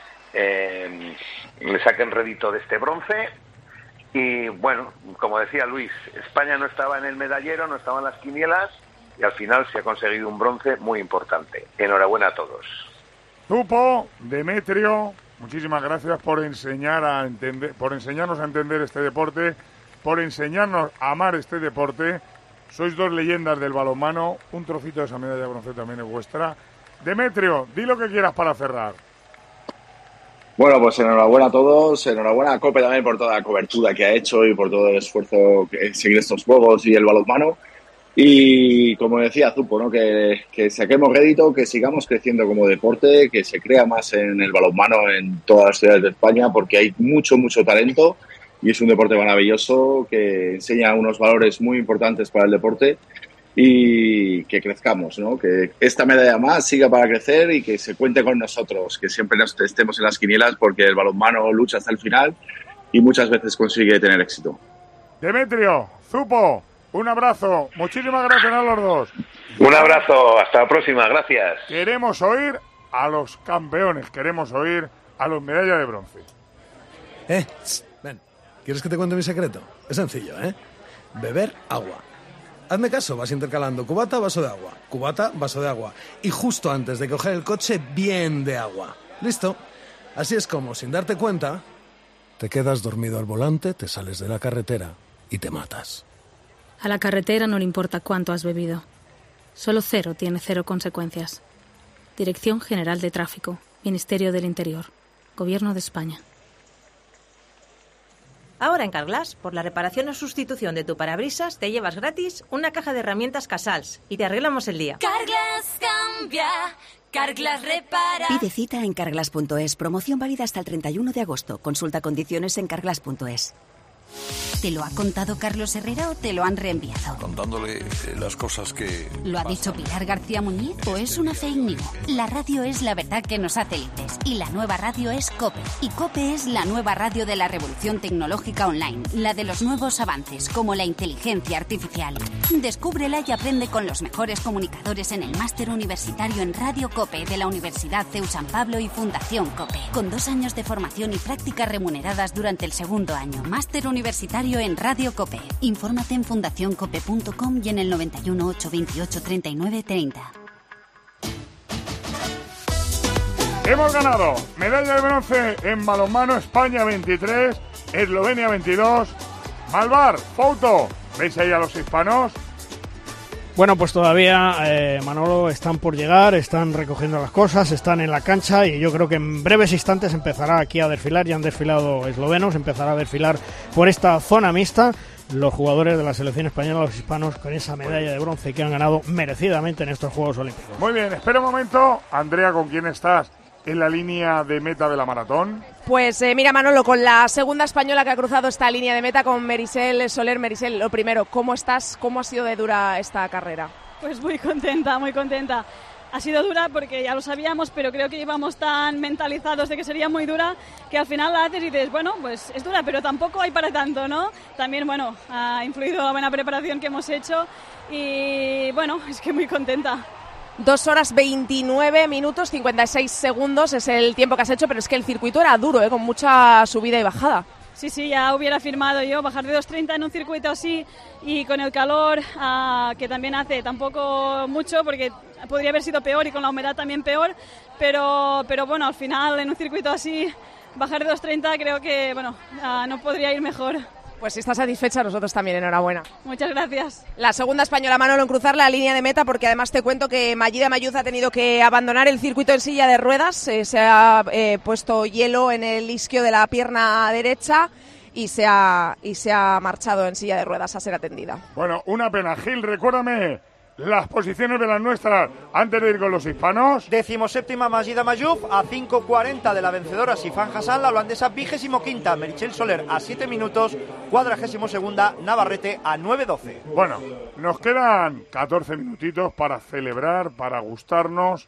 le saquen rédito de este bronce. Y bueno, como decía Luis, España no estaba en el medallero, no estaba en las quinielas, y al final se ha conseguido un bronce muy importante. Enhorabuena a todos. Zupo, Demetrio, muchísimas gracias por enseñarnos a entender este deporte, por enseñarnos a amar este deporte. Sois dos leyendas del balonmano. Un trocito de esa medalla de bronce también es vuestra. Demetrio, di lo que quieras para cerrar. Bueno, pues enhorabuena a todos, enhorabuena a COPE también por toda la cobertura que ha hecho y por todo el esfuerzo que seguir estos juegos y el balonmano. Y como decía Zupo, ¿no? Que saquemos rédito, que sigamos creciendo como deporte, que se crea más en el balonmano en todas las ciudades de España, porque hay mucho talento y es un deporte maravilloso que enseña unos valores muy importantes para el deporte. y que crezcamos, ¿no? Que esta medalla más siga para crecer y que se cuente con nosotros, que siempre estemos en las quinielas, porque el balonmano lucha hasta el final y muchas veces consigue tener éxito. Demetrio, Zupo, un abrazo. Muchísimas gracias a los dos. Un abrazo, hasta la próxima, gracias. Queremos oír a los campeones, queremos oír a los medallas de bronce. Ven, ¿quieres que te cuente mi secreto? Es sencillo, beber agua. Hazme caso, vas intercalando cubata, vaso de agua, cubata, vaso de agua. Y justo antes de coger el coche, bien de agua. ¿Listo? Así es como, sin darte cuenta, te quedas dormido al volante, te sales de la carretera y te matas. A la carretera no le importa cuánto has bebido. Solo cero tiene cero consecuencias. Dirección General de Tráfico, Ministerio del Interior, Gobierno de España. Ahora en Carglass, por la reparación o sustitución de tu parabrisas, te llevas gratis una caja de herramientas Casals y te arreglamos el día. Carglass cambia, Carglass repara. Pide cita en carglass.es. Promoción válida hasta el 31 de agosto. Consulta condiciones en carglass.es. ¿Te lo ha contado Carlos Herrera o te lo han reenviado? Contándole las cosas que... ¿Lo ha dicho Pilar García Muñiz o es una fake news? La radio es la verdad que nos hace libres y la nueva radio es COPE. Y COPE es la nueva radio de la revolución tecnológica online, la de los nuevos avances como la inteligencia artificial. Descúbrela y aprende con los mejores comunicadores en el máster universitario en Radio COPE de la Universidad CEU San Pablo y Fundación COPE, con 2 años de formación y prácticas remuneradas durante el segundo año. Máster universitario en Radio COPE. Infórmate en fundacioncope.com y en el 91 828 39 30. Hemos ganado medalla de bronce en balonmano, España 23, Eslovenia 22. Malvar, Fouto, ¿veis ahí a los hispanos? Bueno, pues todavía, Manolo, están por llegar, están recogiendo las cosas, están en la cancha y yo creo que en breves instantes empezará aquí a desfilar, ya han desfilado eslovenos, empezará a desfilar por esta zona mixta los jugadores de la selección española, los hispanos, con esa medalla de bronce que han ganado merecidamente en estos Juegos Olímpicos. Muy bien, espera un momento. Andrea, ¿con quién estás en la línea de meta de la maratón? Pues mira, Manolo, con la segunda española que ha cruzado esta línea de meta, con Merisel Soler. Merisel, lo primero, ¿cómo estás? ¿Cómo ha sido de dura esta carrera? Pues muy contenta, muy contenta. Ha sido dura porque ya lo sabíamos, pero creo que íbamos tan mentalizados de que sería muy dura que al final la haces y dices, bueno, pues es dura, pero tampoco hay para tanto, ¿no? También, bueno, ha influido la buena preparación que hemos hecho y, bueno, es que muy contenta. 2 horas 29 minutos 56 segundos es el tiempo que has hecho, pero es que el circuito era duro, con mucha subida y bajada. Sí, ya hubiera firmado yo bajar de 2.30 en un circuito así y con el calor que también hace tampoco mucho porque podría haber sido peor y con la humedad también peor, pero bueno, al final en un circuito así bajar de 2.30 creo que bueno no podría ir mejor. Pues si estás satisfecha, nosotros también, enhorabuena. Muchas gracias. La segunda española, Manolo, en cruzar la línea de meta, porque además te cuento que Mayida Mayuz ha tenido que abandonar el circuito en silla de ruedas, se ha puesto hielo en el isquio de la pierna derecha y se ha marchado en silla de ruedas a ser atendida. Bueno, una pena. Gil, recuérdame las posiciones de las nuestras antes de ir con los hispanos. 17ª Mayida Mayuf a 5.40 de la vencedora Sifan Hassan, la holandesa 25ª Meritxell Soler a 7 minutos, 42ª Navarrete a 9.12. Bueno, nos quedan 14 minutitos para celebrar, para gustarnos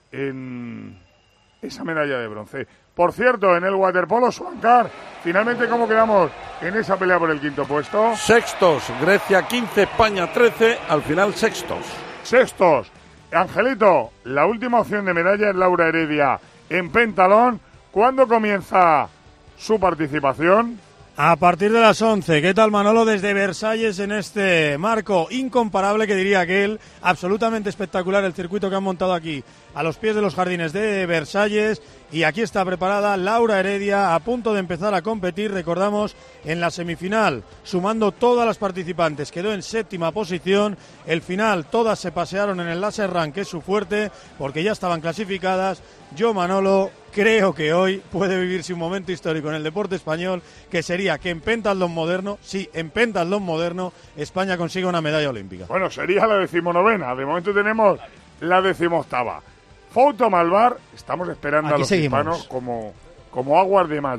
en esa medalla de bronce. Por cierto, en el waterpolo, Suancar, finalmente, ¿cómo quedamos en esa pelea por el quinto puesto? Sextos, Grecia 15, España 13, al final sextos. Sextos. Angelito, la última opción de medalla es Laura Heredia en pentalón. ¿Cuándo comienza su participación? A partir de las 11. ¿Qué tal, Manolo? Desde Versalles en este marco incomparable, que diría aquel, absolutamente espectacular el circuito que han montado aquí a los pies de los jardines de Versalles. Y aquí está preparada Laura Heredia, a punto de empezar a competir. Recordamos, en la semifinal, sumando todas las participantes, quedó en 7ª posición. El final, todas se pasearon en el láser run, que es su fuerte, porque ya estaban clasificadas. Yo, Manolo, creo que hoy puede vivirse un momento histórico en el deporte español, que sería que en pentatlón moderno, sí, en pentatlón moderno, España consiga una medalla olímpica. Bueno, sería la 19ª. De momento tenemos la 18ª. Fouto, Malvar, estamos esperando aquí a los hispanos como aguas de mayo, ¿eh?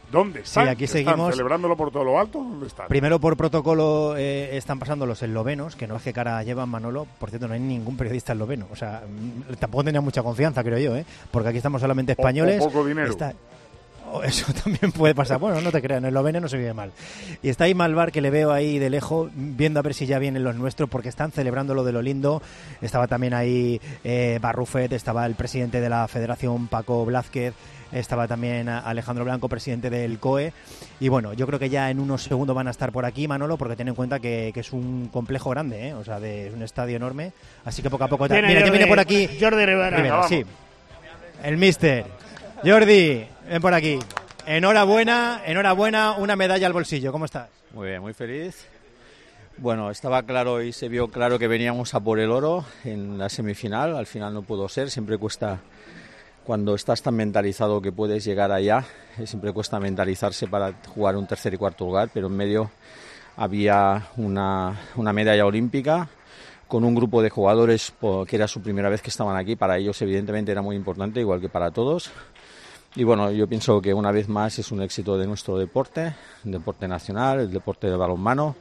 ¿Dónde están? Sí, aquí seguimos. ¿Celebrándolo por todo lo alto? ¿Dónde están? Primero, por protocolo, están pasando los eslovenos, que no es que cara llevan, Manolo. Por cierto, no hay ningún periodista esloveno. O sea, tampoco tenía mucha confianza, creo yo, porque aquí estamos solamente españoles. O poco dinero. Eso también puede pasar. Bueno, no te creas, en esloveno no se vive mal. Y está ahí Malvar, que le veo ahí de lejos, viendo a ver si ya vienen los nuestros, porque están celebrando lo de lo lindo. Estaba también ahí Barrufet, estaba el presidente de la Federación, Paco Blázquez, estaba también Alejandro Blanco, presidente del COE. Y bueno, yo creo que ya en unos segundos van a estar por aquí, Manolo, porque ten en cuenta que es un complejo grande, o sea, es un estadio enorme. Así que poco a poco... Mira, ya viene por aquí Jordi Rivera. Sí. El míster. Jordi, ven por aquí. Enhorabuena, una medalla al bolsillo. ¿Cómo estás? Muy bien, muy feliz. Bueno, estaba claro y se vio claro que veníamos a por el oro en la semifinal. Al final no pudo ser, siempre cuesta, cuando estás tan mentalizado que puedes llegar allá, siempre cuesta mentalizarse para jugar un tercer y cuarto lugar, pero en medio había una medalla olímpica con un grupo de jugadores que era su primera vez que estaban aquí. Para ellos evidentemente era muy importante, igual que para todos. Y bueno, yo pienso que una vez más es un éxito de nuestro deporte, el deporte nacional, el deporte de balonmano.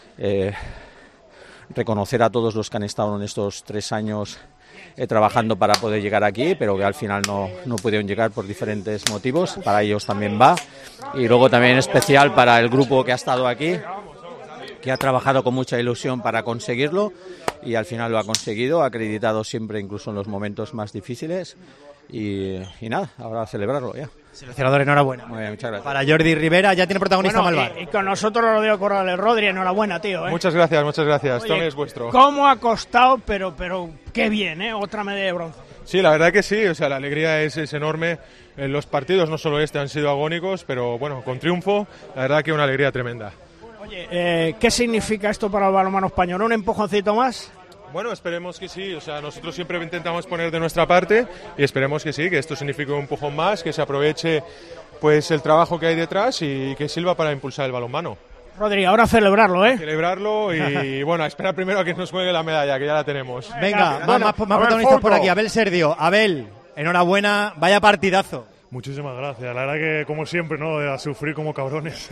Reconocer a todos los que han estado en estos 3 años trabajando para poder llegar aquí, pero que al final no pudieron llegar por diferentes motivos. Para ellos también va. Y luego también especial para el grupo que ha estado aquí, que ha trabajado con mucha ilusión para conseguirlo y al final lo ha conseguido, ha acreditado siempre, incluso en los momentos más difíciles. Y nada, ahora a celebrarlo ya. Seleccionador, enhorabuena. Muy bien, muchas gracias. Para Jordi Rivera, ya tiene protagonista Malvar. Y con nosotros Rodrigo Corrales. Rodri, enhorabuena, tío. Muchas gracias. Oye, Tony es vuestro. ¿Cómo ha costado? Pero qué bien, otra medalla de bronce. Sí, la verdad que sí, o sea, la alegría es enorme. Los partidos, no solo han sido agónicos, pero bueno, con triunfo, la verdad que una alegría tremenda. Oye, ¿qué significa esto para el balonmano español? ¿Un empujoncito más? Bueno, esperemos que sí, o sea, nosotros siempre intentamos poner de nuestra parte y esperemos que sí, que esto signifique un empujón más, que se aproveche pues el trabajo que hay detrás y que sirva para impulsar el balonmano. Rodri, ahora celebrarlo, Celebrarlo y bueno, a esperar primero a que nos juegue la medalla, que ya la tenemos. Venga, más protagonistas por aquí. Abel Serdio. Abel, enhorabuena, vaya partidazo. Muchísimas gracias. La verdad que, como siempre, ¿no? A sufrir como cabrones.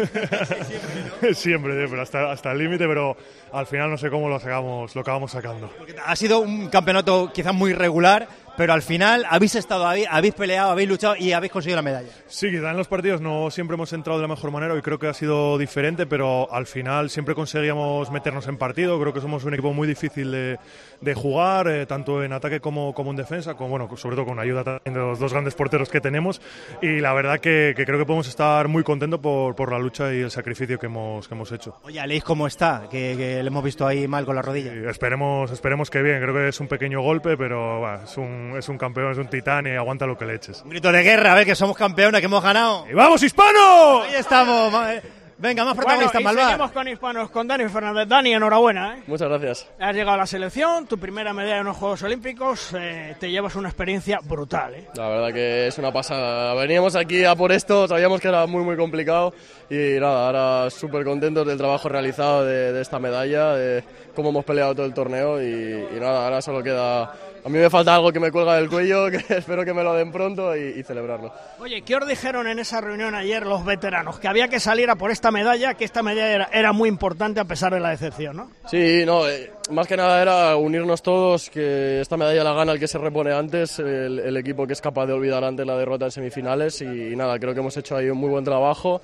Siempre, pero hasta el límite, pero al final no sé cómo lo acabamos sacando. Ha sido un campeonato quizás muy regular, pero al final habéis estado ahí, habéis peleado, habéis luchado y habéis conseguido la medalla. Sí, quizás en los partidos no siempre hemos entrado de la mejor manera y creo que ha sido diferente, pero al final siempre conseguíamos meternos en partido. Creo que somos un equipo muy difícil de jugar, tanto en ataque como en defensa, sobre todo con ayuda también de los 2 grandes porteros que tenemos. Y la verdad que creo que podemos estar muy contentos por la lucha y el sacrificio que hemos hecho. Oye, Aleix, ¿cómo está? Que le hemos visto ahí mal con la rodilla. Sí, esperemos que bien. Creo que es un pequeño golpe, pero es un campeón, es un titán y aguanta lo que le eches. Un grito de guerra, a ver que somos campeones, que hemos ganado. ¡Y vamos, hispanos! Ahí estamos. Venga, más protagonistas, Malvar. Seguimos con hispanos, con Dani Fernández. Dani, enhorabuena. Muchas gracias. Has llegado a la selección, tu primera medalla en los Juegos Olímpicos, te llevas una experiencia brutal. La verdad que es una pasada. Veníamos aquí a por esto, sabíamos que era muy muy complicado y nada, ahora súper contentos del trabajo realizado de esta medalla, de cómo hemos peleado todo el torneo y nada, ahora solo queda... A mí me falta algo que me cuelga del cuello, que espero que me lo den pronto y celebrarlo. Oye, ¿qué os dijeron en esa reunión ayer los veteranos? Que había que salir a por esta medalla, que esta medalla era muy importante a pesar de la decepción, ¿no? Sí, más que nada era unirnos todos, que esta medalla la gana el que se repone antes, el equipo que es capaz de olvidar antes la derrota en semifinales y nada, creo que hemos hecho ahí un muy buen trabajo.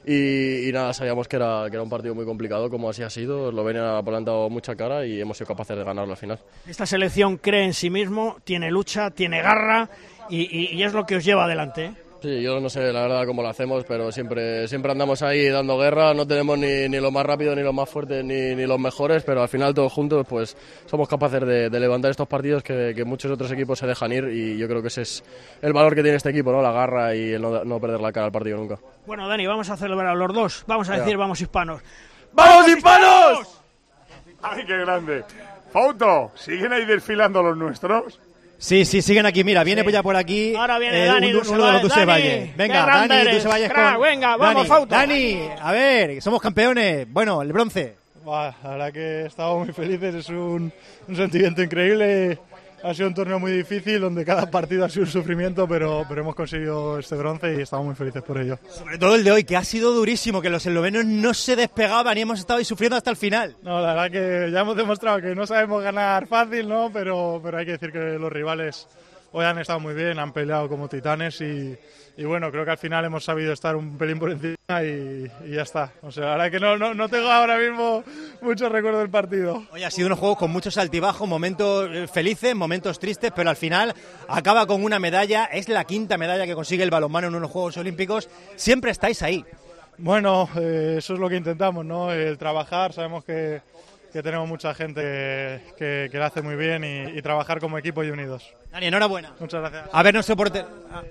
Y nada, sabíamos que era un partido muy complicado, como así ha sido. Eslovenia ha plantado mucha cara y hemos sido capaces de ganarlo al final. Esta selección cree en sí mismo, tiene lucha, tiene garra y es lo que os lleva adelante. Sí, yo no sé la verdad cómo lo hacemos, pero siempre andamos ahí dando guerra. No tenemos ni lo más rápido, ni los más fuertes, ni los mejores, pero al final todos juntos pues somos capaces de levantar estos partidos que muchos otros equipos se dejan ir y yo creo que ese es el valor que tiene este equipo, ¿no? La garra y el no perder la cara al partido nunca. Bueno, Dani, vamos a celebrar a los dos. Vamos a decir vamos hispanos. ¡Vamos hispanos! ¡Ay, qué grande! Fauto, ¿siguen ahí desfilando los nuestros? Sí, siguen aquí. Mira, viene ya por aquí. Ahora viene Dani Dusevalle. Venga, Dani Dusevalle. Venga, vamos, Fauto. Dani, a ver, somos campeones. Bueno, el bronce. La verdad que estamos muy felices. Es un sentimiento increíble. Ha sido un torneo muy difícil donde cada partido ha sido un sufrimiento, pero hemos conseguido este bronce y estamos muy felices por ello. Sobre todo el de hoy, que ha sido durísimo, que los eslovenos no se despegaban y hemos estado ahí sufriendo hasta el final. No, la verdad que ya hemos demostrado que no sabemos ganar fácil, ¿no? Pero hay que decir que los rivales hoy han estado muy bien, han peleado como titanes y bueno, creo que al final hemos sabido estar un pelín por encima y ya está. O sea, la verdad que no tengo ahora mismo mucho recuerdo del partido. Hoy ha sido unos juegos con muchos altibajos, momentos felices, momentos tristes, pero al final acaba con una medalla. Es la quinta medalla que consigue el balonmano en unos Juegos Olímpicos. Siempre estáis ahí. Bueno, eso es lo que intentamos, ¿no? El trabajar, sabemos que tenemos mucha gente que lo hace muy bien y trabajar como equipo y unidos. Dani, enhorabuena. Muchas gracias. A ver nuestro portero.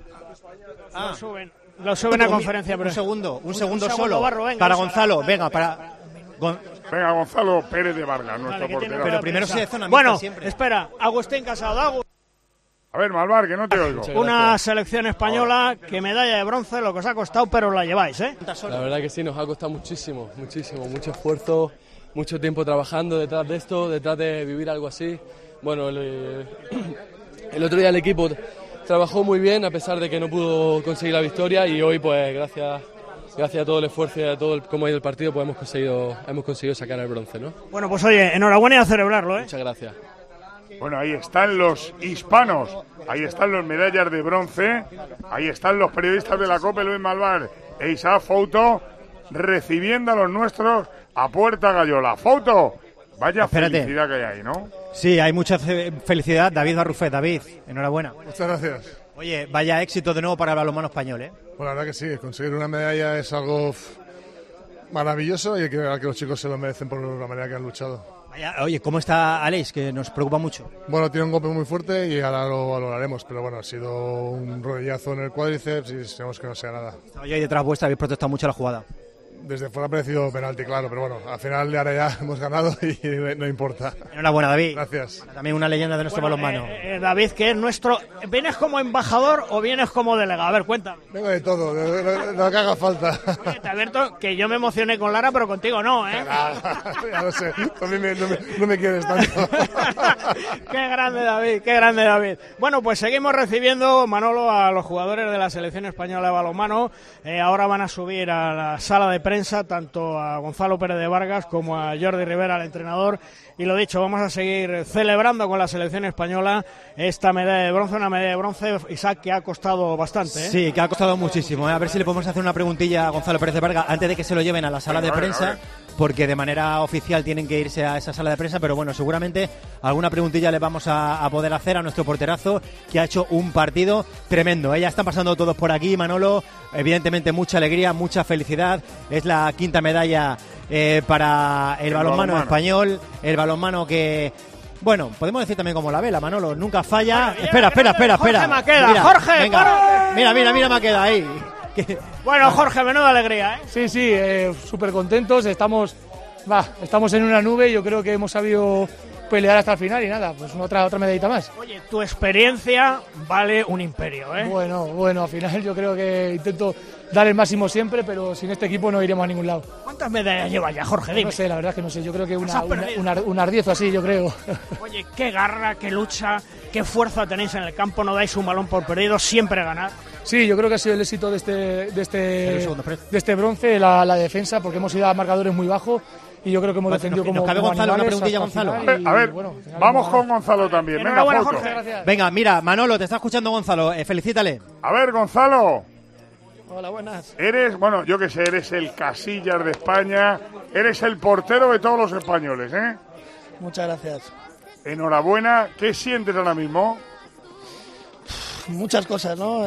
Lo suben a conferencia. Un segundo solo. Barro, venga, para Gonzalo, venga, para... Venga, Gonzalo Pérez de Vargas, nuestro portero. Pero primero se zona bueno, siempre. Espera, Agustín Casado. A ver, Malvar, que no te oigo. Una selección española que medalla de bronce, lo que os ha costado, pero la lleváis, ¿eh? La verdad que sí, nos ha costado muchísimo, mucho esfuerzo, mucho tiempo trabajando detrás de esto, detrás de vivir algo así. Bueno, el otro día el equipo trabajó muy bien a pesar de que no pudo conseguir la victoria y hoy pues gracias a todo el esfuerzo y a todo cómo ha ido el partido pues hemos conseguido sacar el bronce, ¿no? Bueno, pues oye, enhorabuena y a celebrarlo, ¿eh? Muchas gracias. Bueno, ahí están los hispanos, ahí están los medallas de bronce, ahí están los periodistas de la COPE, Luis Malvar e Isaac Fouto, recibiendo a los nuestros a Puerta Gallola. Fouto, vaya felicidad que hay ahí, ¿no? Sí, hay mucha felicidad. David Barrufet, David, enhorabuena. Muchas gracias. Oye, vaya éxito de nuevo para el balonmano español, ¿eh? Pues la verdad que sí, conseguir una medalla es algo maravilloso y hay que ver que los chicos se lo merecen por la manera que han luchado. Vaya, oye, ¿cómo está Aleix? Que nos preocupa mucho. Bueno, tiene un golpe muy fuerte y ahora lo valoraremos, pero bueno, ha sido un rodillazo en el cuádriceps y esperemos que no sea nada. Estaba yo ahí detrás vuestra, habéis protestado mucho la jugada. Desde fuera ha parecido penalti, claro, pero bueno, al final de ahora ya hemos ganado y no importa. Enhorabuena, David. Gracias. También una leyenda de nuestro balonmano. David, que es nuestro... ¿Vienes como embajador o vienes como delegado? A ver, cuéntame. Vengo de todo, de lo que haga falta. Oye, te advierto que yo me emocioné con Lara, pero contigo no, ¿eh? Ya lo sé, también no me quieres tanto. Qué grande, David, qué grande, David. Bueno, pues seguimos recibiendo, Manolo, a los jugadores de la selección española de balonmano. Ahora van a subir a la sala de prensa tanto a Gonzalo Pérez de Vargas como a Jordi Rivera, el entrenador, y lo dicho, vamos a seguir celebrando con la selección española esta medalla de bronce, una medalla de bronce, Isaac, que ha costado bastante, ¿eh? Sí, que ha costado muchísimo, ¿eh? A ver si le podemos hacer una preguntilla a Gonzalo Pérez de Vargas antes de que se lo lleven a la sala de prensa, porque de manera oficial tienen que irse a esa sala de prensa, pero bueno, seguramente alguna preguntilla le vamos a poder hacer a nuestro porterazo, que ha hecho un partido tremendo. Ya están pasando todos por aquí, Manolo, evidentemente mucha alegría, mucha felicidad, es la quinta medalla para el balonmano español, el balonmano que... Bueno, podemos decir también como la vela, Manolo, nunca falla. Bueno, espera. Jorge Maqueda, Jorge, venga, mira Maqueda ahí. Bueno, Jorge, menuda alegría, ¿eh? Sí, súper contentos, estamos en una nube, yo creo que hemos sabido pelear hasta el final y nada, pues otra medallita más. Oye, tu experiencia vale un imperio, ¿eh? Bueno, al final yo creo que intento dar el máximo siempre, pero sin este equipo no iremos a ningún lado. ¿Cuántas medallas llevas ya, Jorge? Dime. No sé, la verdad es que no sé, yo creo que unas 10 o así, yo creo. Oye, qué garra, qué lucha, qué fuerza tenéis en el campo, no dais un balón por perdido, siempre ganar. Sí, yo creo que ha sido el éxito de este bronce, la defensa, porque hemos ido a marcadores muy bajos y yo creo que hemos defendido como Gonzalo, una preguntilla, Gonzalo. A ver, bueno, vamos con Gonzalo también. Venga, Jorge, gracias. Venga, mira, Manolo, te está escuchando Gonzalo, felicítale. A ver, Gonzalo. Hola, buenas. Eres el Casillas de España, eres el portero de todos los españoles, ¿eh? Muchas gracias. Enhorabuena. ¿Qué sientes ahora mismo? Muchas cosas, ¿no?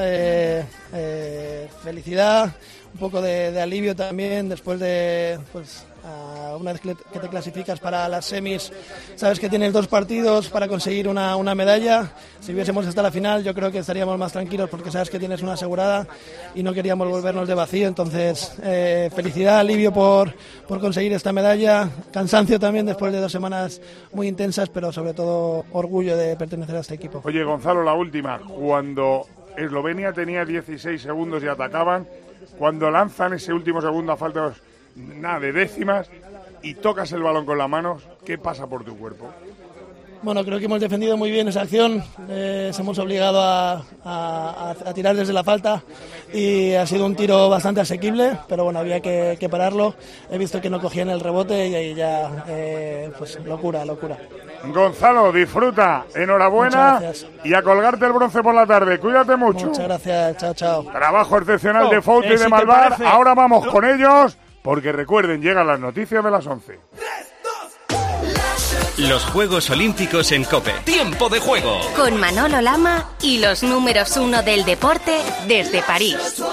Felicidad, un poco de alivio también después de, una vez que te clasificas para las semis, sabes que tienes 2 partidos para conseguir una medalla. Si hubiésemos hasta la final, yo creo que estaríamos más tranquilos porque sabes que tienes una asegurada y no queríamos volvernos de vacío. Entonces, felicidad, alivio por conseguir esta medalla, cansancio también después de 2 semanas muy intensas, pero sobre todo orgullo de pertenecer a este equipo. Oye, Gonzalo, la última, cuando Eslovenia tenía 16 segundos y atacaban, cuando lanzan ese último segundo a falta de décimas y tocas el balón con las manos, ¿qué pasa por tu cuerpo? Bueno, creo que hemos defendido muy bien esa acción, se hemos obligado a tirar desde la falta y ha sido un tiro bastante asequible, pero bueno, había que pararlo. He visto que no cogían el rebote y ahí ya, pues locura. Gonzalo, disfruta, enhorabuena y a colgarte el bronce por la tarde. Cuídate mucho. Muchas gracias, chao. Trabajo excepcional de Fouti y de Malvar. Ahora vamos con ellos, porque recuerden, llegan las noticias de las 11. Los Juegos Olímpicos en COPE. ¡Tiempo de juego! Con Manolo Lama y los números 1 del deporte desde París.